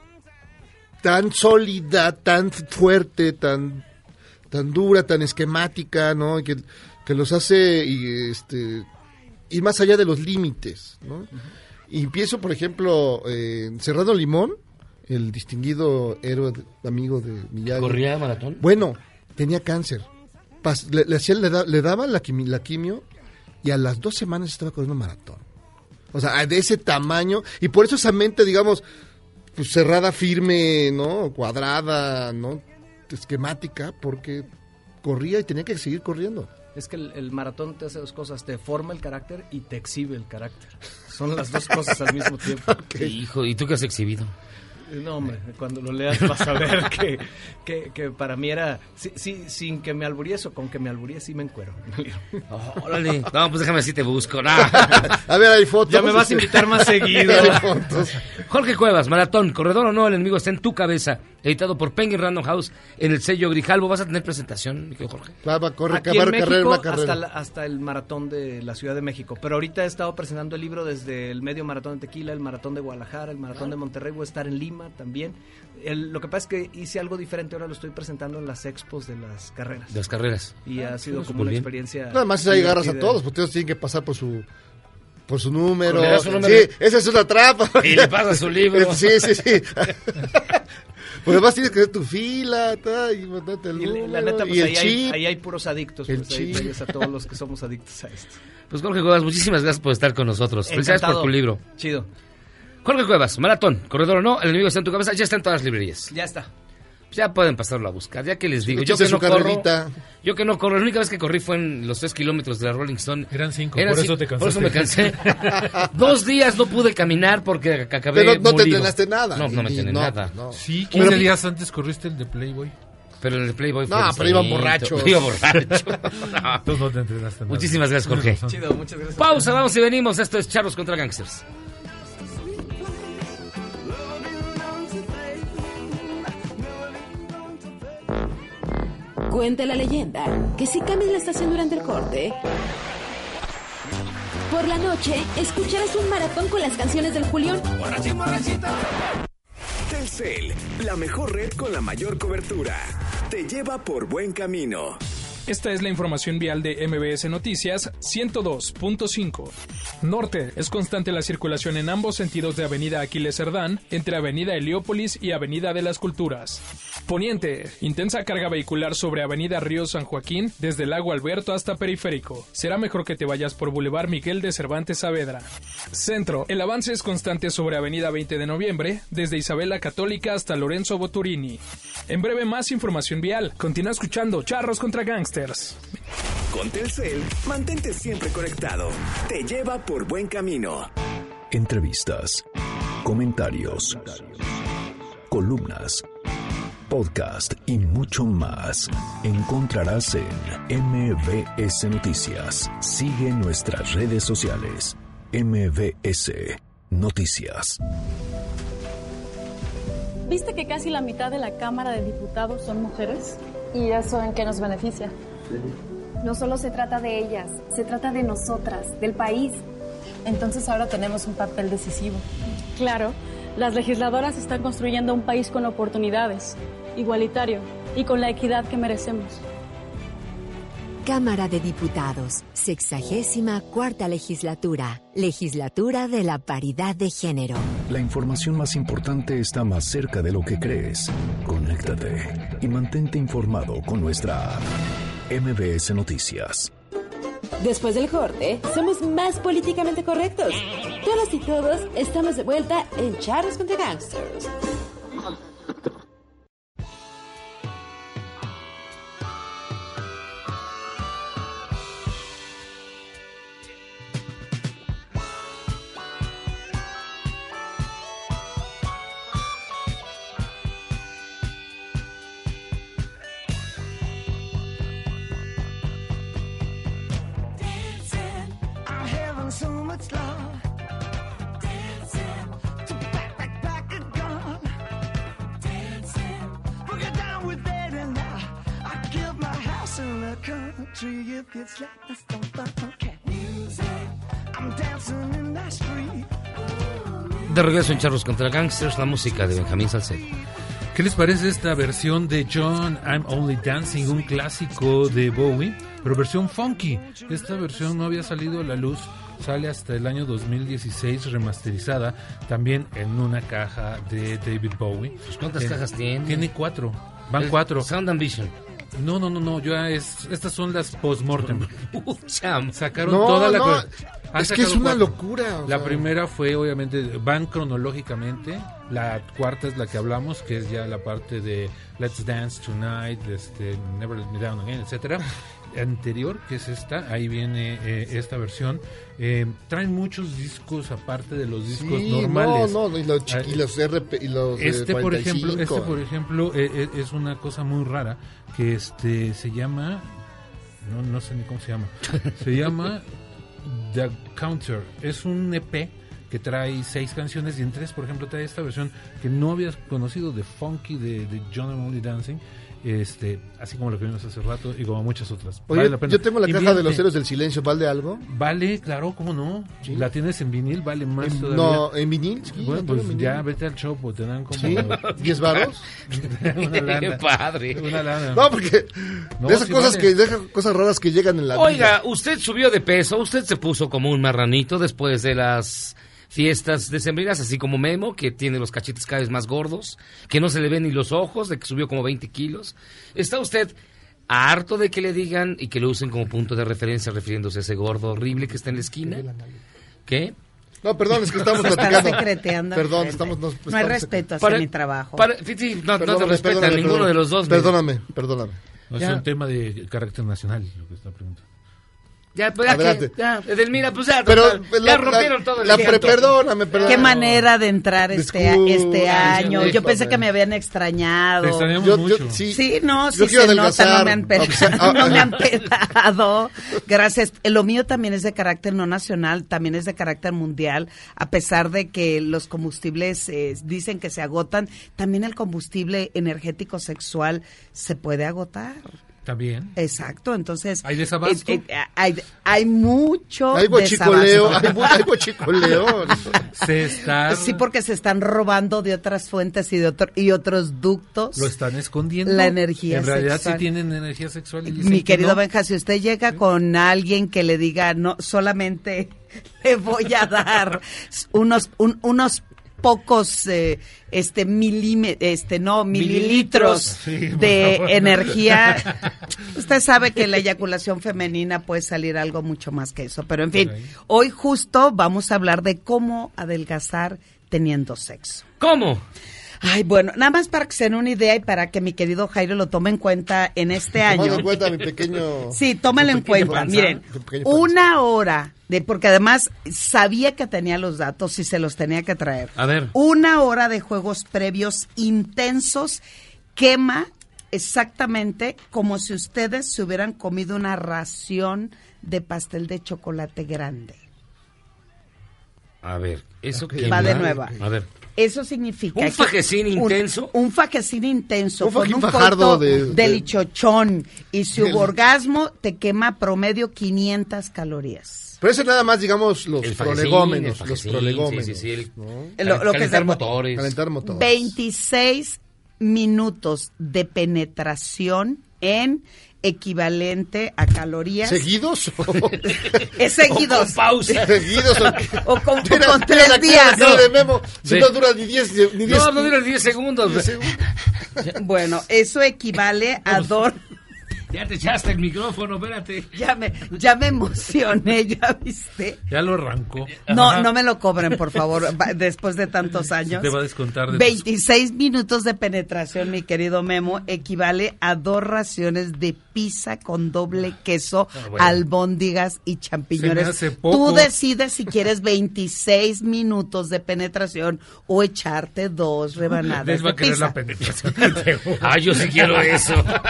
tan sólida, tan fuerte, tan, tan dura, tan esquemática, ¿no? Y que, que los hace y, este, ir más allá de los límites, ¿no? Y empiezo, por ejemplo, eh, Serrano Limón, el distinguido héroe de- amigo de Miyagi. ¿Corría maratón? Bueno, tenía cáncer. Pas- le, le, hacían- le, da- le daban la, quimi- la quimio y a las dos semanas estaba corriendo maratón. O sea, de ese tamaño. Y por eso esa mente, digamos, pues cerrada, firme, ¿no? Cuadrada, ¿no? Esquemática, porque corría y tenía que seguir corriendo. Es que el, el maratón te hace dos cosas, te forma el carácter y te exhibe el carácter. Son las dos cosas al mismo tiempo. Hijo, ¿y tú qué has exhibido? No, hombre, cuando lo leas vas a ver que, que, que para mí era, sí, sí, sin que me alburíes o con que me alburíes, sí me encuero. Órale. No, pues déjame así te busco. No. A ver, hay fotos. Ya me vas a invitar más seguido. Hay fotos. Jorge Cuevas, Maratón, corredor o no, el enemigo está en tu cabeza. Editado por Penguin Random House en el sello Grijalbo. ¿Vas a tener presentación, mi querido Jorge? Va, va, corre, Aquí va a en carrera, México una carrera. hasta, la- hasta el maratón de la Ciudad de México. Pero ahorita he estado presentando el libro desde el medio maratón de Tequila, el maratón de Guadalajara, el maratón de Monterrey. Voy a estar en Lima también. El- lo que pasa es que hice algo diferente. Ahora lo estoy presentando en las expos de las carreras. De las carreras. Y ha sido Pues como muy una bien. experiencia. Nada más ahí agarras a divertida. todos, porque todos tienen que pasar por su por su número. Le das su número. Sí, esa es una trampa. Y le pasas su libro. Sí, sí, sí. Pues además tienes que hacer tu fila, ta, y mandarte el Y número, la neta, pues y el ahí hay, chip. ahí hay puros adictos. El Pues ahí chip. ves a todos los que somos adictos a esto. Pues Jorge Cuevas, muchísimas gracias por estar con nosotros. Felicidades por Encantado. tu libro. Chido. Jorge Cuevas, Maratón, corredor o no, el enemigo está en tu cabeza. Ya está en todas las librerías. Ya está. Ya pueden pasarlo a buscar, ya que les digo. Yo Échese que su no corro, carrerita. yo que no corro, la única vez que corrí fue en los tres kilómetros de la Rolling Stone. Eran cinco, Eran por cinco, eso te Por eso cansaste. me cansé. Dos días no pude caminar porque ac- acabé Pero no te molido. entrenaste nada. No, no me Y entrené no, nada. no. Sí, Pero- quince días antes corriste el de Playboy. Pero en el Playboy fue No, pero iban distinto. borrachos. Iba borracho. No. Entonces no te entrenaste nada. Muchísimas gracias, Jorge. Tienes razón. Chido, muchas gracias. Pausa, vamos y venimos. Esto es Charros contra Gangsters. Cuenta la leyenda que si cambias la estación durante el corte, por la noche escucharás un maratón con las canciones del Julión. Telcel, la mejor red con la mayor cobertura. Te lleva por buen camino. Esta es la información vial de M B S Noticias ciento dos punto cinco. Norte, es constante la circulación en ambos sentidos de Avenida Aquiles Cerdán, entre Avenida Heliópolis y Avenida de las Culturas. Poniente, intensa carga vehicular sobre Avenida Río San Joaquín, desde Lago Alberto hasta Periférico. Será mejor que te vayas por Boulevard Miguel de Cervantes Saavedra. Centro, el avance es constante sobre Avenida veinte de noviembre, desde Isabela Católica hasta Lorenzo Boturini. En breve más información vial. Continúa escuchando Charros contra Gangsters. Con Telcel, mantente siempre conectado. Te lleva por buen camino. Entrevistas, comentarios, columnas, podcast y mucho más. Encontrarás en M V S Noticias. Sigue nuestras redes sociales. M V S Noticias. ¿Viste que casi la mitad de la Cámara de Diputados son mujeres? ¿Y eso en qué nos beneficia? No solo se trata de ellas, se trata de nosotras, del país. Entonces ahora tenemos un papel decisivo. Claro, las legisladoras están construyendo un país con oportunidades, igualitario y con la equidad que merecemos. Cámara de Diputados, sexagésima cuarta legislatura, legislatura de la paridad de género. La información más importante está más cerca de lo que crees. Conéctate y mantente informado con nuestra app. M B S Noticias. Después del corte, somos más políticamente correctos. Todas y todos estamos de vuelta en Charros contra Gangsters. De regreso en Charros contra Gangsters, la música de Benjamín Salcedo. ¿Qué les parece esta versión de John, I'm Only Dancing, un clásico de Bowie, pero versión funky? Esta versión no había salido a la luz, sale hasta el año dos mil dieciséis remasterizada, también en una caja de David Bowie. ¿Cuántas eh, cajas tiene? Tiene cuatro, van el cuatro. Sound and Vision. No, no, no, no, ya es, estas son las post-mortem. Sacaron no, toda la... No, es que es una cuatro. locura. La sea. primera fue, obviamente, van cronológicamente. La cuarta es la que hablamos, que es ya la parte de Let's Dance Tonight, este, Never Let Me Down Again, etcétera. Anterior, que es esta, ahí viene eh, esta versión. Eh, traen muchos discos aparte de los discos sí, normales. No, no, y los, chiqui, y los R P y los este de por ejemplo, este por eh. ejemplo eh, eh, es una cosa muy rara que este se llama, no no sé ni cómo se llama, se llama The Counter. Es un E P que trae seis canciones y en tres, por ejemplo, trae esta versión que no habías conocido de Funky de, de John I'm Only Dancing. Este, así como lo que vimos hace rato y como muchas otras. Oye, vale la pena. Yo tengo la Invierte. caja de los Héroes del Silencio, ¿vale algo? Vale, claro, ¿cómo no? ¿Sí? La tienes en vinil, vale más en, todavía. No, en vinil, sí. Bueno, pues vinil. ya vete al show, pues te dan como... ¿Sí? ¿diez varos? Una lana. Qué padre. Una lana. No, porque no, de esas sí cosas vale. que dejan cosas raras que llegan en la Oiga, vida. usted subió de peso, usted se puso como un marranito después de las fiestas decembrinas, así como Memo, que tiene los cachetes cada vez más gordos, que no se le ven ni los ojos, de que subió como veinte kilos. ¿Está usted harto de que le digan y que lo usen como punto de referencia refiriéndose a ese gordo horrible que está en la esquina? ¿Qué? No, perdón, es que estamos Estás platicando. secreteando. Perdón, estamos... Nos, no estamos hay respeto hacia para, mi trabajo. Para, sí, no, no te respeta ninguno perdóname, de los dos. Perdóname, perdóname. No, es un tema de carácter nacional, lo que está preguntando. Ya, pues ya, que, ya, Edelmira, pues ya, pero, ya la, rompieron la, todo el la llanto. Perdóname, perdóname. Qué manera de entrar este, a, este año. Disculpa, Yo pensé que me habían extrañado. Te extrañamos yo, mucho. Yo, sí, sí, no, sí yo se nota, no me han pelado. No me han pelado. Gracias. Lo mío también es de carácter no nacional, también es de carácter mundial, a pesar de que los combustibles eh, dicen que se agotan, también el combustible energético sexual se puede agotar. También. Exacto, entonces... ¿Hay desabasto? Eh, eh, hay, hay mucho Hay bochicoleo, hay, hay bochicoleo. Se está... Sí, porque se están robando de otras fuentes y de otro, y otros ductos. Lo están escondiendo. La energía En realidad sexual. sí tienen energía sexual. Y Mi querido no. Benja, si usted llega ¿Sí? con alguien que le diga, no, solamente le voy a dar unos, un, unos pocos eh, este milímetros, este no mililitros, mililitros sí, de energía, usted sabe que la eyaculación femenina puede salir algo mucho más que eso, pero en fin, okay. Hoy justo vamos a hablar de cómo adelgazar teniendo sexo. ¿Cómo? Ay, bueno, nada más para que se den una idea y para que mi querido Jairo lo tome en cuenta en este año. Toma en cuenta mi pequeño... Sí, tómalo en cuenta. Panza, miren, una hora, de porque además sabía que tenía los datos y se los tenía que traer. A ver. Una hora de juegos previos intensos quema exactamente como si ustedes se hubieran comido una ración de pastel de chocolate grande. A ver, eso okay. que va de nueva. A ver. Eso significa... ¿Un que fajecín intenso? Un, un fajecín intenso. Un con fajín un fajardo coito de- de, de- lichochón. Y su del- orgasmo te quema promedio quinientas calorías. Pero eso nada más, digamos, los El fajecín, prolegómenos. el los fajecín, prolegómenos. sí, sí, sí, el- ¿no? Lo- lo que calentar se- motores. Calentar motores. veintiséis minutos de penetración en equivalente a calorías. ¿Seguidos? Es seguidos. O con pausa. ¿Seguidos o qué? O con, o Mira, con mira tres la días. cara de Memo. Si Sí. no dura ni diez, ni diez. No, no dura diez segundos. diez segundos. Bueno, eso equivale a dos... Ya te echaste el micrófono, espérate. Ya me, ya me emocioné, ¿ya viste? Ya lo arrancó. No, Ajá. no me lo cobren, por favor, va- después de tantos años. Te va a descontar de veintiséis minutos de penetración, mi querido Memo, equivale a dos raciones de pizza con doble queso, Ah, bueno. albóndigas y Se me champiñones. hace poco. Tú decides si quieres veintiséis minutos de penetración o echarte dos rebanadas Les va de a querer pizza. la penetración. Ah, yo sí quiero eso.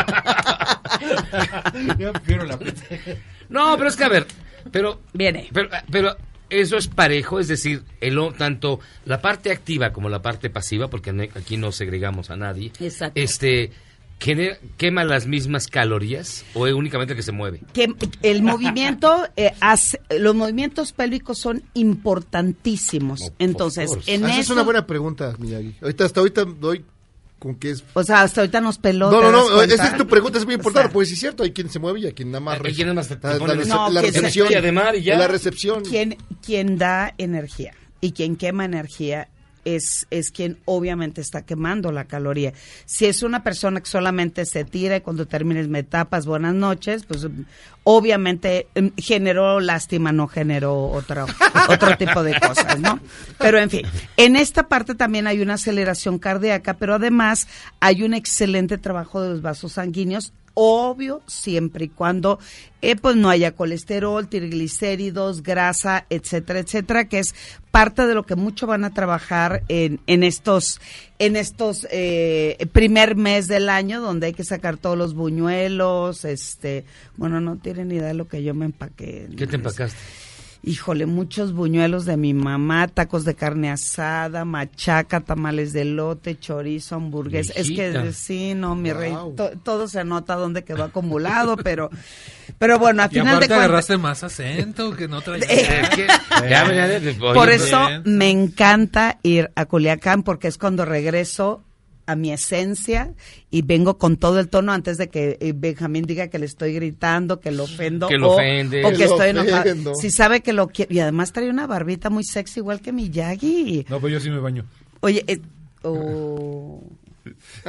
Yo quiero la pizza. No, pero es que a ver, pero Viene. pero, pero eso es parejo, es decir, el o- tanto la parte activa como la parte pasiva, porque no- aquí no segregamos a nadie. Exacto. Este genera- quema las mismas calorías o es únicamente el que se mueve. Que el movimiento, eh, hace- los movimientos pélvicos son importantísimos. Of Entonces, course. en Ah, esa es eso, una buena pregunta, Miyagi. Ahorita, hasta ahorita doy con que es... o sea, hasta ahorita nos peló. No, ¿te no, das no, cuenta? esa es tu pregunta, es muy importante, O sea, pues sí es cierto, hay quien se mueve y hay quien nada más... Hay quien nada más te- te la, pone- la rece- No, la que se- recepción. estrella de mar y ya. La recepción. Quien, quien da energía y quien quema energía es, es quien obviamente está quemando la caloría. Si es una persona que solamente se tira y cuando termines me tapas, buenas noches, pues obviamente em, generó lástima, no generó otro, otro tipo de cosas, ¿no? Pero en fin, en esta parte también hay una aceleración cardíaca, pero además hay un excelente trabajo de los vasos sanguíneos, obvio, siempre y cuando eh, pues no haya colesterol, triglicéridos, grasa, etcétera, etcétera, que es parte de lo que mucho van a trabajar en, en estos, en estos eh, primer mes del año, donde hay que sacar todos los buñuelos, este, bueno, no tienen ni idea de lo que yo me empaqué. ¿Qué te empacaste? Híjole, muchos buñuelos de mi mamá, tacos de carne asada, machaca, tamales de elote, chorizo, hamburguesa. Es Viejita. que sí, no, mi rey, Wow. to- todo se nota dónde quedó acumulado, pero, pero bueno, a Y final de aparte cuentas, agarraste más acento que no traía. Eh, ¿Qué? Ya venía de- oye, por pues, eso bien. me encanta ir a Culiacán, porque es cuando regreso a mi esencia y vengo con todo el tono antes de que eh, Benjamín diga que le estoy gritando, que lo ofendo Que lo o, ofende. o Que que lo estoy enojada. ofendo. Si sabe que lo quiero. Y además trae una barbita muy sexy igual que Miyagi. No, pues yo sí me baño. Oye, eh, oh. ¿Te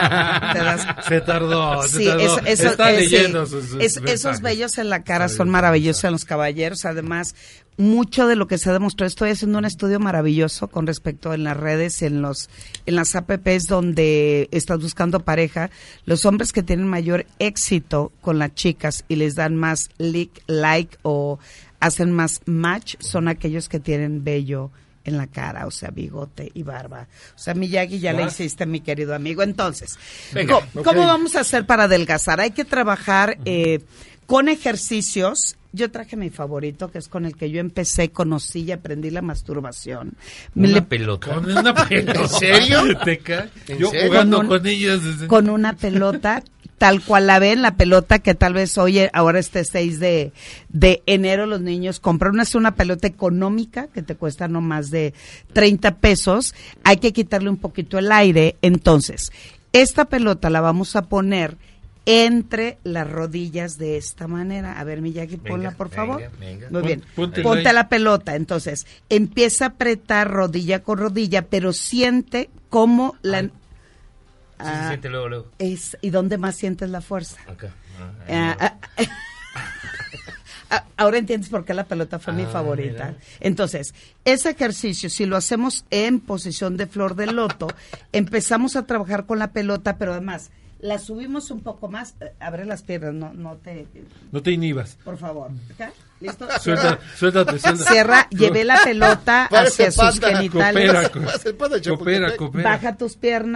das- Se tardó, se Sí, tardó. eso, eso, Está eh, sí. leyendo sus, sus Es- esos mensajes. vellos en la cara Está son bien, maravillosos en los caballeros. Además, mucho de lo que se ha demostrado, estoy haciendo un estudio maravilloso con respecto en las redes, en los en las apps donde estás buscando pareja, los hombres que tienen mayor éxito con las chicas y les dan más like, like o hacen más match son aquellos que tienen vello en la cara, o sea, bigote y barba. O sea, Miyagi ya le ¿Vas? hiciste, mi querido amigo. Entonces, Venga, ¿cómo, cómo vamos a hacer para adelgazar? Hay que trabajar eh, con ejercicios. Yo traje mi favorito, que es con el que yo empecé, conocí y aprendí la masturbación. Me Una le- pelota. Con una pelota. ¿En serio? ¿Te cae? ¿En Yo serio? jugando Con un- con ellas. desde- con una pelota tal cual la ven, la pelota que tal vez hoy, ahora este seis de, de enero los niños compran. Una es una pelota económica que te cuesta no más de treinta pesos. Hay que quitarle un poquito el aire. Entonces, esta pelota la vamos a poner entre las rodillas de esta manera. A ver, Miyagi, ponla, por venga, favor. venga. Muy Pon- bien. póntela Ponte ahí. la pelota. Entonces, empieza a apretar rodilla con rodilla, pero siente cómo la... Sí, se Ah, siente luego, luego. es, ¿y dónde más sientes la fuerza? Acá. Ah, ahí Ah, no. ah, ah, ahora entiendes por qué la pelota fue mi Ah, favorita. mira. Entonces, ese ejercicio, si lo hacemos en posición de flor de loto, empezamos a trabajar con la pelota, pero además la subimos un poco más. Eh, abre las piernas, no, no te... No te inhibas. Por favor. ¿Acá? ¿Listo? Suelta, suéltate, suéltate. Cierra, llevé la pelota Parece hacia sus panda. genitales. Coopera, Parece panda de coopera, Chapultepec. coopera. Baja tus piernas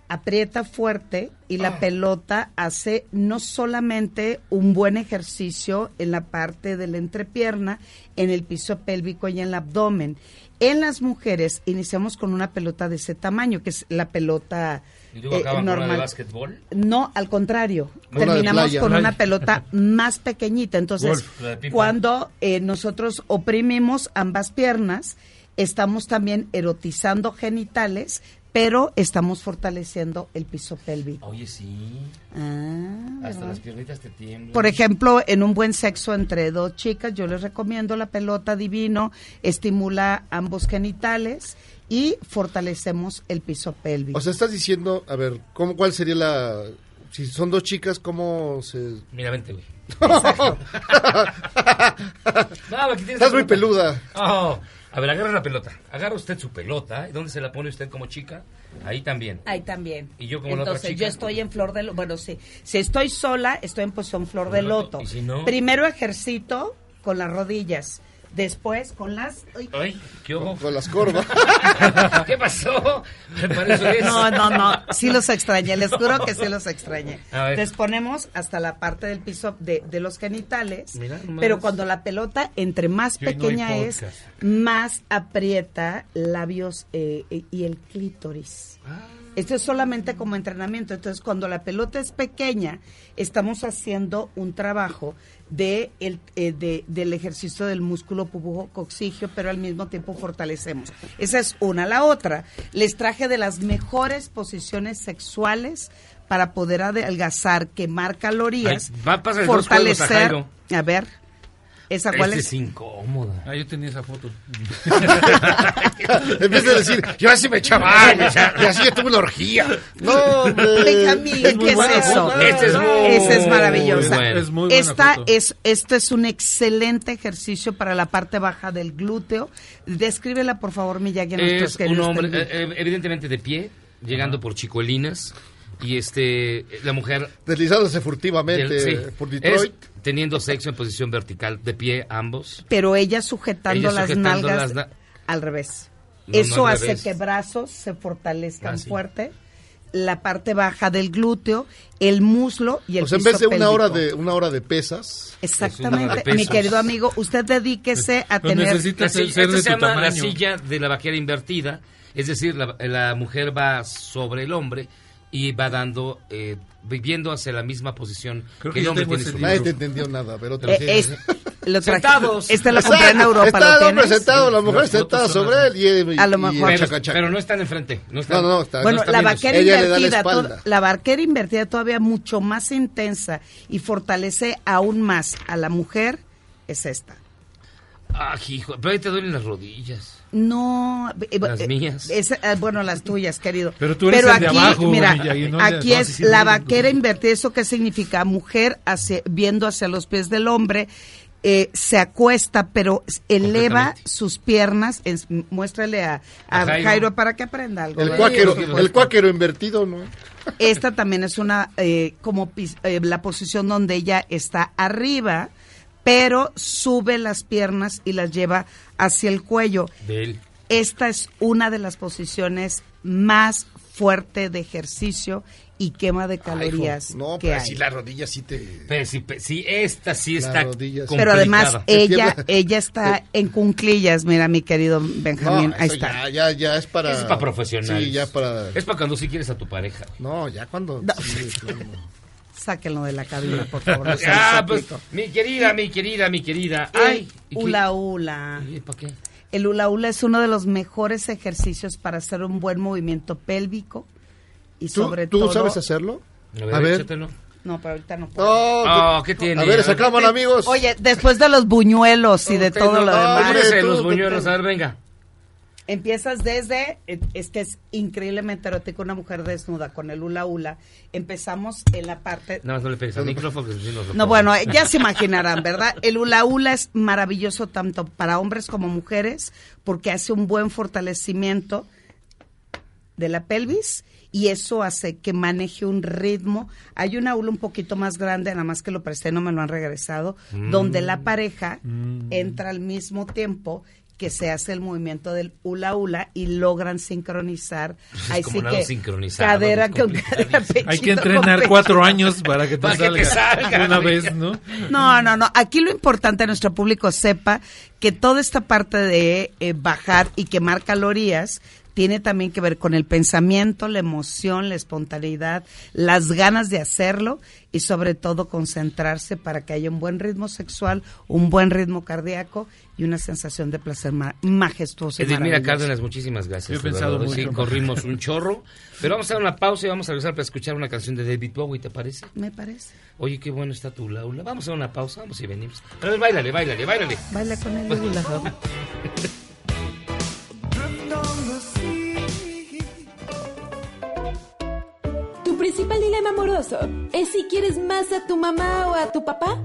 aprieta fuerte y la pelota hace no solamente un buen ejercicio en la parte de la entrepierna, en el piso pélvico y en el abdomen. En las mujeres iniciamos con una pelota de ese tamaño, que es la pelota ¿Y luego eh, acaban normal. con una de básquetbol? No, al contrario. Una Terminamos de con playa. una pelota más pequeñita. Entonces, Golf, la de ping-pong. cuando eh, nosotros oprimimos ambas piernas, estamos también erotizando genitales, pero estamos fortaleciendo el piso pélvico. Oye, sí. Ah, Hasta ¿verdad? las piernitas te tiemblan. Por ejemplo, en un buen sexo entre dos chicas, yo les recomiendo la pelota divino, estimula ambos genitales y fortalecemos el piso pélvico. O sea, estás diciendo, a ver, ¿cómo, ¿cuál sería la... Si son dos chicas, ¿cómo se...? Mira, vente, güey. Exacto. No, aquí tienes Estás la muy pelota. peluda. Oh, a ver, agarra la pelota. Agarra usted su pelota. ¿Y dónde se la pone usted como chica? Ahí también. Ahí también. Y yo como la otra Entonces, chica. yo estoy en flor de loto. Bueno, sí. Si estoy sola, estoy en posición flor de loto. ¿Y si no? Primero ejercito con las rodillas. Después con las... Uy. Ay, ¿qué ojo? Con las corvas. ¿Qué pasó? Para eso es. No, no, no. Sí los extrañé. Les juro que sí los extrañé. A ver. Les ponemos hasta la parte del piso de, de los genitales. Mira nomás. Pero cuando la pelota, entre más Y hoy no hay pequeña es, podcast. más aprieta labios eh, eh, y el clítoris. Esto es solamente como entrenamiento. Entonces, cuando la pelota es pequeña, estamos haciendo un trabajo de el, eh, de, del ejercicio del músculo pubococcígeo, pero al mismo tiempo fortalecemos. Esa es una. La otra, les traje de las mejores posiciones sexuales para poder adelgazar, quemar calorías, Ay, va a pasar dos juegos a fortalecer. Jairo. A ver, ¿esa cuál Este es? es incómoda. Ah, yo tenía esa foto. En vez de decir, yo así me echaba años, y así ya tuve una orgía. No, hombre. Benjamín, ¿qué es eso? Este es muy, Esa es maravillosa. muy bueno. Es muy buena Esta foto. es, esto es un excelente ejercicio para la parte baja del glúteo. Descríbela, por favor, Miyagi, a nuestros Es un queridos hombre, televidentes. eh, eh, evidentemente de pie, llegando por Chicuelinas. Y este, la mujer... Deslizándose furtivamente del- sí, por Detroit. es teniendo sexo en posición vertical, de pie ambos. Pero ella sujetando Ella las sujetando nalgas las na- al revés. No, Eso no al hace revés. que brazos se fortalezcan Ah, sí. fuerte, la parte baja del glúteo, el muslo y el O sea, en piso vez de una pélvico. hora de una hora de pesas. Exactamente, Es una de mi pesos. querido amigo, usted dedíquese a Lo tener... necesita La ser, silla- ser esta de se tu llama la tamaño. silla de la vaquera invertida, es decir, la, la mujer va sobre el hombre y va dando, eh, viviendo hacia la misma posición Creo que que el yo hombre tengo tiene ese su libro. Nadie te entendió nada, pero te lo Eh, tienes. es- lo traje- Sentados. Este lo compré en Europa, Está ¿lo el hombre tienes? sentado, la mujer Las fotos sentada son sobre él y, y- A lo y mejor. el Pero, chacachaca. pero no están enfrente. No, están, No, no, no, está- Bueno, no está la viéndose. vaquera Ella le da la invertida, espalda. to- la vaquera invertida todavía mucho más intensa y fortalece aún más a la mujer, es esta. Ah, hijo, pero ahí te duelen las rodillas. No, eh, Las eh, mías. es, eh, bueno, las tuyas, querido. Pero tú eres el de aquí, abajo, mira, Miyagi, no el de- aquí no, es sí, sí, la no, no, vaquera no. invertida. ¿Eso qué significa? Mujer hacia, viendo hacia los pies del hombre, eh, se acuesta, pero eleva Completamente. sus piernas. Es- muéstrale a, a A Jairo. Jairo. para que aprenda algo. El ¿eh? cuáquero, Por supuesto. el cuáquero invertido, ¿no? Esta también es una, eh, como pis- eh, la posición donde ella está arriba, pero sube las piernas y las lleva hacia el cuello. De él. Esta es una de las posiciones más fuerte de ejercicio y quema de calorías Ay, hijo, no, que pero hay. si la rodilla sí te... Pero si, si esta sí La está rodilla sí. Pero además complicada. ella tiembla. ella está en cunclillas, mira mi querido Benjamín, No, ahí eso está. Ya, ya, ya es para... Eso es para profesionales. Sí, ya para... Es para cuando sí quieres a tu pareja. No, ya cuando... No. sí, no, no. Sáquenlo de la cabina, por favor. no se los Ah, pues, suplico. mi querida, mi querida, mi querida. Ay, ¿y qué- Hula hula. ¿Y ¿Para qué? El hula hula es uno de los mejores ejercicios para hacer un buen movimiento pélvico y ¿Tú, sobre ¿tú todo... sabes hacerlo? A ver, A ver. échatelo. No, pero ahorita no puedo. No, Oh, ¿qué tiene? a ver, esa cámara, amigos. Oye, después de los buñuelos y de Usted todo no- lo no, demás, olvídese de tú, los tú, buñuelos. tú. A ver, venga. empiezas desde, eh, es que es increíblemente erótico una mujer desnuda con el hula hula. Empezamos en la parte... Nada más no le pegues al micrófono. Que si nos lo No, pongo. bueno, eh, ya se imaginarán, ¿verdad? El hula hula es maravilloso tanto para hombres como mujeres porque hace un buen fortalecimiento de la pelvis y eso hace que maneje un ritmo. Hay una hula un poquito más grande, nada más que lo presté, no me lo han regresado, Mm. donde la pareja Mm. entra al mismo tiempo que se hace el movimiento del hula hula y logran sincronizar. Pues ahí es como sí nado que sincronizado, cadera es con cadera, pechito Hay que con entrenar pechito. cuatro años para que te Para que salga, te salga, una güey. vez, ¿no? No, no, no. Aquí lo importante, nuestro público sepa que toda esta parte de eh, bajar y quemar calorías tiene también que ver con el pensamiento, la emoción, la espontaneidad, las ganas de hacerlo y sobre todo concentrarse para que haya un buen ritmo sexual, un buen ritmo cardíaco y una sensación de placer ma- majestuosa. y Edelmira maravillosa. Cárdenas, muchísimas gracias. Yo he de pensado verdad. mucho. Sí, corrimos un chorro, pero vamos a dar una pausa y vamos a regresar para escuchar una canción de David Bowie, ¿te parece? Me parece. Oye, qué bueno está tu laula. Vamos a dar una pausa, vamos y venimos. A ver, báilale, báilale, báilale. Baila con el hula hoop. ¿Tu principal dilema amoroso es si quieres más a tu mamá o a tu papá?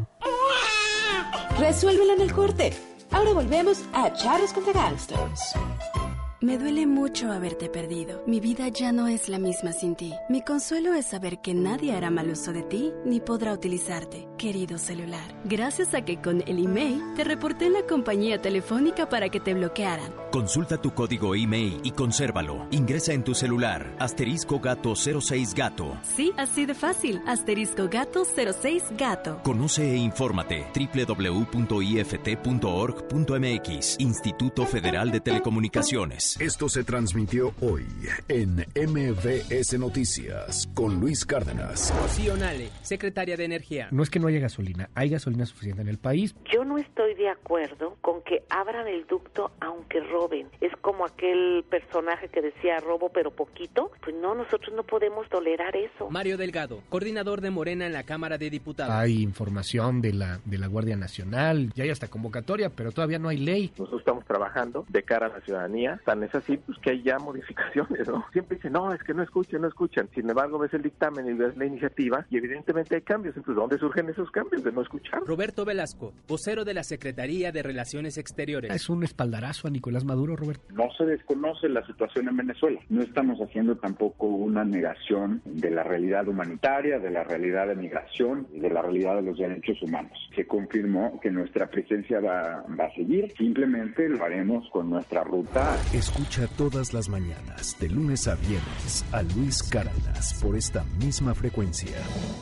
Resuélvelo en el corte. Ahora volvemos a Charros contra Gangsters. Me duele mucho haberte perdido. Mi vida ya no es la misma sin ti. Mi consuelo es saber que nadie hará mal uso de ti ni podrá utilizarte, querido celular. Gracias a que con el email te reporté en la compañía telefónica para que te bloquearan. Consulta tu código email y consérvalo. Ingresa en tu celular asterisco gato cero seis gato. Sí, así de fácil. Asterisco gato cero seis gato. Conoce e infórmate doble u doble u doble u punto i f t punto org punto m x. Instituto Federal de Telecomunicaciones. Esto se transmitió hoy en M V S Noticias con Luis Cárdenas. Rocío Nale, secretaria de Energía. No es que no haya gasolina, hay gasolina suficiente en el país. Yo no estoy de acuerdo con que abran el ducto aunque roben. Es como aquel personaje que decía robo pero poquito. Pues no, nosotros no podemos tolerar eso. Mario Delgado, coordinador de Morena en la Cámara de Diputados. Hay información de la, de la Guardia Nacional, ya hay hasta convocatoria, pero todavía no hay ley. Nosotros estamos trabajando de cara a la ciudadanía. Tan es así, pues que hay ya modificaciones, ¿no? Siempre dicen, no, es que no escuchan, no escuchan. Sin embargo, ves el dictamen y ves la iniciativa y evidentemente hay cambios. Entonces, ¿dónde surgen esos cambios de no escuchar? Roberto Velasco, vocero de la Secretaría de Relaciones Exteriores. Es un espaldarazo a Nicolás Maduro, Roberto. No se desconoce la situación en Venezuela. No estamos haciendo tampoco una negación de la realidad humanitaria, de la realidad de migración, de la realidad de los derechos humanos. Se confirmó que nuestra presencia va, va a seguir. Simplemente lo haremos con nuestra ruta. Escucha todas las mañanas, de lunes a viernes, a Luis Cárdenas por esta misma frecuencia.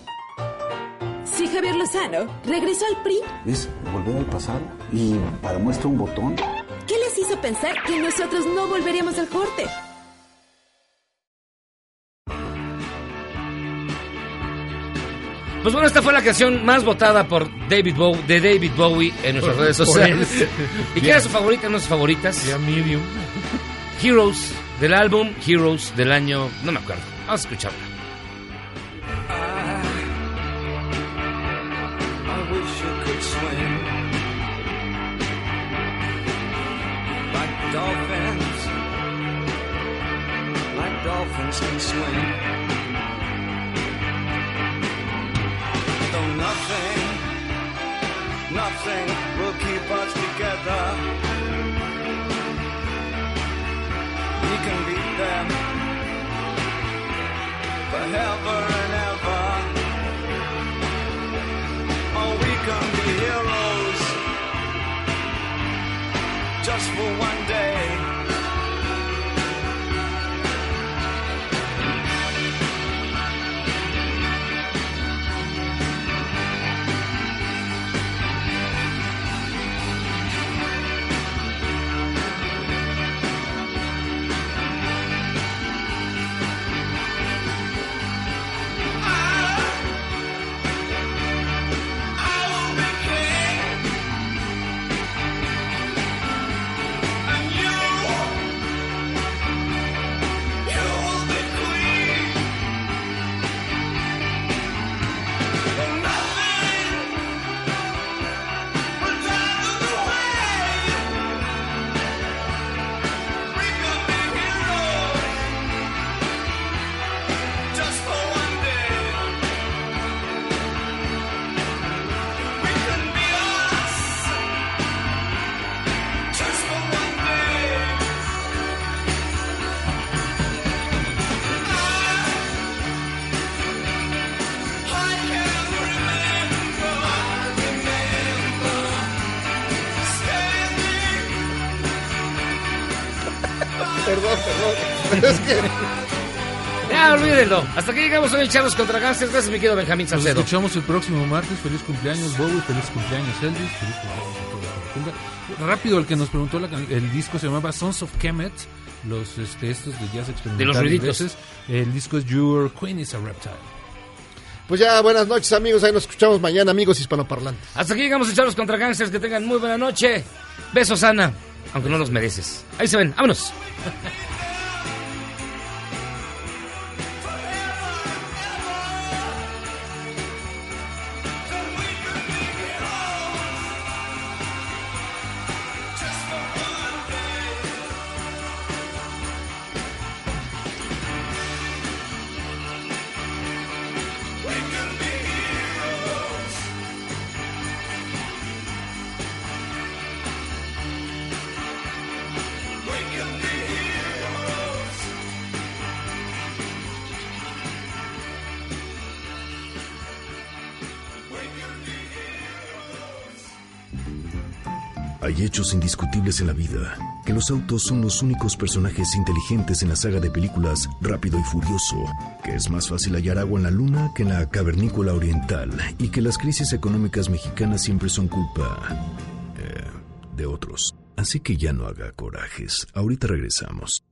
Si Javier Lozano regresó al P R I, Es volver al pasado y para muestra un botón. ¿qué les hizo pensar que nosotros no volveríamos al corte? Pues bueno, esta fue la canción más votada por David Bowie, de David Bowie en nuestras Por- redes por sociales. él. ¿Y qué era su favorita? ¿No sus favoritas? Ya Medium. Heroes, del álbum Heroes del año... No me acuerdo. Vamos a escucharla. I wish you could swim like dolphins, like dolphins can swim. Though nothing, nothing will keep us together. We can beat them forever and ever. Oh, we can be heroes just for one day. I will be king, and perdón, perdón. Es que... Ya, olvídenlo. Hasta aquí llegamos hoy en Charlos contra Gangsters. Gracias, mi querido Benjamín Salcedo. Nos escuchamos el próximo martes. Feliz cumpleaños, Bowie. Feliz cumpleaños, Elvis. Feliz cumpleaños a todos los que cumplan. Rápido, el que nos preguntó, la, el disco se llamaba Sons of Kemet. Los, este, estos de jazz experimental. De los ruiditos. Ingleses. El disco es Your Queen is a Reptile. Pues ya, buenas noches, amigos. Ahí nos escuchamos mañana, amigos hispanoparlantes. Hasta aquí llegamos a Charlos contra Gangsters. Que tengan muy buena noche. Besos, Ana. Aunque no los mereces. Ahí se ven. Vámonos. Hay hechos indiscutibles en la vida, que los autos son los únicos personajes inteligentes en la saga de películas Rápido y Furioso, que es más fácil hallar agua en la luna que en la cavernícola oriental y que las crisis económicas mexicanas siempre son culpa eh, de otros. Así que ya no haga corajes, ahorita regresamos.